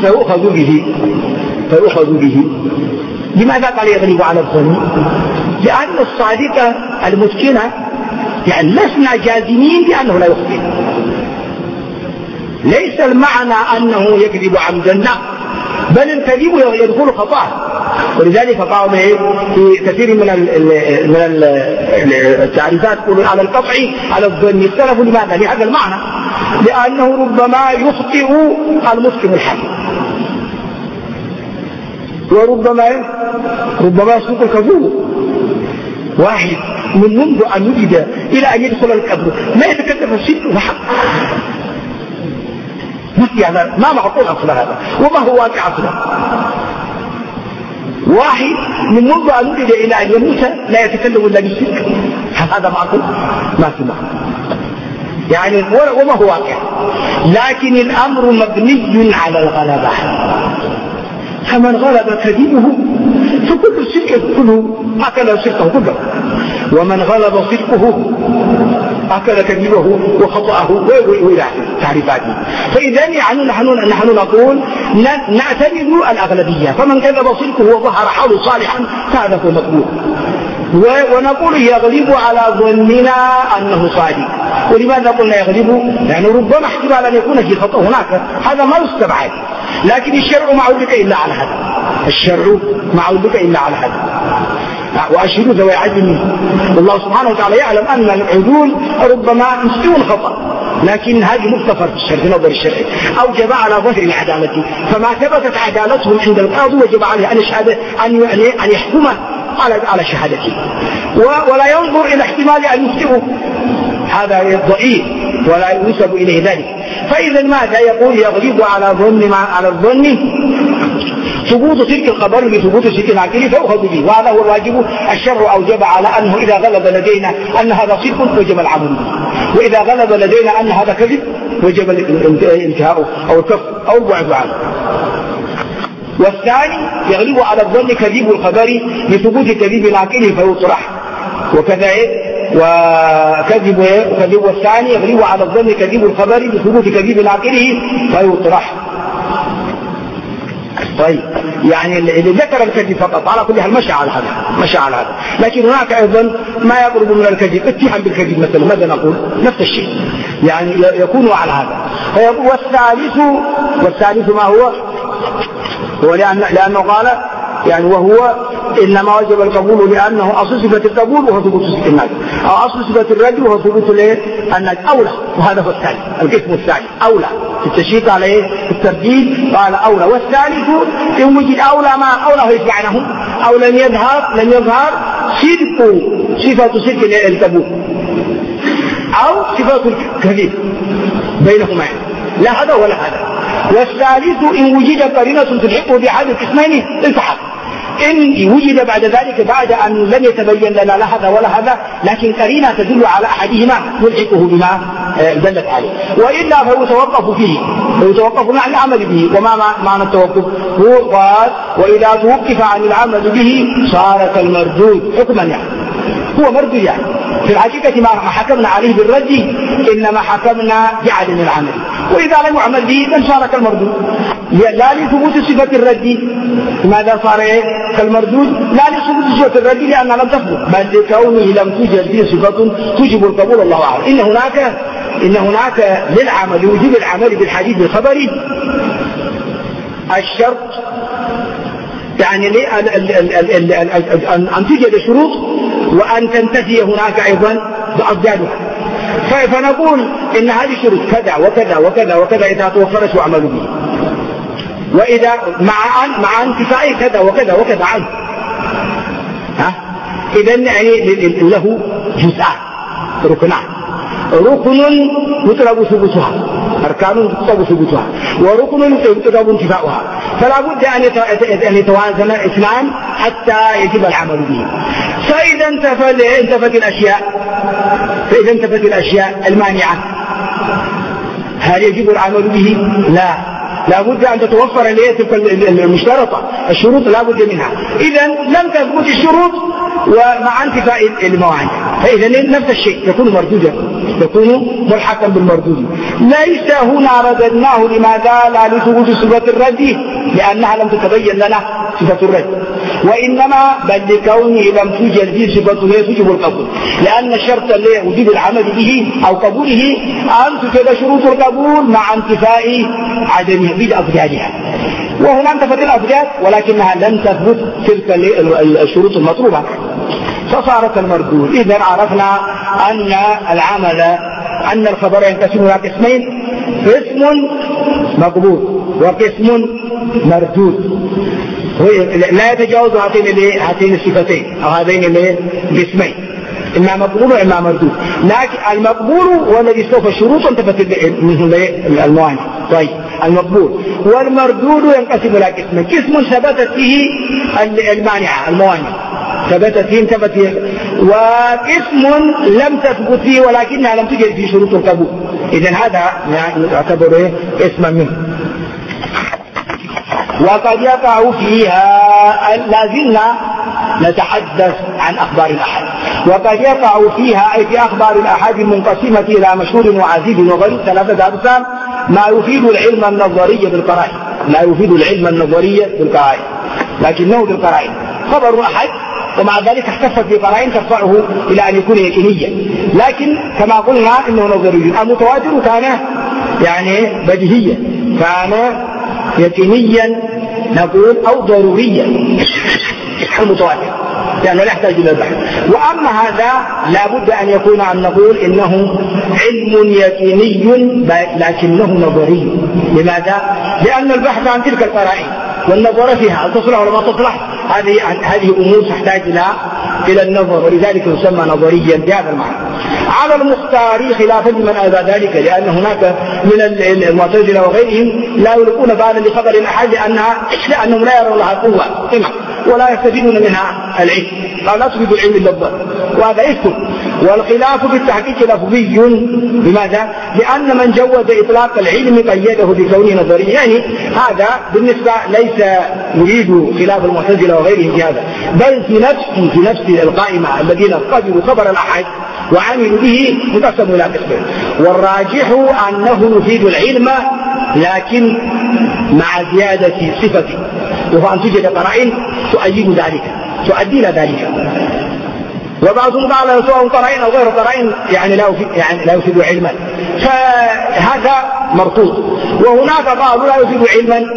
فيؤخذ به. لماذا قال يغلب على الظن؟ لأن الصادق المتقن يعني لسنا جازمين بأنه لا يخطئ، ليس المعنى أنه يكذب عمدا، بل الكذب يدخل خطأ. ولذلك قالوا في كثير من التعريفات يقولون على القطع على الظن اختلفوا. لماذا؟ لهذا المعنى، لأنه ربما يخطئ المتقن الحق، وربما يصدق الكذوب. واحد من منذ أن يجد إلى أن يدخل القبر ما يتكلم الصدق وحق، يعني ما معقول أصلا هذا، وما هو واقع أصلا. واحد من منذ أن يجد إلى أن يموت لا يتكلم إلا بالصدق، هذا معقول؟ ما في معقول يعني، وما هو واقع. لكن الأمر مبني على الغلبة، فمن غلب كذبه فكل الصدق كله أكل صدقه كله، ومن غلب صدقه أكل كذبه وخطأه وإلى تعريفاته. فإذا يعني نحن نقول نعتمد الأغلبية، فمن كذب صدقه وظهر حاله صالحا فهذا هو مقبول، ونقول يغلب على ظننا أنه صادق. ولماذا قلنا يغلب؟ يعني ربما احتمال أن يكون في خطأ هناك، هذا ما يستبعد، لكن الشرع ما عودك إلا على هذا، الشرع ما عودك إلا على هذا. وأشهدوا ذوي عدل منكم، والله سبحانه وتعالى يعلم أن العدول ربما يستوون خطأ، لكن هذه مغتفر في الشرع في نظر الشرع، أوجب على ظهر العدالة، فما ثبتت عدالتهم عند القاضي وجب عليه أن يحكم على شهادته، ولا ينظر إلى احتمال أن يخطئوا، هذا ضعيف ولا ينسب إليه ذلك. فإذا ماذا يقول؟ يغلب على الظن ثبوت تلك الخبر بثبوت تلك العقل فأخذ به، وهذا هو الواجب. الشرع أوجب على أنه إذا غلب لدينا أن هذا صدق وجب العمل به، وإذا غلب لدينا أن هذا كذب وجب الانتهاء أو الكف أو البعد عنه. والثاني يغلب على الظن كذب الخبر بثبوت كذب العقل فيطرح، وكذا وكذب والثاني يغلب على الظن كذب الخبر بثبوت كذب عاقله فيطرح. طيب يعني اللي ذكر الكذب فقط على كل حال مشى على هذا، لكن هناك ايضا ما يقرب من الكذب، اتهام بالكذب مثلا، ماذا نقول؟ نفس الشيء يعني يكون على هذا. والثالث ما هو لأنه قال يعني وهو إنما وجب القبول لأنه أصل صفة القبول وهو ثبوت صفة النادي، أو أصل صفة الرد وهو ثبوت النادي أولى. وهذا هو الثالث، القسم الثالث أولى في التشريط عليه الترتيب قال أولى. والثالث إن وجد أولى ما أولى يتبعنه أو لم يظهر صفة صدق القبول أو صفة الكذب بينهما، لا هذا ولا هذا. والثالث إن وجد قرينة تلحقه بأحد القسمين التحق، إن وجد بعد ذلك بعد أن لم يتبين لنا لا هذا ولا هذا، لكن قرينة تدل على أحدهما يلحقه بما دلت عليه، وإلا فيتوقف فيه، فيتوقف عن العمل به. وما معنى التوقف؟ هو قال وإذا توقف عن العمل به صار كالمردود حكما، يعني هو مردود. يعني في الحقيقة ما حكمنا عليه بالرد إنما حكمنا بعدم العمل، وإذا لم يعمل به إذن صار كالمردود، لا لثبوت صفة الرد. لماذا صار كالمردود؟ لا لثبوت صفة الرد لأنها لم تثبت، بل لكونه لم توجد فيه صفة توجب القبول. الله أعلم. إن هناك للعمل وجوب العمل بالحديث الخبري الشرط، يعني أن توجد شروط وأن تنتهي هناك أيضا بأضدادها. فنقول إن هذه الشروط كذا وكذا وكذا وكذا إذا توفرت وعمل به، وإذا مع انتفاء كذا وكذا وكذا عنه. إذن يعني له جزءان ركنان، ركن يطلب ثبوتها، أركان يطلب ثبوتها، وركن يطلب انتفاؤها. فلا بد أن يتوازن اثنان حتى يجب العمل به. فإذا انتفت الأشياء المانعة هل يجب العمل به؟ لا بد أن تتوفر تلك المشترطة، الشروط لا بد منها. إذا لم تثبت الشروط ومع انتفاء الموانع، فإذا نفس الشيء يكون مردودا، يكون ملحقا بالمردود. ليس هنا رددناه، لماذا؟ لا لثبوت صفة الرد لأنها لم تتبين لنا صفة الرد، وإنما بل لكونه لم توجد فيه صفة توجب القبول، لأن الشرط الذي وجوب العمل به أو قبوله أن توجد شروط القبول مع انتفاء عدمها بأضدادها. وهنا انتفت الأضداد ولكنها لم تثبت تلك الشروط المطلوبة فصارت المردود. إذن عرفنا أن الخبر ينقسم إلى قسمين، قسم مقبول وقسم مردود، لا يتجاوز هاتين الصفتين أو هذين القسمين، إما مقبول وإما مردود. لكن المقبول هو الذي استوفى الشروط وانتفت منه الموانع. طيب المقبول والمردود ينقسم إلى قسمين، قسم ثبتت فيه المانعة الموانع، ثبتت فيه انتفت فيه، وقسم لم تثبت فيه ولكنها لم توجد فيه شروط القبول. إذن هذا يعتبر قسما منه. وقد يقع فيها، لازلنا نتحدث عن أخبار الأحد، وقد يقع فيها أي في أخبار الأحد المنقسمة إلى مشهور وعزيز وغريب 3 أقسام ما يفيد العلم النظري بالقرائن، لا يفيد العلم النظري بالقرائن لكنه بالقرائن. خبر أحد ومع ذلك احتفت بقرائن ترفعه إلى أن يكون يقينيا، لكن كما قلنا إنه نظري. المتواتر كان يعني بديهيا، كان يقينيا نقول أو ضروريا المتواتر لأنه لا يحتاج إلى البحث. وأما هذا لا بد أن يكون أن نقول إنه علم يقيني لكنه نظري. لماذا؟ لأن البحث عن تلك القرائن والنظر فيها تصلح ولا ما تصلح هذه أمور تحتاج إلى النظر، ولذلك يسمى نظريا بهذا المعنى. على المختار خلافا لمن أبى ذلك، لأن هناك من المعتزلة وغيرهم لا يلقون بالا لخبر الأحد لأنهم لا يرون لها قوة ولا يستفيدون منها العلم، لا تفيد العلم إلا الظن، وهذا إثم. والخلاف في التحقيق لفظي. لماذا؟ لأن من جود إطلاق العلم قيده بكونه نظري، يعني هذا بالنسبة ليس يريد خلاف المعتزلة وغيرهم في هذا، بل في نفس القائمة الذين قبلوا خبر الأحد وعملوا به انقسموا إلى قسمين. والراجح أنه يفيد العلم لكن مع زيادة صفته، وهو أن توجد قرائن تؤيد ذلك تؤدي إلى ذلك. وبعضهم قال سواء قرائن أو غير قرائن يعني لا يفيد علما، فهذا مرفوض. وهناك قالوا لا يفيد علما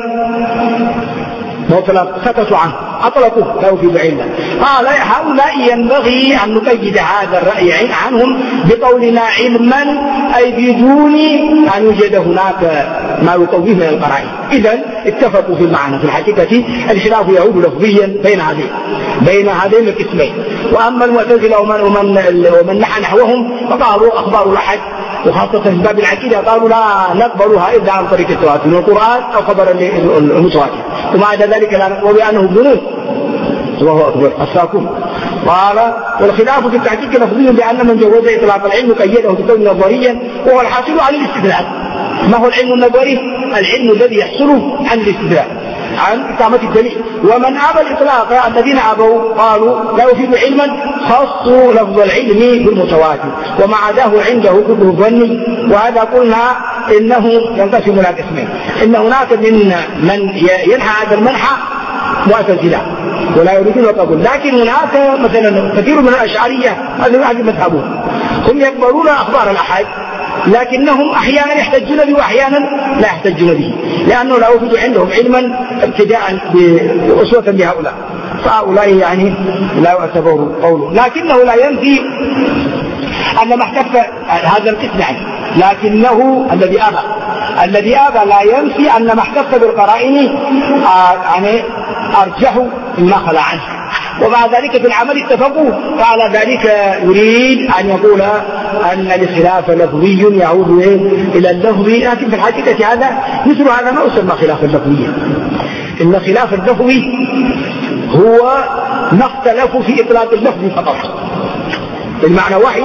سكتوا عنه أطلقوه لا يفيد علما. قال هؤلاء ينبغي أن نقيد هذا الرأي عنهم بقولنا علما أي بدون أن يوجد هناك ما يقويه من القرائن. إذن اتفقوا في المعنى. في الحقيقة الخلاف يعود لفظيا بين هذين القسمين. وأما المعتزلة ومن نحى نحوهم فقالوا أخبار الأحد وخاصة في باب العقيدة قالوا لا نقبلها إلا عن طريق التواتر من القرآن أو خبر المتواتر، ثم بعد ذلك لا نقبل بأنه ظنون. الله أكبر الساكون. قال والخلاف في التحقيق لفظي بأن من جوز إطلاق العلم قيده بكون نظريا وهو الحاصل عن الاستدلال. ما هو العلم النظري؟ العلم الذي يحصل عن الاستدلال عن إقامة الدليل. ومن أبى الإطلاق الذين أبوا قالوا لا يفيد علما خصوا لفظ العلم بالمتواتر وما عداه عنده كله ظني. وهذا قلنا إنه ينقسم إلى قسمين، إن هناك من ينحى هذا المنحى معتزلة ولا يريدون القبول، لكن هناك مثلا كثير من الأشعرية هذا مذهبهم هم يقبلون أخبار الأحد لكنهم أحيانا يحتجون به وأحيانا لا يحتجون به، لأنه لا يوجد عندهم علما ابتداء بأسوة بهؤلاء، فهؤلاء يعني لا يعتبر قوله. لكنه لا ينفي أن ما احتف هذا القسم يعني، لكنه الذي أبى لا ينفي أن ما احتف بالقرائن يعني أرجح مما خلا عنه. ومع ذلك في العمل اتفقوا، فعلى ذلك يريد أن يقول أن الخلاف لفظي يعود إلى اللفظ، لكن في الحقيقة هذا مثل هذا ما يسمى خلاف اللفظي. إن خلاف اللفظي هو ما اختلفوا في إطلاق اللفظ فقط، المعنى واحد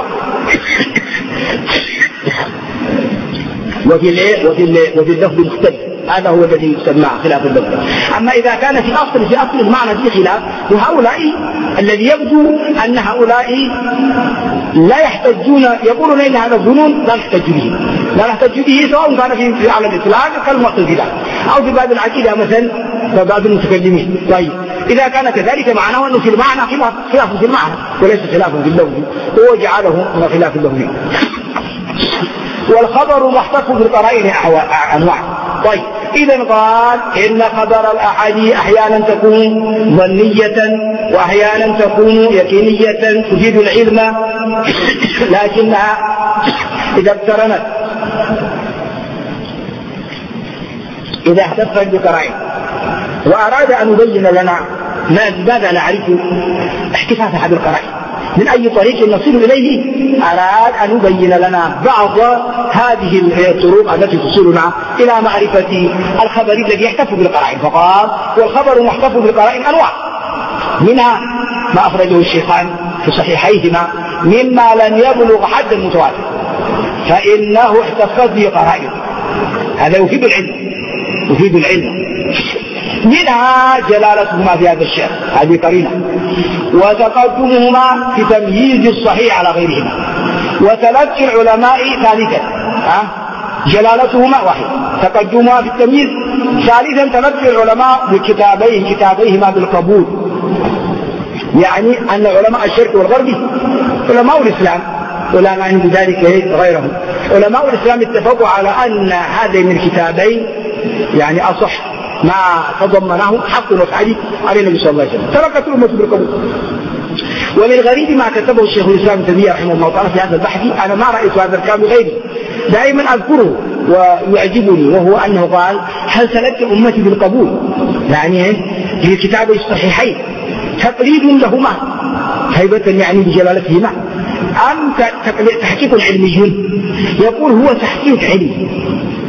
وفي اللفظ مختلف، هذا هو الذي يسمى خلاف اللفظ. أما إذا كان في أصل المعنى في خلاف، وهؤلاء الذي يبدو أن هؤلاء لا يحتجون، يقولون إن هذا الظنون لا نحتج به سواء كان في على الإطلاق كالمعتزلة أو في باب العقيدة مثلا فبعض المتكلمين. طيب إذا كان كذلك معناه أنه في المعنى خلاف في المعنى وليس خلاف في اللفظ، هو جعله من خلاف اللفظ. والخبر محتف بالقرائن أنواع. طيب إذا قال إن خبر الأحد أحيانا تكون ظنية وأحيانا تكون يقينية تفيد العلم، لكنها إذا احتفت بقرائن. وأراد أن يبين لنا ماذا نعرف احتفاظها بالقرائن من أي طريق نصل إليه. أراد أن يبين لنا بعض هذه الطرق التي تصلنا إلى معرفة الخبر الذي يحتف بالقرائن. فقال والخبر محتف بالقرائن أنواع، منها ما أخرجه الشيخان في صحيحيهما مما لم يبلغ حد المتواتر فإنه احتفت بقرائن، هذا يفيد العلم. منها جلالتهما في هذا الشأن، هذه قرينة، وتقدمهما في تمييز الصحيح على غيرهما، وتلقي العلماء ثالثا جلالتهما واحد، تقدمها في التمييز، ثالثا تلقي العلماء بكتابيهما بالقبول، يعني أن علماء الشرق والغرب علماء الإسلام ولا معنى بذلك غيرهم، علماء الإسلام اتفقوا على أن هذين الكتابين يعني أصح ما تضمنه حق وفعل على النبي صلى الله عليه وسلم، تركت الأمة بالقبول. وللغريب ما كتبه الشيخ الإسلام ابن تيمية رحمه الله تعالى في هذا البحث، أنا ما رأيت هذا الكلام غيري، دائما أذكره ويعجبني، وهو أنه قال هل سلكت أمتي بالقبول يعني للكتابي الصحيحين تقليد لهما هيبة يعني بجلالتهما أم تحقيق علمي؟ يقول هو تحقيق علمي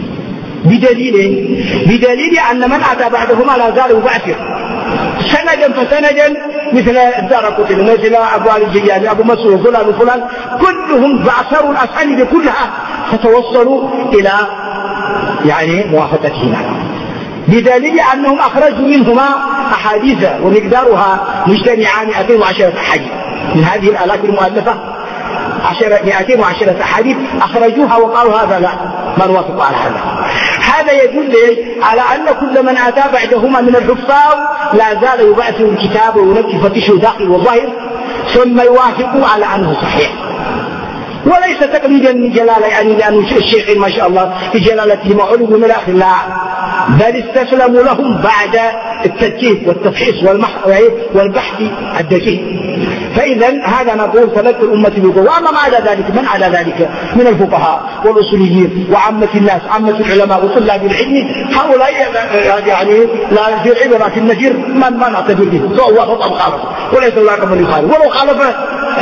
بدليل أن من أتى بعدهما لا زال يبعثر سندا فسندا، مثل الدارقطني مثل أبو علي الجياني أبو مسعود فلان وفلان، كلهم بعثروا الأسانيد كلها فتوصلوا إلى يعني موافقتهما، بدليل أنهم أخرجوا منهما أحاديث ومقدارها مجتمعان 210 أحاديث من هذه الآلاف المؤلفة، 210 أحاديث أخرجوها وقالوا هذا لا ما نوافق على هذا. هذا يدل على أن كل من أتى بعدهما من الحفاظ لا زال يبعثر الكتاب ويفتش داخل وظاهر ثم يوافق على أنه صحيح، وليس تقليدا من جلالة يعني لأن الشيخ ما شاء الله في جلالته معلوم من الآخر، لا، بل استسلموا لهم بعد التدقيق والتفحيص والبحث الدقيق. فإذا هذا نقول تلقى الأمة بالقوة. وما بعد ذلك من على ذلك من الفقهاء والأصوليين وعامة الناس عامة العلماء وطلاب العلم، هؤلاء يعني لا يصير عبرة في النذير ما نعتبر به، سواء وافق أو خالف، وليس هناك من يخالف، ولو خالف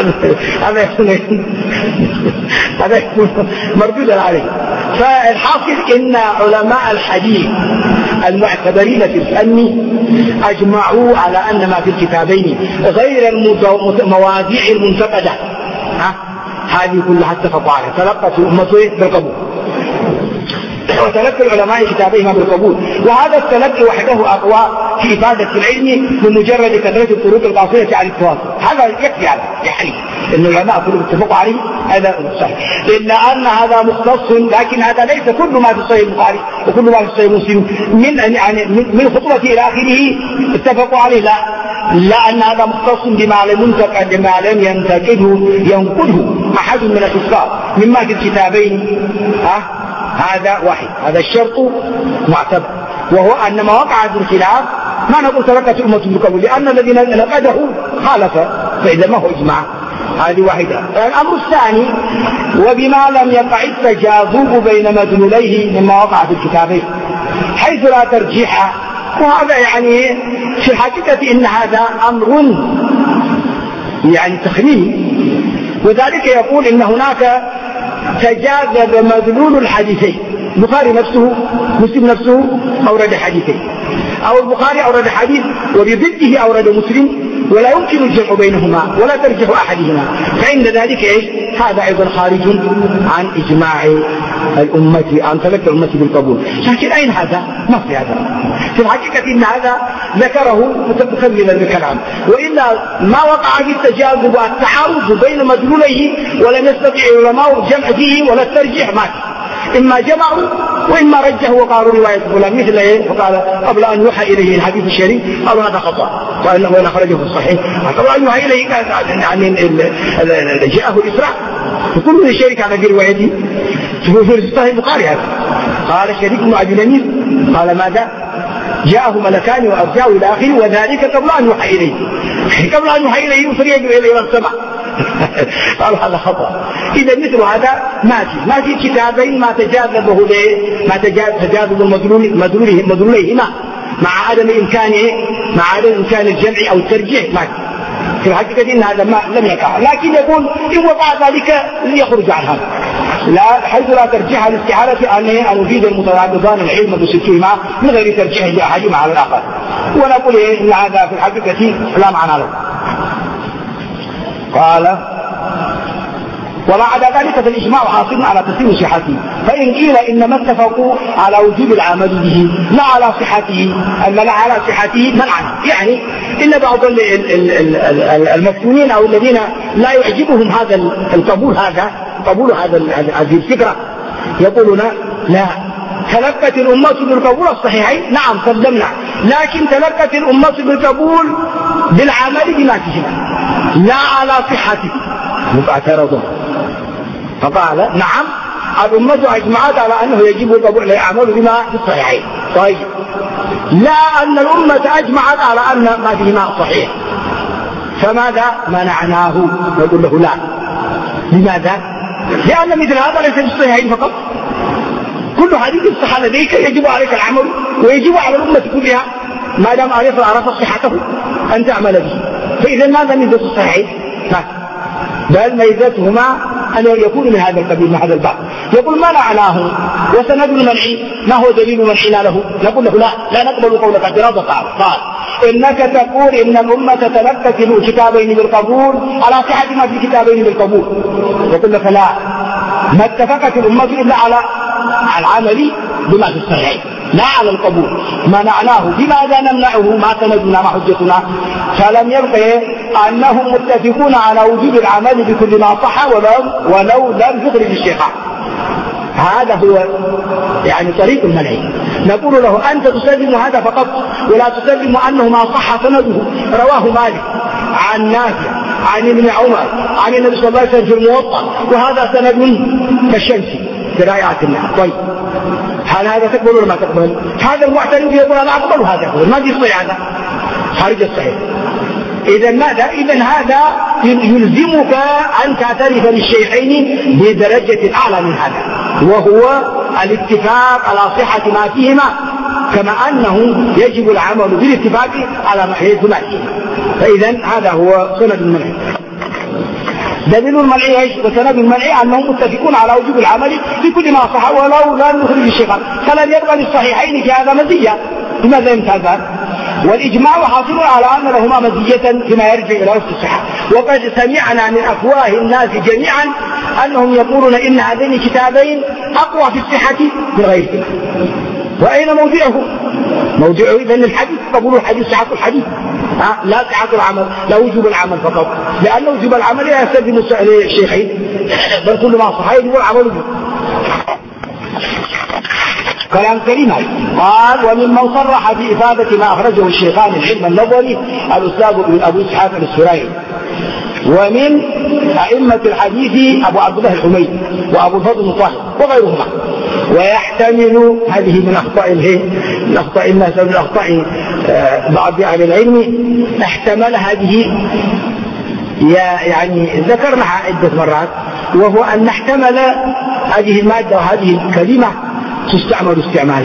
هذا يكون مردودا عليه. فالحاصل إن علماء الحديث المعتبرين في الفن أجمعوا على أن ما في الكتابين غير المواضيع المنتقدة هذه كلها اتفقوا عليها، تلقت الأمة بالقبول، وتلقى العلماء كتابيهما بالقبول. وهذا التلقي وحده أقوى في إفادة العلم بمجرد كثرة الطرق القاصرة عن التواصل. هذا يكفي على يعني أن العلماء كلهم اتفقوا عليه، هذا صحيح. إلا أن هذا مختص، لكن هذا ليس كل ما في صحيح البخاري وكل ما في صحيح مسلم من خطوة إلى آخره اتفقوا عليه، لا أن هذا مختص بما لم ينقده أحد من الحفاظ مما في الكتابين. هذا واحد، هذا الشرط معتبر، وهو أن ما وقع في الخلاف ما نقول تركت الأمة بالقبول، لأن الذين نقده خالف، فإذا ما هو إجماع. هذه واحدة. الأمر الثاني، وبما لم يقع التجاذب بين مدلوليه مما وقع في الكتابين حيث لا ترجيح. وهذا يعني في الحقيقة إن هذا أمر يعني تخمين، وذلك يقول إن هناك تجاذب مدلول الحديثين، البخاري نفسه مسلم نفسه أورد حديثين، أو البخاري أورد حديث وبضده أورد مسلم، ولا يمكن الجمع بينهما ولا ترجح أحدهما، فإن ذلك هذا أيضا خارج عن إجماع الأمة، عن تلقي الأمة بالقبول. لكن أين هذا؟ ما في هذا في الحقيقة. إن هذا ذكره متكملا للكلام، وإلا ما وقع في التجاذب والتعارض بين مدلوليه ولم يستطيع العلماء الجمع فيه ولا الترجيح، ما إما جمعوا وإما رجحوا وقالوا رواية فلان مثل وقال قبل أن يوحى إليه الحديث الشريف قالوا هذا خطأ، وإن أخرجه في الصحيح قبل أن يوحى إليه يعني جاءه الإسراء، وكل الشريك على في روايته في صحيح البخاري. هذا قال الشريك بن أبي اليمين قال ماذا؟ جاءه ملكان وأرجعوا إلى آخره، وذلك قبل أن يوحى إليه، قبل أن يوحى إليه يفريج إليه السماء. قالوا هذا خطأ. إذا مثل هذا ما في كتابين ما تجاذبه ما تجاذب مدلوليهما مع عدم إمكان الجمع أو الترجيح، ما في الحقيقة إن هذا لم يقع. لكن يقول إن وقع ذلك يخرج عن هذا، لا حيث لا ترجيح الاستحالة أن يفيد المتعاقدان العلم بسلكهما من غير ترجيح لأحدهما على الآخر. ونقول إن هذا في الحقيقة لا معنى له. قال ولا عدا ذلك فالإجماع حاصل على تسليم صحته، فإن قيل إنما اتفقوا على وجوب العمل به لا على صحته منعا، يعني إن بعض المفتونين أو الذين لا يعجبهم هذا قبول هذه الفكرة يقولون لا، تلقت الأمة بالقبول الصحيحين، نعم سلمنا، لكن تلقت الأمة بالقبول بالعمل بما فيه لا على صحته، فاعترضوا فقال نعم الأمة أجمعت على أنه يجب العمل بما في الصحيحين. طيب لا أن الأمة أجمعت على أن ما فيهما صحيح، فماذا منعناه؟ نقول له لا. لماذا؟ لأن مثل هذا ليس في الصحيحين فقط، كل حديث صح لديك يجب عليك العمل، ويجب على الأمة كلها ما دام عرف صحته أن تعمل به. فإذا ماذا ميزة الصحيحين؟ بل ميزتهما أن يكون من هذا القبيل، من هذا الباب. يقول ما معناه وسند المنع ما هو دليل منعنا له؟ نقول له لا نقبل قولك اعتراضا. قال إنك تقول إن الأمة تلقت الكتابين بالقبول على صحة ما في الكتابين بالقبول، يقول لك لا، ما اتفقت الأمة إلا على العمل بما في الصحيح لا على القبول. منعناه بماذا نمنعه؟ ما سندنا ما حجتنا؟ فلم يبقى أنهم متفقون على وجوب العمل بكل ما صح ولو لم يخرج الشيخان. هذا هو يعني طريق المنع. نقول له أنت تسلم هذا فقط، ولا تسلم أنه ما صح سنده رواه مالك عن نافع عن ابن عمر عن النبي صلى الله عليه وسلم في الموطأ، وهذا سند كالشمس في رائعة الله. طيب هل هذا تقبل ولا ما تقبل؟ هذا المعترض يقول أنا أقبل هذا، يقول ما يصير هذا خارج الصحيح. إذا ماذا؟ إذا هذا يلزمك أن تعترف للشيخين بدرجة أعلى من هذا، وهو الاتفاق على صحة ما فيهما، كما أنه يجب العمل بالاتفاق على ما فيهما. فإذا هذا هو سند المنع. دليل المنع ايش؟ وسند المنع أنهم متفقون على وجوب العمل في كل ما صح ولو لم يخرج الشيخان، فلم يبقى للصحيحين في هذا مزية. لماذا يمتازان؟ والإجماع حاصل على أن لهما مزية فيما يرجع إلى وصف الصحة. وقد سمعنا من أفواه الناس جميعا أنهم يقولون إن هذين الكتابين أقوى في الصحة من غيرهما. وأين موضعه؟ موضعه إذن الحديث، تقول الحديث صحة الحديث، لا صحة العمل، لا وجوب العمل فقط، لأن وجوب العمل لا يستلزم الشيخين، بل كل ما صح يجب العمل به. كلام كريم. قال وممن صرح في إفادة ما أخرجه الشيخان العلم النظري الأستاذ أبو إسحاق السراي، ومن أئمة الحديث أبو عبد الله الحميدي وأبو الفضل المطهر وغيرهما. ويحتمل هذه من أخطاء الناس، من أخطاء بعض أهل العلم، احتمل هذه يعني ذكرناها عدة مرات، وهو أن نحتمل هذه المادة وهذه الكلمة تستعمل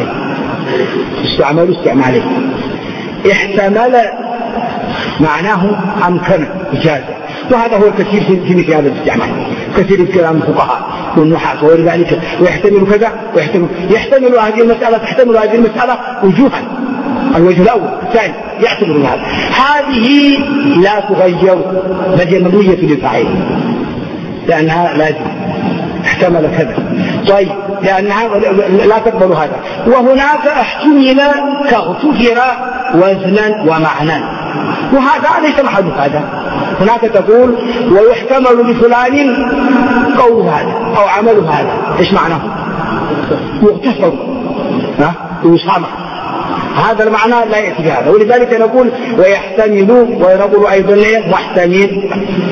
استعمالين. احتمل معناه أمكن إجازة، وهذا هو الكثير في مثل هذا الاستعمال، كثير في كلام الفقهاء والنحاة وغير ذلك. ويحتمل كذا يحتمل هذه المسألة، تحتمل هذه المسألة وجوها. الوجه الأول الثاني يعتبر هذه لا تغير، بل هي مبنية للفاعل لأنها لازم احتمل كذا. طيب لأنها لا تقبل هذا. وهناك احتمل كاغتفر وزنا ومعنى، وهذا ليس محل هذا. هناك تقول ويحتمل لفلان قول هذا أو عمل هذا، إيش معناه؟ يغتفر ويصامح، هذا المعنى لا يأتي بهذا. ولذلك نقول ويحتمل، ونقول أيضا محتمل.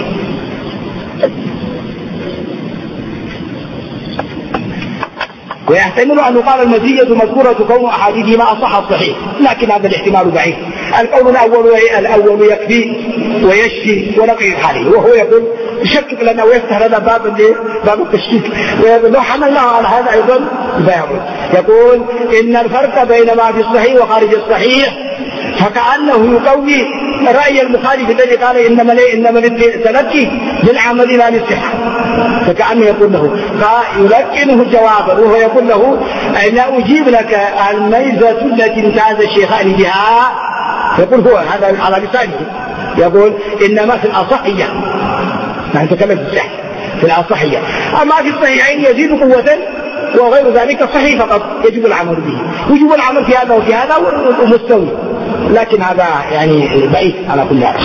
ويحتمل أن يقال المزية مذكورة كون أحاديثهما أصح الصحيح، لكن هذا الاحتمال بعيد. القول الأول يكفي ويشفي ونقي الحالي، وهو يقول يشكك لنا ويفتح لنا باب التشكيك، ويقول لو حملناه على هذا أيضا يقول إن الفرق بين ما في الصحيح وخارج الصحيح، فكأنه يقوي رأي المخالف الذي قال إنما التلقي بالعمل لا للصحة، فكأنه يقول له، فيلقنه جوابا وهو يقول له أنا أجيب لك الميزة التي امتاز الشيخان بها. يقول هو هذا على لسانه، يقول إنما في الأصحية، نحن نتكلم في الصحة، في الأصحية. أما في الصحيحين يزيد قوة وغير ذلك صحيح فقط يجب العمل به. وجب العمل في هذا وفي هذا ومستوي، لكن هذا يعني بعيد على كل هذا.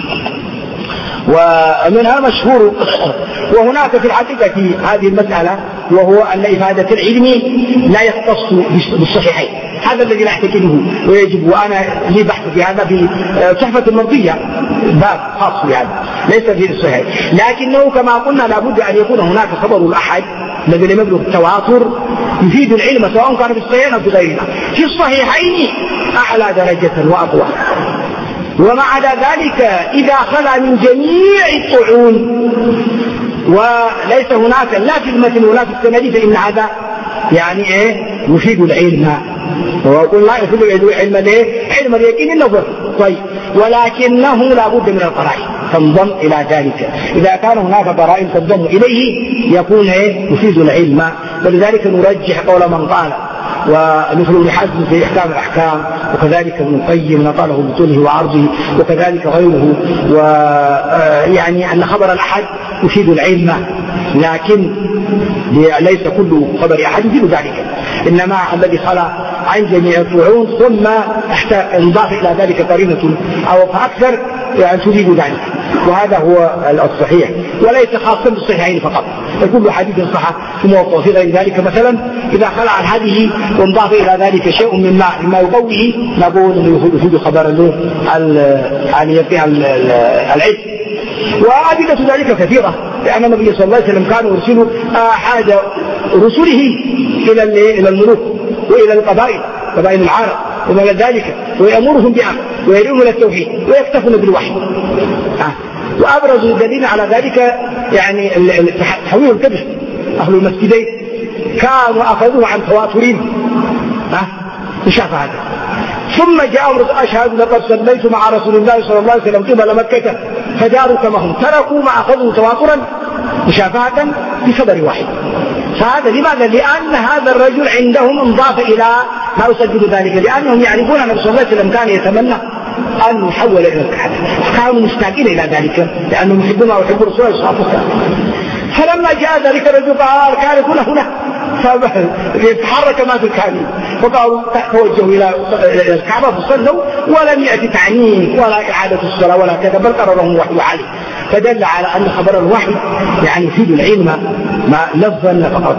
ومنها مشهور. وهناك في الحقيقة هذه المسألة، وهو أن إفادة العلم لا يختص بالصحيحين، هذا الذي لا أعتقده ويجب. وأنا لي بحث في هذا في تحفة المرضية، باب خاص بهذا ليس في الصحيح، لكنه كما قلنا لابد أن يكون هناك خبر الأحد الذي لم يبلغ التواتر يفيد العلم، سواء كان في الصحيحين أو في غيرها. في الصحيحين أعلى درجة وأقوى. ومع ذلك إذا خلا من جميع الطعون وليس هناك لا في المتن ولا في السند، فإن هذا يعني يفيد العلم. ويقول لا يفيد العلم علم اليقين النظر. طيب ولكنه لا بد من القرائن تنضم إلى ذلك. إذا كان هناك قرائن تنضم إليه يكون يفيد العلم. ولذلك نرجح قول من قال، ومثل ابن حزم في إحكام الأحكام، وكذلك ابن القيم نقله بطوله وعرضه، وكذلك غيره، ويعني أن خبر الأحد يفيد العلم، لكن ليس كل خبر أحد يفيد ذلك، إنما الذي خلا عن جميع الطعون ثم انضاف إلى ذلك قرينة أو فأكثر يعني تفيد ذلك. وهذا هو الصحيح، وليس خاصا بالصحيحين فقط، كل حديث صح في موضوع وفي غير ذلك. مثلا إذا خلع عن هذه وانضاف إلى ذلك شيء من ماء مما يقويه نقول أنه يفيد خبر يعني يبقى العلم. وأدلة ذلك كثيرة، لأن النبي صلى الله عليه وسلم كان يرسل أحد رسله إلى الملوك وإلى القبائل العرب وما إلى ذلك، ويأمرهم بأمر ويدعوهم إلى التوحيد ويكتفون بالوحي. وأبرز دليل على ذلك يعني تحويل القبلة. أهل المسجدين كانوا أخذوه عن تواترين وشاف هذا. ثم جاء أشهد لقد صليت مع رسول الله صلى الله عليه وسلم قبل مكة فداروا كما هم، تركوا ما أخذوا تواترا مشافهة بخبر واحد. فهذا لماذا؟ لأن هذا الرجل عندهم انضاف إلى ما يسجد ذلك، لأنهم يعرفون أن النبي صلى الله عليه وسلم كان يتمنى أن يحول إلى الكعبة، كانوا مشتاقين إلى ذلك لأنهم يحبون ما يحب الرسول صلى الله عليه وسلم. فلما جاء ذلك الرجل قال كان هنا فيتحرك ما في الكعبة، فقالوا توجهوا إلى الكعبة فصلوا، ولم يأتي تعنيف ولا إعادة الصلاة ولا كذا، بل قررهم وحي عليه. فدل على أن خبر الوحي يعني يفيد العلم ما لفظا فقط.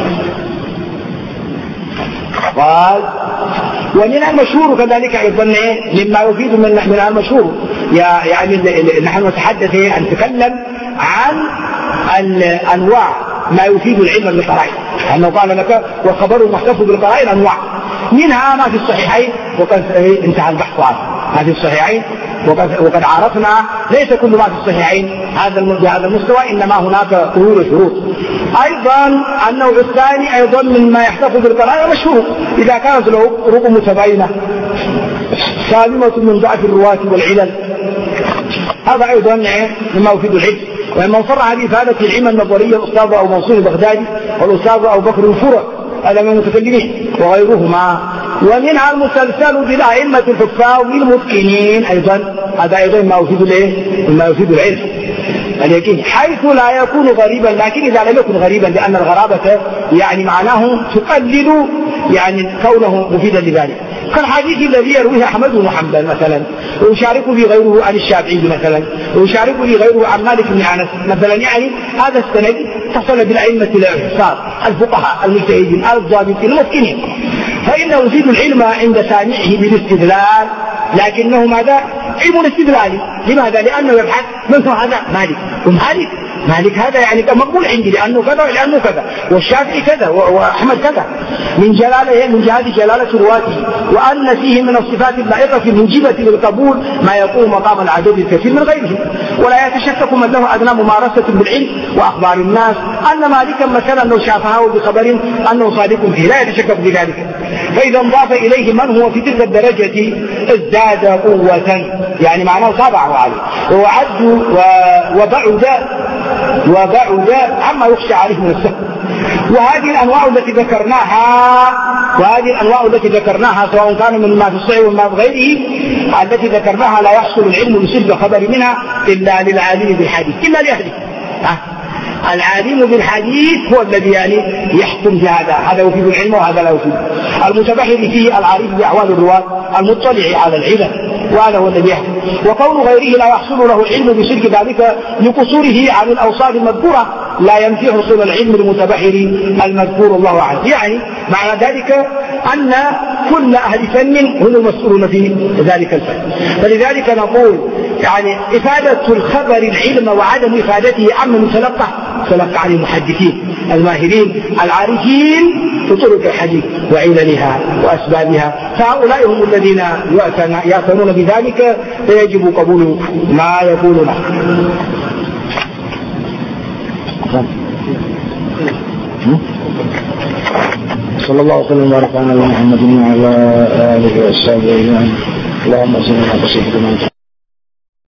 قال ومن المشهور كذلك أيضا مما يفيد من المشهور، يعني نحن نتحدث أن نتكلم عن الأنواع ما يفيد العلم بالقرائن، لأنه قال لك وخبر محتف بالقرائن أنواع، منها ما في الصحيحين وقد انتهى البحث عنه، ما في الصحيحين وقد عرفنا ليس كل ما في الصحيحين بهذا المستوى، إنما هناك قيود شروط. أيضا النوع الثاني أيضا مما يحتف بالقرائن مشهور إذا كانت له طرق متباينة سالمة من ضعف الرواة والعلل، هذا أيضا مما يفيد العلم. ومن صرح بإفادة العلم النظرية الأستاذ أبو منصور البغدادي والأستاذ أبو بكر الفرع، هذا من المتكلمين وغيرهما. ومنها المسلسل بالأئمة الحفاظ المتقنين، أيضا هذا أيضا ما يفيد العلم اليقين، حيث لا يكون غريبا، لكن إذا لم يكن غريبا لأن الغرابة يعني معناه تقلل يعني كونه مفيدا لذلك، كالحديث الذي يرويه أحمد بن حنبل مثلا ويشارك به غيره عن الشافعي مثلا ويشارك به غيره عن مالك بن أنس مثلا، يعني هذا السند اتصل بالأئمة الحفاظ الفقهاء المجتهدين الضابطين المتقنين، فإنه يفيد العلم عند سامعه بالاستدلال، لكنه ماذا؟ علم الاستدلال. لماذا؟ لأنه يبحث من هو هذا؟ مالك هذا يعني مقبول عندي لأنه كذا ولأنه كذا، والشافعي كذا وأحمد كذا، من جهة جلالة رواته، وأن فيه من الصفات اللائقة الموجبة للقبول ما يقوم مقام العدد الكثير من غيره. ولا يتشكك من له أدنى ممارسة بالعلم وأخبار الناس أن مالكا مثلا لو شافه بخبر أنه صادق فيه، لا يتشكك بذلك. فإذا انضاف إليه من هو في تلك الدرجة ازداد قوة، يعني معناه صابعه عليه وعد وبعد عما يخشى عليه من السهل. وهذه الأنواع التي ذكرناها سواء كان من ما في الصحيح وما في غيره التي ذكرناها لا يحصل العلم بصدق خبر منها إلا للعالم بالحديث، إلا لأهله. العالم بالحديث هو الذي يعني يحكم في هذا يفيد العلم وهذا لا يفيد. المتبحر فيه العارف بأحوال الرواة المطلع على العلم، وهذا هو الذي يحكم. وكون غيره لا يحصل له العلم بصدق ذلك لقصوره عن الأوصاف المذكورة لا ينفي حصول العلم للمتبحر المذكور الله أعلم. يعني معنى ذلك أن كل أهل فن هم المسؤولون في ذلك الفن. فلذلك نقول يعني إفادة الخبر العلم وعدم إفادته عما يتلقى عن المحدثين الماهرين العارفين في طرق الحديث وعللها وأسبابها، فهؤلاء هم الذين يأتنون بذلك، فيجب قبول ما يقول له. صلى الله وسلم وبارك على محمد وعلى آله وصحبه أجمعين. اللهم صل على سيدنا محمد.